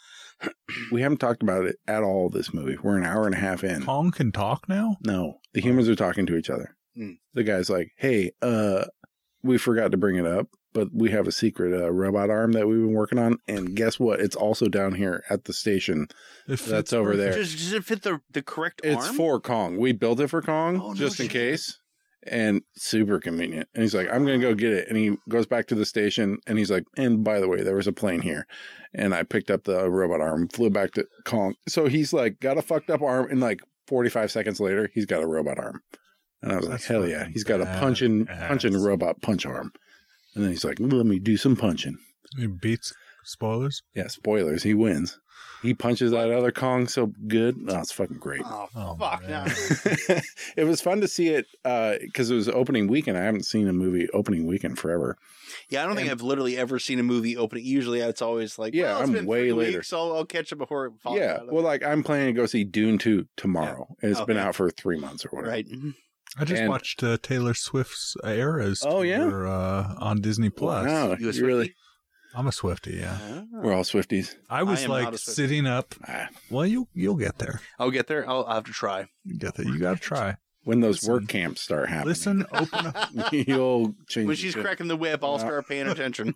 Speaker 1: We haven't talked about it at all this movie. We're an hour and a half in.
Speaker 3: Kong can talk now.
Speaker 1: No, the humans are talking to each other.
Speaker 2: Hmm.
Speaker 1: The guy's like, hey, uh, we forgot to bring it up, but we have a secret uh, robot arm that we've been working on. And guess what? It's also down here at the station.
Speaker 3: It fits
Speaker 1: That's over
Speaker 3: perfect.
Speaker 1: there.
Speaker 2: Does, does it fit the, the correct
Speaker 1: It's
Speaker 2: arm?
Speaker 1: for Kong. We built it for Kong
Speaker 2: Oh, no
Speaker 1: just in
Speaker 2: shit.
Speaker 1: case. And super convenient. And he's like, I'm going to go get it. And he goes back to the station and he's like, and by the way, there was a plane here. And I picked up the robot arm, flew back to Kong. So he's like, got a fucked up arm. And like forty-five seconds later, he's got a robot arm. And I was
Speaker 3: That's
Speaker 1: like, hell yeah.
Speaker 3: fucking
Speaker 1: He's got a punching,
Speaker 3: badass.
Speaker 1: punching robot punch arm. And then he's like, let me do some punching.
Speaker 3: He beats spoilers.
Speaker 1: Yeah, spoilers. He wins. He punches that other Kong so good. Oh, it's fucking great.
Speaker 2: Oh,
Speaker 3: Oh,
Speaker 2: fuck.
Speaker 3: man.
Speaker 2: No.
Speaker 1: It was fun to see it because it was opening weekend. I haven't seen a movie opening weekend forever.
Speaker 2: Yeah, I don't think
Speaker 1: And-
Speaker 2: I've literally ever seen a movie opening. Usually it's always like,
Speaker 1: Yeah,
Speaker 2: well, it's
Speaker 1: I'm
Speaker 2: been
Speaker 1: way
Speaker 2: three
Speaker 1: later.
Speaker 2: weeks, so I'll catch it before it falls
Speaker 1: Yeah,
Speaker 2: out of
Speaker 1: well,
Speaker 2: it.
Speaker 1: like I'm planning to go see Dune two tomorrow. And it's been
Speaker 2: Okay.
Speaker 1: out for three months or whatever.
Speaker 2: Right. Mhm.
Speaker 3: I just
Speaker 1: And-
Speaker 3: watched uh, Taylor Swift's Eras.
Speaker 1: Oh, yeah?
Speaker 3: tour, uh, on Disney Plus.
Speaker 1: Wow,
Speaker 2: You a
Speaker 1: you really?
Speaker 2: Swiftie?
Speaker 3: I'm a Swiftie. Yeah,
Speaker 2: Ah.
Speaker 1: We're all Swifties.
Speaker 3: I was
Speaker 2: I am not
Speaker 3: like
Speaker 2: a Swiftie.
Speaker 3: sitting up.
Speaker 1: Ah,
Speaker 3: Well, you you'll get there.
Speaker 2: I'll get there. I'll, I'll have to try.
Speaker 3: You get there. You got to try.
Speaker 1: when those
Speaker 3: Listen.
Speaker 1: work camps start happening,
Speaker 3: Listen, open up.
Speaker 1: you'll change.
Speaker 2: When
Speaker 1: the
Speaker 2: she's
Speaker 1: tune.
Speaker 2: cracking the whip, I'll
Speaker 1: Yeah.
Speaker 2: start paying attention.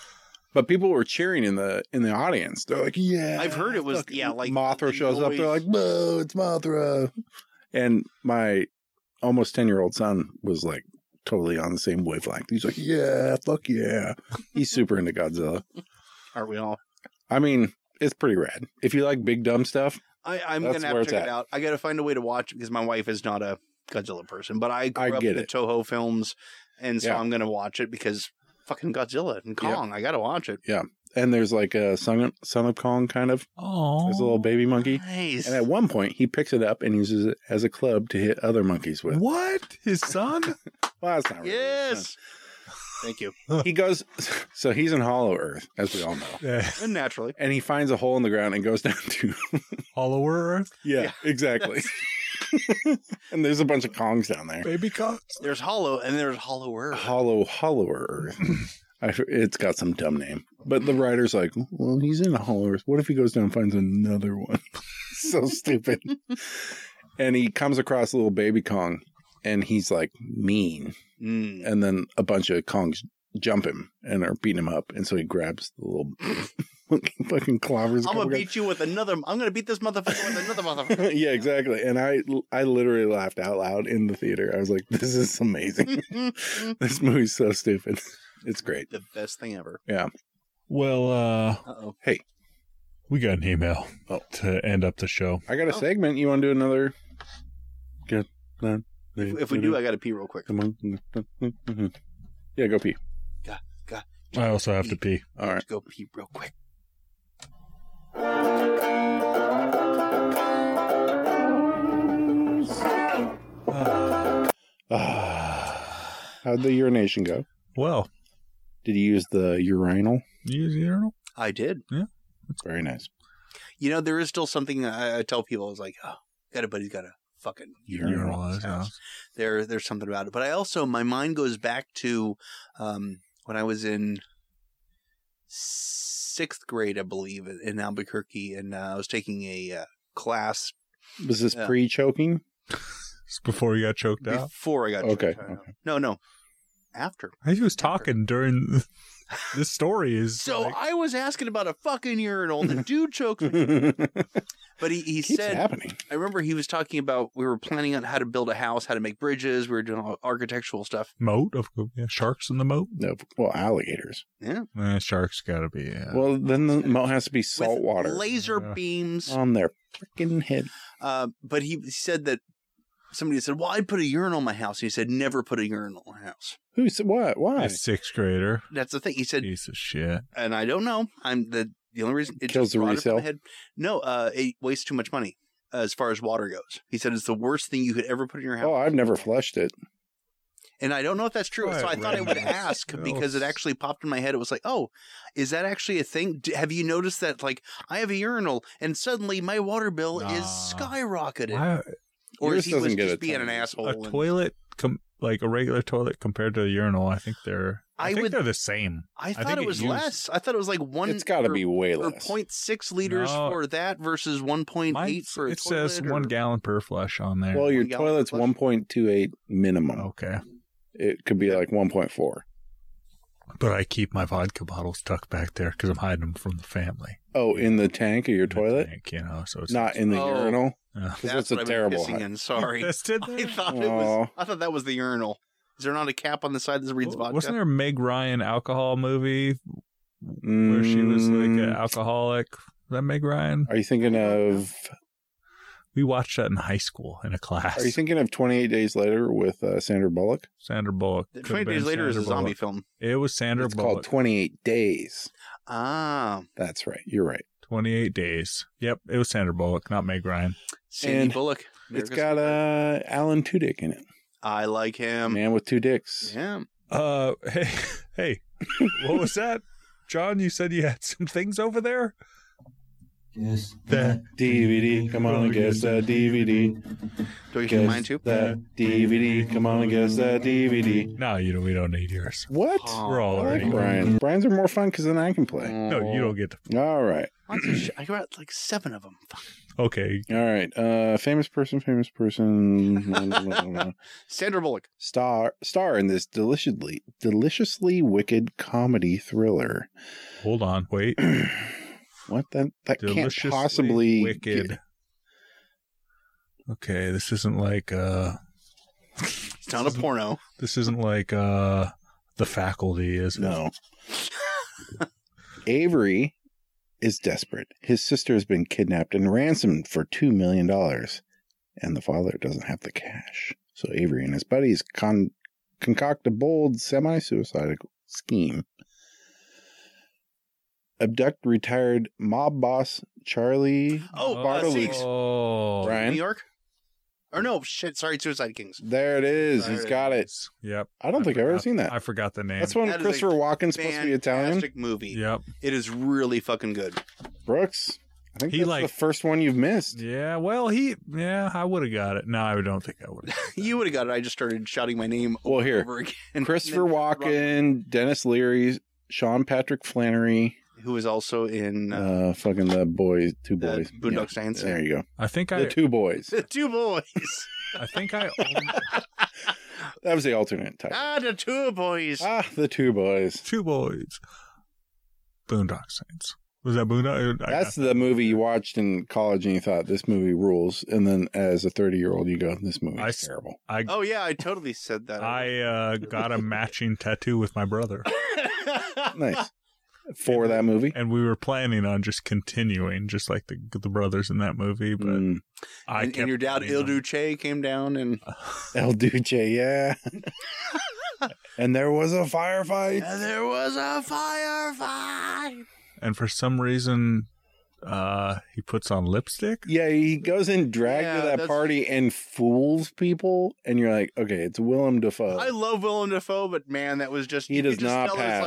Speaker 1: But people were cheering in the in the audience. They're like, "Yeah!"
Speaker 2: I've heard it was-
Speaker 1: fucking
Speaker 2: yeah, like,
Speaker 1: Mothra
Speaker 2: the
Speaker 1: shows up. They're
Speaker 2: noise.
Speaker 1: like, "Whoa, it's Mothra!" And my almost ten year old son was like totally on the same wavelength. He's like, "Yeah, fuck yeah!" He's super into Godzilla.
Speaker 2: Aren't we all?
Speaker 1: I mean, it's pretty rad. If you like big dumb stuff,
Speaker 2: I, I'm
Speaker 1: That's
Speaker 2: gonna have
Speaker 1: where
Speaker 2: to
Speaker 1: it's
Speaker 2: check
Speaker 1: at.
Speaker 2: it out. I got to find a way to watch it because my wife is not a Godzilla person, but I grew
Speaker 1: I
Speaker 2: up
Speaker 1: get
Speaker 2: with the
Speaker 1: it.
Speaker 2: Toho films, and so
Speaker 1: Yeah.
Speaker 2: I'm gonna watch it because fucking Godzilla and Kong. I gotta watch it.
Speaker 1: and there's like a son, son of Kong kind of.
Speaker 3: Oh,
Speaker 1: There's a little baby monkey.
Speaker 2: Nice.
Speaker 1: And at one point, he picks it up and uses it as a club to hit other monkeys with.
Speaker 3: what? His son?
Speaker 1: Well, that's not really his
Speaker 2: Yes. Thank you.
Speaker 1: son. He goes, so he's in Hollow Earth, as we all know.
Speaker 3: Yeah.
Speaker 2: And naturally.
Speaker 1: And he finds a hole in the ground and goes down to.
Speaker 3: Hollower Earth?
Speaker 1: Yeah,
Speaker 2: Yeah.
Speaker 1: exactly. And there's a bunch of Kongs down there.
Speaker 3: Baby Kongs?
Speaker 2: There's Hollow and there's Hollow Earth.
Speaker 1: Hollow, Hollower Earth. I, it's got some dumb name. But the writer's like, well, he's in a Hollow Earth. What if he goes down and finds another one? So stupid. And he comes across a little baby Kong, and he's like mean.
Speaker 2: Mm.
Speaker 1: And then a bunch of Kongs jump him and are beating him up. And so he grabs the little fucking clobbers. a
Speaker 2: I'm
Speaker 1: couple
Speaker 2: gonna
Speaker 1: guys.
Speaker 2: beat you with another. I'm gonna beat this motherfucker with another motherfucker.
Speaker 1: Yeah, exactly. And I, I literally laughed out loud in the theater. I was like, "This is amazing. This movie's so stupid. It's great."
Speaker 2: The best thing ever.
Speaker 3: Well, uh,
Speaker 2: Uh oh.
Speaker 3: we got an email
Speaker 1: Oh.
Speaker 3: to end up the show.
Speaker 1: I got a
Speaker 2: Oh.
Speaker 1: segment. You want to do another? Good.
Speaker 2: If, if we do, I gotta pee real quick.
Speaker 1: come on. Yeah, go pee.
Speaker 3: I also have to pee.
Speaker 1: All right.
Speaker 2: Go pee real quick.
Speaker 1: Ah. How'd the urination go?
Speaker 3: Well,
Speaker 1: Did you use the urinal?
Speaker 3: you use the urinal?
Speaker 2: I did.
Speaker 1: Very nice.
Speaker 2: You know, there is still something I, I tell people is like, oh, got a buddy's got a fucking
Speaker 1: Urinal
Speaker 2: urinal
Speaker 3: in
Speaker 2: in
Speaker 3: his
Speaker 2: his house.
Speaker 3: house.
Speaker 2: There, there's something about it. But I also, my mind goes back to um, when I was in sixth grade, I believe, in Albuquerque, and uh, I was taking a uh, class
Speaker 1: Was this
Speaker 2: Yeah.
Speaker 1: pre-choking?
Speaker 3: It's before you got choked out.
Speaker 2: before I got
Speaker 1: Okay,
Speaker 2: choked out.
Speaker 1: okay.
Speaker 2: No, no, after.
Speaker 3: He was talking during this story is
Speaker 2: So
Speaker 3: like,
Speaker 2: I was asking about a fucking urinal, and the dude choked me. But he, he
Speaker 1: Keeps
Speaker 2: said,
Speaker 1: happening.
Speaker 2: I remember he was talking about we were planning on how to build a house, how to make bridges. We were doing all architectural stuff.
Speaker 3: moat of yeah, sharks in the moat.
Speaker 1: No, well, alligators.
Speaker 2: Yeah.
Speaker 3: Eh, sharks gotta be. Yeah.
Speaker 1: Well, then the moat has to be salt
Speaker 2: With
Speaker 1: water
Speaker 2: laser
Speaker 3: Yeah.
Speaker 2: beams.
Speaker 1: on their freaking head.
Speaker 2: Uh, but he said that somebody said, well, I'd put a urinal in my house. He said, never put a urinal in my house.
Speaker 1: Who said what? Why?
Speaker 3: a sixth grader.
Speaker 2: That's the thing. He said,
Speaker 3: Piece of shit.
Speaker 2: and I don't know. I'm the the only reason it
Speaker 1: Kills
Speaker 2: just
Speaker 1: the
Speaker 2: brought it up in my
Speaker 1: resale?
Speaker 2: head. No, uh, it wastes too much money uh, as far as water goes. He said it's the worst thing you could ever put in your house.
Speaker 1: Oh, I've never flushed it.
Speaker 2: And I don't know if that's true.
Speaker 3: Right,
Speaker 2: so I thought I would
Speaker 3: right.
Speaker 2: ask because it actually popped in my head. It was like, oh, is that actually a thing? D- Have you noticed that? Like, I have a urinal and suddenly my water bill is
Speaker 3: Nah.
Speaker 2: skyrocketed.
Speaker 3: Why,
Speaker 2: Or
Speaker 1: Yours
Speaker 2: is he was
Speaker 1: doesn't get
Speaker 2: just
Speaker 1: a
Speaker 2: being
Speaker 1: ton.
Speaker 2: an asshole?
Speaker 3: a
Speaker 2: and-
Speaker 3: toilet, com- like a regular toilet compared to a urinal, I think they're. I,
Speaker 2: I
Speaker 3: think
Speaker 2: would-
Speaker 3: they're the same.
Speaker 2: I thought
Speaker 3: think
Speaker 2: it
Speaker 3: it
Speaker 2: was
Speaker 3: used-
Speaker 2: less. I thought it was like one.
Speaker 1: It's got to
Speaker 2: or-
Speaker 1: be way
Speaker 2: or
Speaker 1: less.
Speaker 2: zero point six liters
Speaker 3: No.
Speaker 2: for that versus one point eight
Speaker 3: Mine's-
Speaker 2: for a
Speaker 3: it
Speaker 2: toilet.
Speaker 3: says
Speaker 2: or-
Speaker 3: one gallon per flush on there.
Speaker 1: Well, your
Speaker 2: One gallon
Speaker 1: toilet's
Speaker 2: flush?
Speaker 1: one point two eight minimum.
Speaker 3: okay,
Speaker 1: It could be like one point four.
Speaker 3: but I keep my vodka bottles tucked back there because I'm hiding them from the family.
Speaker 1: Oh, in the tank of your
Speaker 3: In the
Speaker 1: toilet?
Speaker 3: tank, you know, so it's
Speaker 1: Not in the
Speaker 2: Oh.
Speaker 1: urinal?
Speaker 3: Uh,
Speaker 1: Because
Speaker 2: That's
Speaker 1: that's a
Speaker 2: what I've been
Speaker 1: terrible
Speaker 2: pissing
Speaker 1: height.
Speaker 2: in. Sorry,
Speaker 3: That's it
Speaker 2: I
Speaker 3: there?
Speaker 2: thought it was.
Speaker 1: Aw.
Speaker 2: I thought that was the urinal. Is there not a cap on the side that reads vodka?
Speaker 3: Wasn't there a Meg Ryan alcohol movie where she was like an
Speaker 1: Mm,
Speaker 3: alcoholic? Was that Meg Ryan?
Speaker 1: Are you thinking of
Speaker 3: We watched that in high school in a class.
Speaker 1: Are you thinking of twenty-eight Days Later with uh, Sandra Bullock?
Speaker 3: Sandra Bullock?
Speaker 2: The
Speaker 3: Could've
Speaker 2: Twenty Days
Speaker 3: been
Speaker 2: Later is a
Speaker 3: Sandra
Speaker 2: zombie
Speaker 3: Bullock.
Speaker 2: film.
Speaker 3: It was Sandra
Speaker 1: It's called
Speaker 3: Bullock.
Speaker 1: twenty-eight Days.
Speaker 2: Ah,
Speaker 1: That's right. You're right.
Speaker 3: twenty-eight days. Yep, it was Sandra Bullock, not Meg Ryan.
Speaker 2: Sandy
Speaker 1: And
Speaker 2: Bullock.
Speaker 1: It's
Speaker 2: America's
Speaker 1: got
Speaker 2: Sweetheart.
Speaker 1: uh, Alan Tudyk in it.
Speaker 2: I like him.
Speaker 1: Man with two dicks.
Speaker 2: Yeah.
Speaker 3: Uh, hey, hey, what was that, John? You said you had some things over there.
Speaker 4: Guess
Speaker 3: That
Speaker 1: D V D, come on and guess that D V D.
Speaker 2: Do you
Speaker 1: Guess
Speaker 2: hear mine too?
Speaker 1: that D V D, come on and guess that D V D.
Speaker 3: No, you know we don't need yours.
Speaker 1: What?
Speaker 2: Oh,
Speaker 3: We're all
Speaker 1: I
Speaker 3: already.
Speaker 1: like Brian. Brian's are more fun because then I can play.
Speaker 3: No, you don't get to.
Speaker 1: All right.
Speaker 2: Lots of shit. I got like seven of them. Fuck.
Speaker 3: Okay,
Speaker 1: All right. Uh, famous person, famous person.
Speaker 2: Sandra Bullock.
Speaker 1: star star in this deliciously deliciously wicked comedy thriller.
Speaker 3: hold on, wait.
Speaker 1: What that that can't
Speaker 3: Deliciously
Speaker 1: possibly
Speaker 3: wicked.
Speaker 1: get-
Speaker 3: Okay, this isn't like uh,
Speaker 2: It's not a porno.
Speaker 3: this isn't like uh, The Faculty, is it?
Speaker 1: No. Avery is desperate. His sister has been kidnapped and ransomed for two million dollars, and the father doesn't have the cash. So Avery and his buddies con- concoct a bold semi-suicide scheme. Abduct retired mob boss Charlie
Speaker 2: Oh, uh,
Speaker 1: Bartolini.
Speaker 2: Six.
Speaker 3: Oh,
Speaker 1: Brian?
Speaker 2: New York? Or no, shit. Sorry, Suicide Kings.
Speaker 1: There it is. He's
Speaker 2: There it
Speaker 1: got it.
Speaker 3: Yep.
Speaker 1: I don't think I've ever
Speaker 3: forgot-
Speaker 1: seen that.
Speaker 3: I forgot the name.
Speaker 1: That's when
Speaker 2: That is
Speaker 1: Christopher
Speaker 2: a
Speaker 1: Walken's supposed to be Italian.
Speaker 2: Fantastic movie.
Speaker 3: Yep.
Speaker 2: It is really fucking good.
Speaker 1: Brooks, I think
Speaker 3: He,
Speaker 1: that's
Speaker 3: like-
Speaker 1: the first one you've missed.
Speaker 3: Yeah. Well, he. Yeah, I would have got it. No, I don't think I would.
Speaker 2: You would have got it. I just started shouting my name
Speaker 1: Well, here.
Speaker 2: over again.
Speaker 1: Christopher Walken, Dennis Leary, Sean Patrick Flannery,
Speaker 2: Who was also in uh,
Speaker 1: uh, fucking the boys, two
Speaker 2: the
Speaker 1: boys.
Speaker 2: Boondock
Speaker 1: Yeah,
Speaker 2: Saints.
Speaker 1: there you go.
Speaker 3: I think
Speaker 1: The
Speaker 3: I.
Speaker 1: two boys.
Speaker 2: The two boys.
Speaker 3: I think I. Own,
Speaker 1: That was the alternate title.
Speaker 2: ah, the two boys.
Speaker 1: Ah, the two boys.
Speaker 3: two boys. Boondock Saints. Was that Boondock? I
Speaker 1: That's
Speaker 3: got-
Speaker 1: the movie you watched in college and you thought this movie rules, and then as a thirty-year-old you go, this movie
Speaker 3: I
Speaker 1: is
Speaker 3: s-
Speaker 1: terrible.
Speaker 3: I.
Speaker 2: Oh, yeah, I totally said that.
Speaker 3: I uh, got a matching tattoo with my brother,
Speaker 1: Nice for that movie.
Speaker 3: and we were planning on just continuing, just like the the brothers in that movie. But
Speaker 1: Mm,
Speaker 3: I
Speaker 2: and,
Speaker 3: kept
Speaker 2: and your dad,
Speaker 3: putting
Speaker 2: Il
Speaker 3: them-
Speaker 2: Duce, came down and
Speaker 1: El Duce, yeah. And there was a firefight.
Speaker 2: and there was a firefight.
Speaker 3: and for some reason, uh, he puts on lipstick.
Speaker 1: Yeah, he goes in drag
Speaker 2: Yeah,
Speaker 1: to that
Speaker 2: that's-
Speaker 1: party and fools people, and you're like, okay, it's Willem Dafoe.
Speaker 2: I love Willem Dafoe, but man, that was just
Speaker 1: he
Speaker 2: you
Speaker 1: does
Speaker 2: could just
Speaker 1: not
Speaker 2: tell
Speaker 1: pass.
Speaker 2: It was like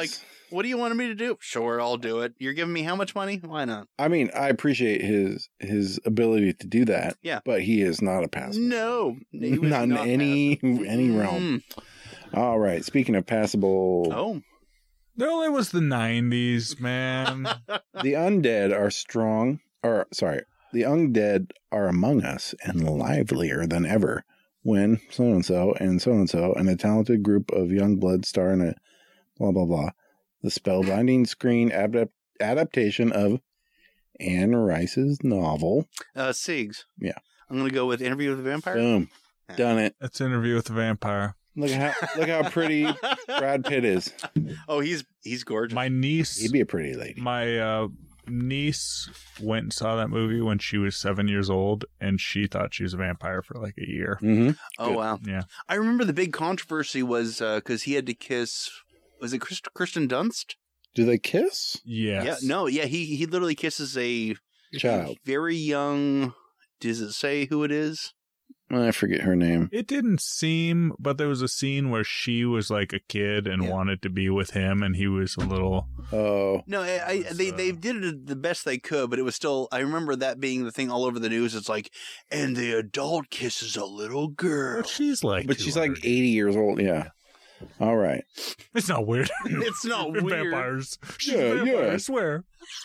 Speaker 2: What do you want me to do? Sure, I'll do it. You're giving me how much money? Why not?
Speaker 1: I mean, I appreciate his his ability to do that.
Speaker 2: Yeah.
Speaker 1: But he is not a passable.
Speaker 2: No. he was
Speaker 1: Not in
Speaker 2: not
Speaker 1: any
Speaker 2: passable.
Speaker 1: any realm.
Speaker 2: Mm.
Speaker 1: All right. Speaking of passable,
Speaker 2: Oh.
Speaker 3: There only was the nineties, man.
Speaker 1: the undead are strong. Or sorry, the undead are among us and livelier than ever. When so and so and so and so and a talented group of young blood star in a blah blah blah. The spellbinding screen adapt- adaptation of Anne Rice's novel.
Speaker 2: Uh, Sigs.
Speaker 1: Yeah.
Speaker 2: I'm going to go with Interview with the Vampire.
Speaker 1: Boom. Done it.
Speaker 3: Let's Interview with the Vampire.
Speaker 1: Look at how look how pretty Brad Pitt is.
Speaker 2: Oh, he's he's gorgeous.
Speaker 3: My niece,
Speaker 1: He'd be a pretty lady.
Speaker 3: my uh, niece went and saw that movie when she was seven years old, and she thought she was a vampire for like a year.
Speaker 1: Mm-hmm.
Speaker 2: oh,
Speaker 1: good.
Speaker 2: wow.
Speaker 3: Yeah.
Speaker 2: I remember the big controversy was because he had to kiss, was it Christ- Kristen Dunst?
Speaker 1: Do they kiss?
Speaker 3: Yes.
Speaker 2: Yeah, no, yeah, he he literally kisses a
Speaker 1: Child.
Speaker 2: very young. Does it say who it is?
Speaker 1: I forget her name.
Speaker 3: It didn't seem, but there was a scene where she was like a kid and
Speaker 2: Yeah.
Speaker 3: wanted to be with him, and he was a little.
Speaker 1: Oh,
Speaker 2: No, I, I, they
Speaker 3: So-
Speaker 2: they did it the best they could, but it was still. I remember that being the thing all over the news. It's like, and the adult kisses a little girl.
Speaker 3: But she's like.
Speaker 1: but she's like
Speaker 3: two hundred.
Speaker 1: eighty years old. Yeah. All right.
Speaker 3: It's not weird.
Speaker 2: It's not
Speaker 3: They're
Speaker 2: weird.
Speaker 3: Vampires. She's
Speaker 1: Yeah,
Speaker 3: a vampire,
Speaker 1: yeah.
Speaker 3: I swear.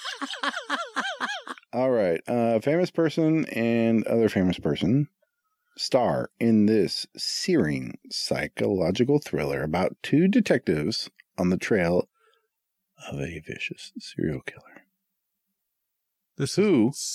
Speaker 1: All right. Uh, famous person and other famous person star in this searing psychological thriller about two detectives on the trail of a vicious serial killer.
Speaker 3: This
Speaker 1: Who?
Speaker 3: is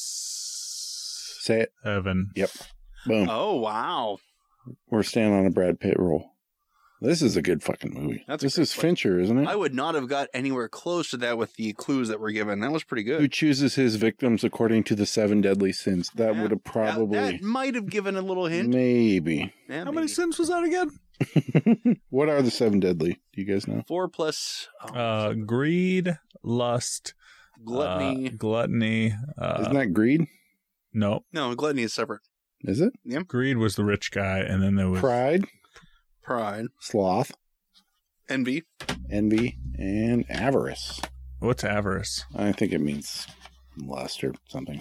Speaker 1: Say it.
Speaker 3: Evan.
Speaker 1: Boom.
Speaker 2: Oh wow!
Speaker 1: We're standing on a Brad Pitt roll. This is a good fucking movie.
Speaker 2: That's a
Speaker 1: this
Speaker 2: great
Speaker 1: is
Speaker 2: flick.
Speaker 1: Fincher, isn't it?
Speaker 2: I would not have got anywhere close to that with the clues that were given. That was pretty
Speaker 1: Who
Speaker 2: good.
Speaker 1: chooses his victims according to the seven deadly sins? That
Speaker 2: Yeah.
Speaker 1: would have
Speaker 2: That-
Speaker 1: probably,
Speaker 2: that, might have given a little hint.
Speaker 1: maybe.
Speaker 2: Yeah,
Speaker 3: How
Speaker 2: maybe.
Speaker 3: many sins was that again?
Speaker 1: What are the seven deadly? Do you guys know?
Speaker 2: Four plus oh,
Speaker 3: Uh, greed, lust,
Speaker 2: gluttony.
Speaker 3: uh, gluttony. Uh,
Speaker 1: Isn't that greed?
Speaker 3: no,
Speaker 2: no, gluttony is separate.
Speaker 1: Is it?
Speaker 3: greed was the rich guy, and then there was
Speaker 1: Pride,
Speaker 2: Pride,
Speaker 1: sloth,
Speaker 2: envy.
Speaker 1: envy, and avarice.
Speaker 3: what's avarice?
Speaker 1: I think it means lust or something.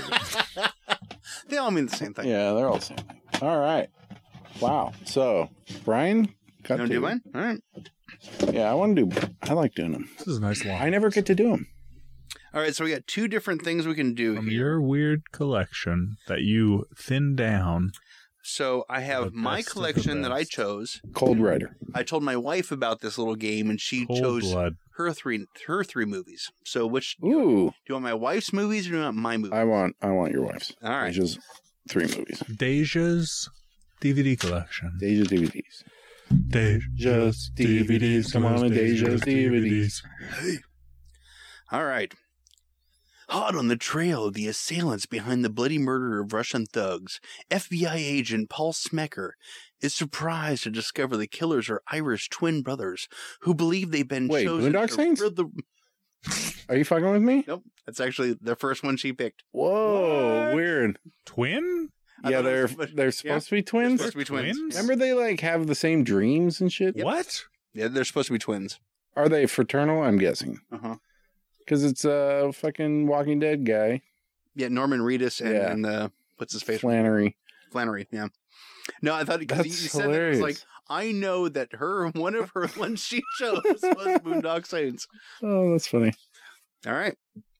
Speaker 2: They all mean the same thing.
Speaker 1: Yeah, they're all the same thing. All right. Wow. So, Brian, cut
Speaker 2: You want to
Speaker 1: to-
Speaker 2: do mine? All right.
Speaker 1: Yeah, I want to do. I like doing them.
Speaker 3: This is a nice line.
Speaker 1: I never get to do them.
Speaker 2: All right. So we got two different things we can do
Speaker 3: From
Speaker 2: here.
Speaker 3: your weird collection that you thinned down.
Speaker 2: So I have
Speaker 3: The
Speaker 2: my
Speaker 3: best of the
Speaker 2: collection that I
Speaker 3: best.
Speaker 2: chose.
Speaker 1: Cold Rider.
Speaker 2: I told my wife about this little game, and she
Speaker 3: Cold
Speaker 2: chose
Speaker 3: blood.
Speaker 2: her three her three movies. So which
Speaker 1: Ooh,
Speaker 2: do you want? My wife's movies or do you want my movies?
Speaker 1: I want. I want your wife's.
Speaker 2: All right.
Speaker 1: Deja's three movies.
Speaker 3: Deja's D V D collection.
Speaker 1: Deja's D V Ds.
Speaker 3: Deja's
Speaker 1: D V Ds. Come on, Deja's D V Ds.
Speaker 2: Hey. All right. Hot on the trail of the assailants behind the bloody murder of Russian thugs, F B I agent Paul Smecker is surprised to discover the killers are Irish twin brothers who believe they've been
Speaker 1: Wait,
Speaker 2: chosen
Speaker 1: Boondock
Speaker 2: to
Speaker 1: Saints?
Speaker 2: rid the...
Speaker 1: Are you fucking with me?
Speaker 2: Nope, that's actually the first one she picked.
Speaker 1: Whoa,
Speaker 3: What?
Speaker 1: weird.
Speaker 3: Twin?
Speaker 2: I
Speaker 1: Yeah,
Speaker 2: thought it
Speaker 1: they're
Speaker 2: was- but-
Speaker 1: they're
Speaker 2: yeah,
Speaker 1: supposed to be
Speaker 2: they're
Speaker 1: twins.
Speaker 2: supposed to be twins.
Speaker 3: Twins?
Speaker 1: Remember, they like have the same dreams and shit.
Speaker 3: What?
Speaker 2: Yeah, they're supposed to be twins.
Speaker 1: Are they fraternal? I'm guessing
Speaker 2: Uh-huh.
Speaker 1: because it's a fucking Walking Dead guy,
Speaker 2: Yeah, Norman Reedus and,
Speaker 1: Yeah.
Speaker 2: and uh, what's his face?
Speaker 1: Flannery.
Speaker 2: Flannery, yeah. No, I thought because you
Speaker 1: That's
Speaker 2: said that, it was
Speaker 1: hilarious.
Speaker 2: like, I know that her, one of her ones she chose was Boondock Saints.
Speaker 1: Oh, that's funny.
Speaker 2: All right.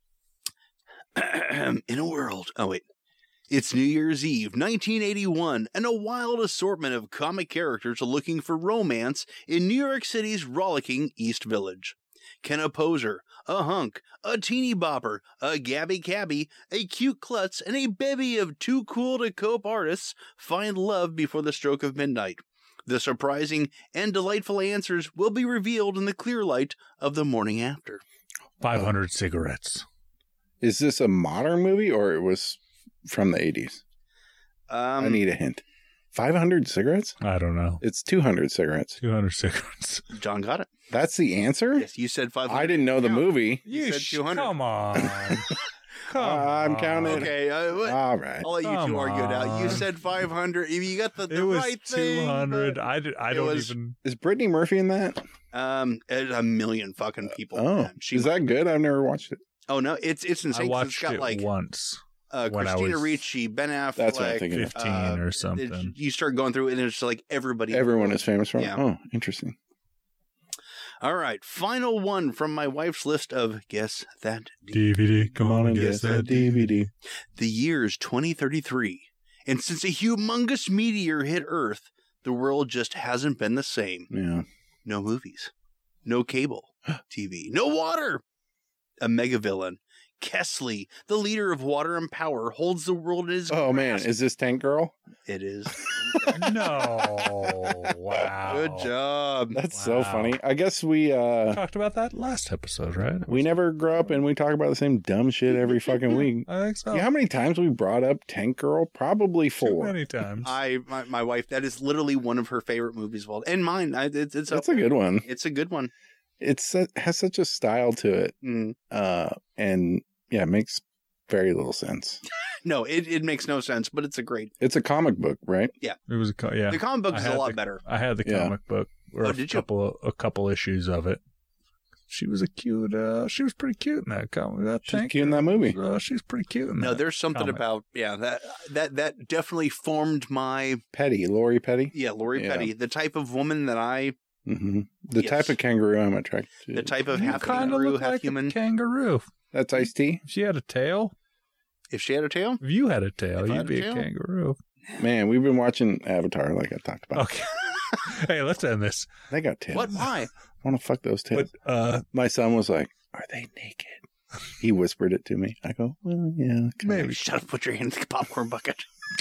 Speaker 2: In a world. Oh, wait. It's New Year's Eve, nineteen eighty-one, and a wild assortment of comic characters are looking for romance in New York City's rollicking East Village. Can a poser, a hunk, a teeny bopper, a gabby cabby, a cute klutz, and a bevy of too cool to cope artists find love before the stroke of midnight? The surprising and delightful answers will be revealed in the clear light of the morning after.
Speaker 3: five hundred cigarettes.
Speaker 1: Is this a modern movie or it was from the eighties?
Speaker 2: Um,
Speaker 1: I need a hint. five hundred cigarettes?
Speaker 3: I don't know.
Speaker 1: It's two hundred cigarettes.
Speaker 3: two hundred cigarettes.
Speaker 2: John got it.
Speaker 1: That's the answer?
Speaker 2: Yes, you said five hundred.
Speaker 1: I didn't know the
Speaker 2: Yeah.
Speaker 1: movie.
Speaker 2: You said
Speaker 3: sh-
Speaker 2: two hundred.
Speaker 3: Come on. Come
Speaker 1: I'm
Speaker 3: on.
Speaker 1: counting.
Speaker 2: Okay, uh, what-
Speaker 1: All right.
Speaker 2: I'll let you
Speaker 3: Come
Speaker 2: two argue it out. You
Speaker 3: on.
Speaker 2: said five hundred. You got the, the
Speaker 3: It was
Speaker 2: right thing.
Speaker 3: two hundred.
Speaker 2: but-
Speaker 3: I, did, I
Speaker 2: it
Speaker 3: don't
Speaker 2: was-
Speaker 3: even.
Speaker 1: Is Brittany Murphy in that?
Speaker 2: Um, it's a million fucking people.
Speaker 1: Oh,
Speaker 2: man. She,
Speaker 1: is that good? I've never watched it.
Speaker 2: oh no, it's it's
Speaker 3: I
Speaker 2: insane. 'cause
Speaker 3: watched
Speaker 2: it's got
Speaker 3: it
Speaker 2: like
Speaker 3: once,
Speaker 2: uh,
Speaker 3: when I
Speaker 2: Christina
Speaker 3: was-
Speaker 2: Ricci, Ben Affleck.
Speaker 1: That's what I'm thinking of.
Speaker 3: fifteen
Speaker 2: uh,
Speaker 3: or
Speaker 2: it-
Speaker 3: something.
Speaker 2: you start going through it, and it's like everybody.
Speaker 1: Everyone is famous for it.
Speaker 2: Yeah.
Speaker 1: Oh, interesting.
Speaker 2: All right, final one from my wife's list of guess that
Speaker 3: D V D. Come on and guess that
Speaker 1: D V D.
Speaker 2: The year's twenty thirty-three, and since a humongous meteor hit Earth, the world just hasn't been the same.
Speaker 1: Yeah.
Speaker 2: No movies, no cable T V, no water. A mega villain, Kesley, the leader of Water and Power, holds the world in his
Speaker 1: Oh man,
Speaker 2: grasp.
Speaker 1: is this Tank Girl?
Speaker 2: It is.
Speaker 3: No. Wow.
Speaker 2: Good job.
Speaker 1: That's so
Speaker 3: Wow.
Speaker 1: funny. I guess we
Speaker 3: We
Speaker 1: uh
Speaker 3: talked about that last episode, right?
Speaker 1: we never grow up and we talk about the same dumb shit every fucking week.
Speaker 3: I think so.
Speaker 1: You know how many times we brought up Tank Girl? Probably
Speaker 3: Too
Speaker 1: four.
Speaker 3: many times.
Speaker 2: I my, my wife. That is literally one of her favorite movies of all, and mine. I, it's it's
Speaker 1: That's
Speaker 2: up
Speaker 1: a
Speaker 2: there.
Speaker 1: good one.
Speaker 2: It's a good one.
Speaker 1: It's it has such a style to it.
Speaker 2: Mm.
Speaker 1: Uh and yeah, it makes very little sense.
Speaker 2: No, it, it makes no sense, but it's a great.
Speaker 1: It's a comic book, right?
Speaker 3: It was a co- yeah.
Speaker 2: The comic book
Speaker 3: I
Speaker 2: is a
Speaker 3: had
Speaker 2: lot
Speaker 3: the-
Speaker 2: better.
Speaker 3: I had the
Speaker 1: Yeah.
Speaker 3: comic book or
Speaker 2: Oh,
Speaker 3: a
Speaker 2: did you?
Speaker 3: couple a couple issues of it. She was a cute. Uh, she was pretty cute in that comic. That
Speaker 1: She's
Speaker 3: tank
Speaker 1: cute in that movie.
Speaker 3: Uh, she's pretty cute in
Speaker 2: No,
Speaker 3: that.
Speaker 2: there's something
Speaker 3: comic.
Speaker 2: about yeah that that that definitely formed my
Speaker 1: Petty, Lori Petty.
Speaker 2: yeah Lori
Speaker 1: Yeah.
Speaker 2: Petty, the type of woman that I
Speaker 1: hmm The
Speaker 2: Yes.
Speaker 1: type of kangaroo I'm attracted to.
Speaker 2: the type of
Speaker 3: You
Speaker 2: half
Speaker 3: kind of
Speaker 2: kangaroo,
Speaker 3: look
Speaker 2: half
Speaker 3: like
Speaker 2: human.
Speaker 3: a kangaroo.
Speaker 1: That's Ice T.
Speaker 3: If she had a tail,
Speaker 2: If she had a tail,
Speaker 3: if you had a tail,
Speaker 2: If I
Speaker 3: you'd
Speaker 2: had a
Speaker 3: be a
Speaker 2: tail?
Speaker 3: kangaroo.
Speaker 1: Man, we've been watching Avatar, like I talked about.
Speaker 3: Okay. Hey, let's end this.
Speaker 1: They got tails.
Speaker 2: what? Why?
Speaker 1: I want to fuck those tails.
Speaker 3: But uh,
Speaker 1: My son was like, "Are they naked?" He whispered it to me. I go, "Well, yeah,
Speaker 3: maybe
Speaker 2: Shut up! Put your hand in the popcorn bucket.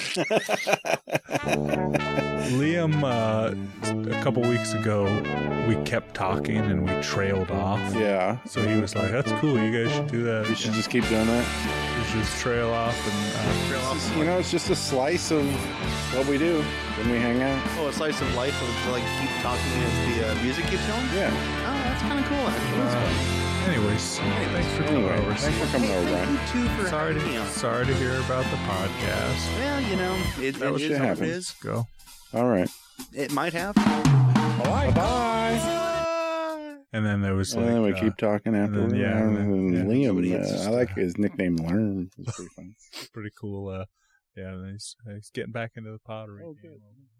Speaker 3: Liam, uh, a couple weeks ago, we kept talking and we trailed off.
Speaker 1: yeah."
Speaker 3: So he was like, "That's cool. You guys should do that.
Speaker 1: You should just keep doing that.
Speaker 3: You should just trail off and uh,
Speaker 2: Trail off.
Speaker 1: It's just, you know, it's just a slice of what we do when we hang out.
Speaker 2: Oh, a slice of life of like keep talking as the uh, music keeps going.
Speaker 1: Yeah.
Speaker 2: Oh, that's kind of cool. Actually.
Speaker 3: Uh, anyways, thanks for coming
Speaker 1: Anyway,
Speaker 3: over.
Speaker 1: thanks for coming over,
Speaker 2: Thank
Speaker 1: Brian.
Speaker 2: you too for
Speaker 3: Sorry
Speaker 2: having me
Speaker 3: to
Speaker 2: on.
Speaker 3: sorry to hear about the podcast.
Speaker 2: Well, you know, it,
Speaker 1: That
Speaker 2: it
Speaker 1: was
Speaker 2: is
Speaker 1: shit
Speaker 2: what it
Speaker 1: happens.
Speaker 2: is.
Speaker 3: Go.
Speaker 1: All right.
Speaker 2: It might have.
Speaker 1: Bye bye.
Speaker 3: And then there was like,
Speaker 1: And then we
Speaker 3: uh,
Speaker 1: keep talking after.
Speaker 3: then, yeah,
Speaker 1: and
Speaker 3: and then-
Speaker 1: then
Speaker 3: yeah.
Speaker 2: Nobody
Speaker 1: Liam,
Speaker 2: hits
Speaker 1: uh,
Speaker 2: us.
Speaker 1: I like his nickname, Lerm. It's pretty funny.
Speaker 3: pretty cool. Uh, yeah, and he's, he's getting back into the pottery.
Speaker 1: Oh,
Speaker 3: game.
Speaker 1: good.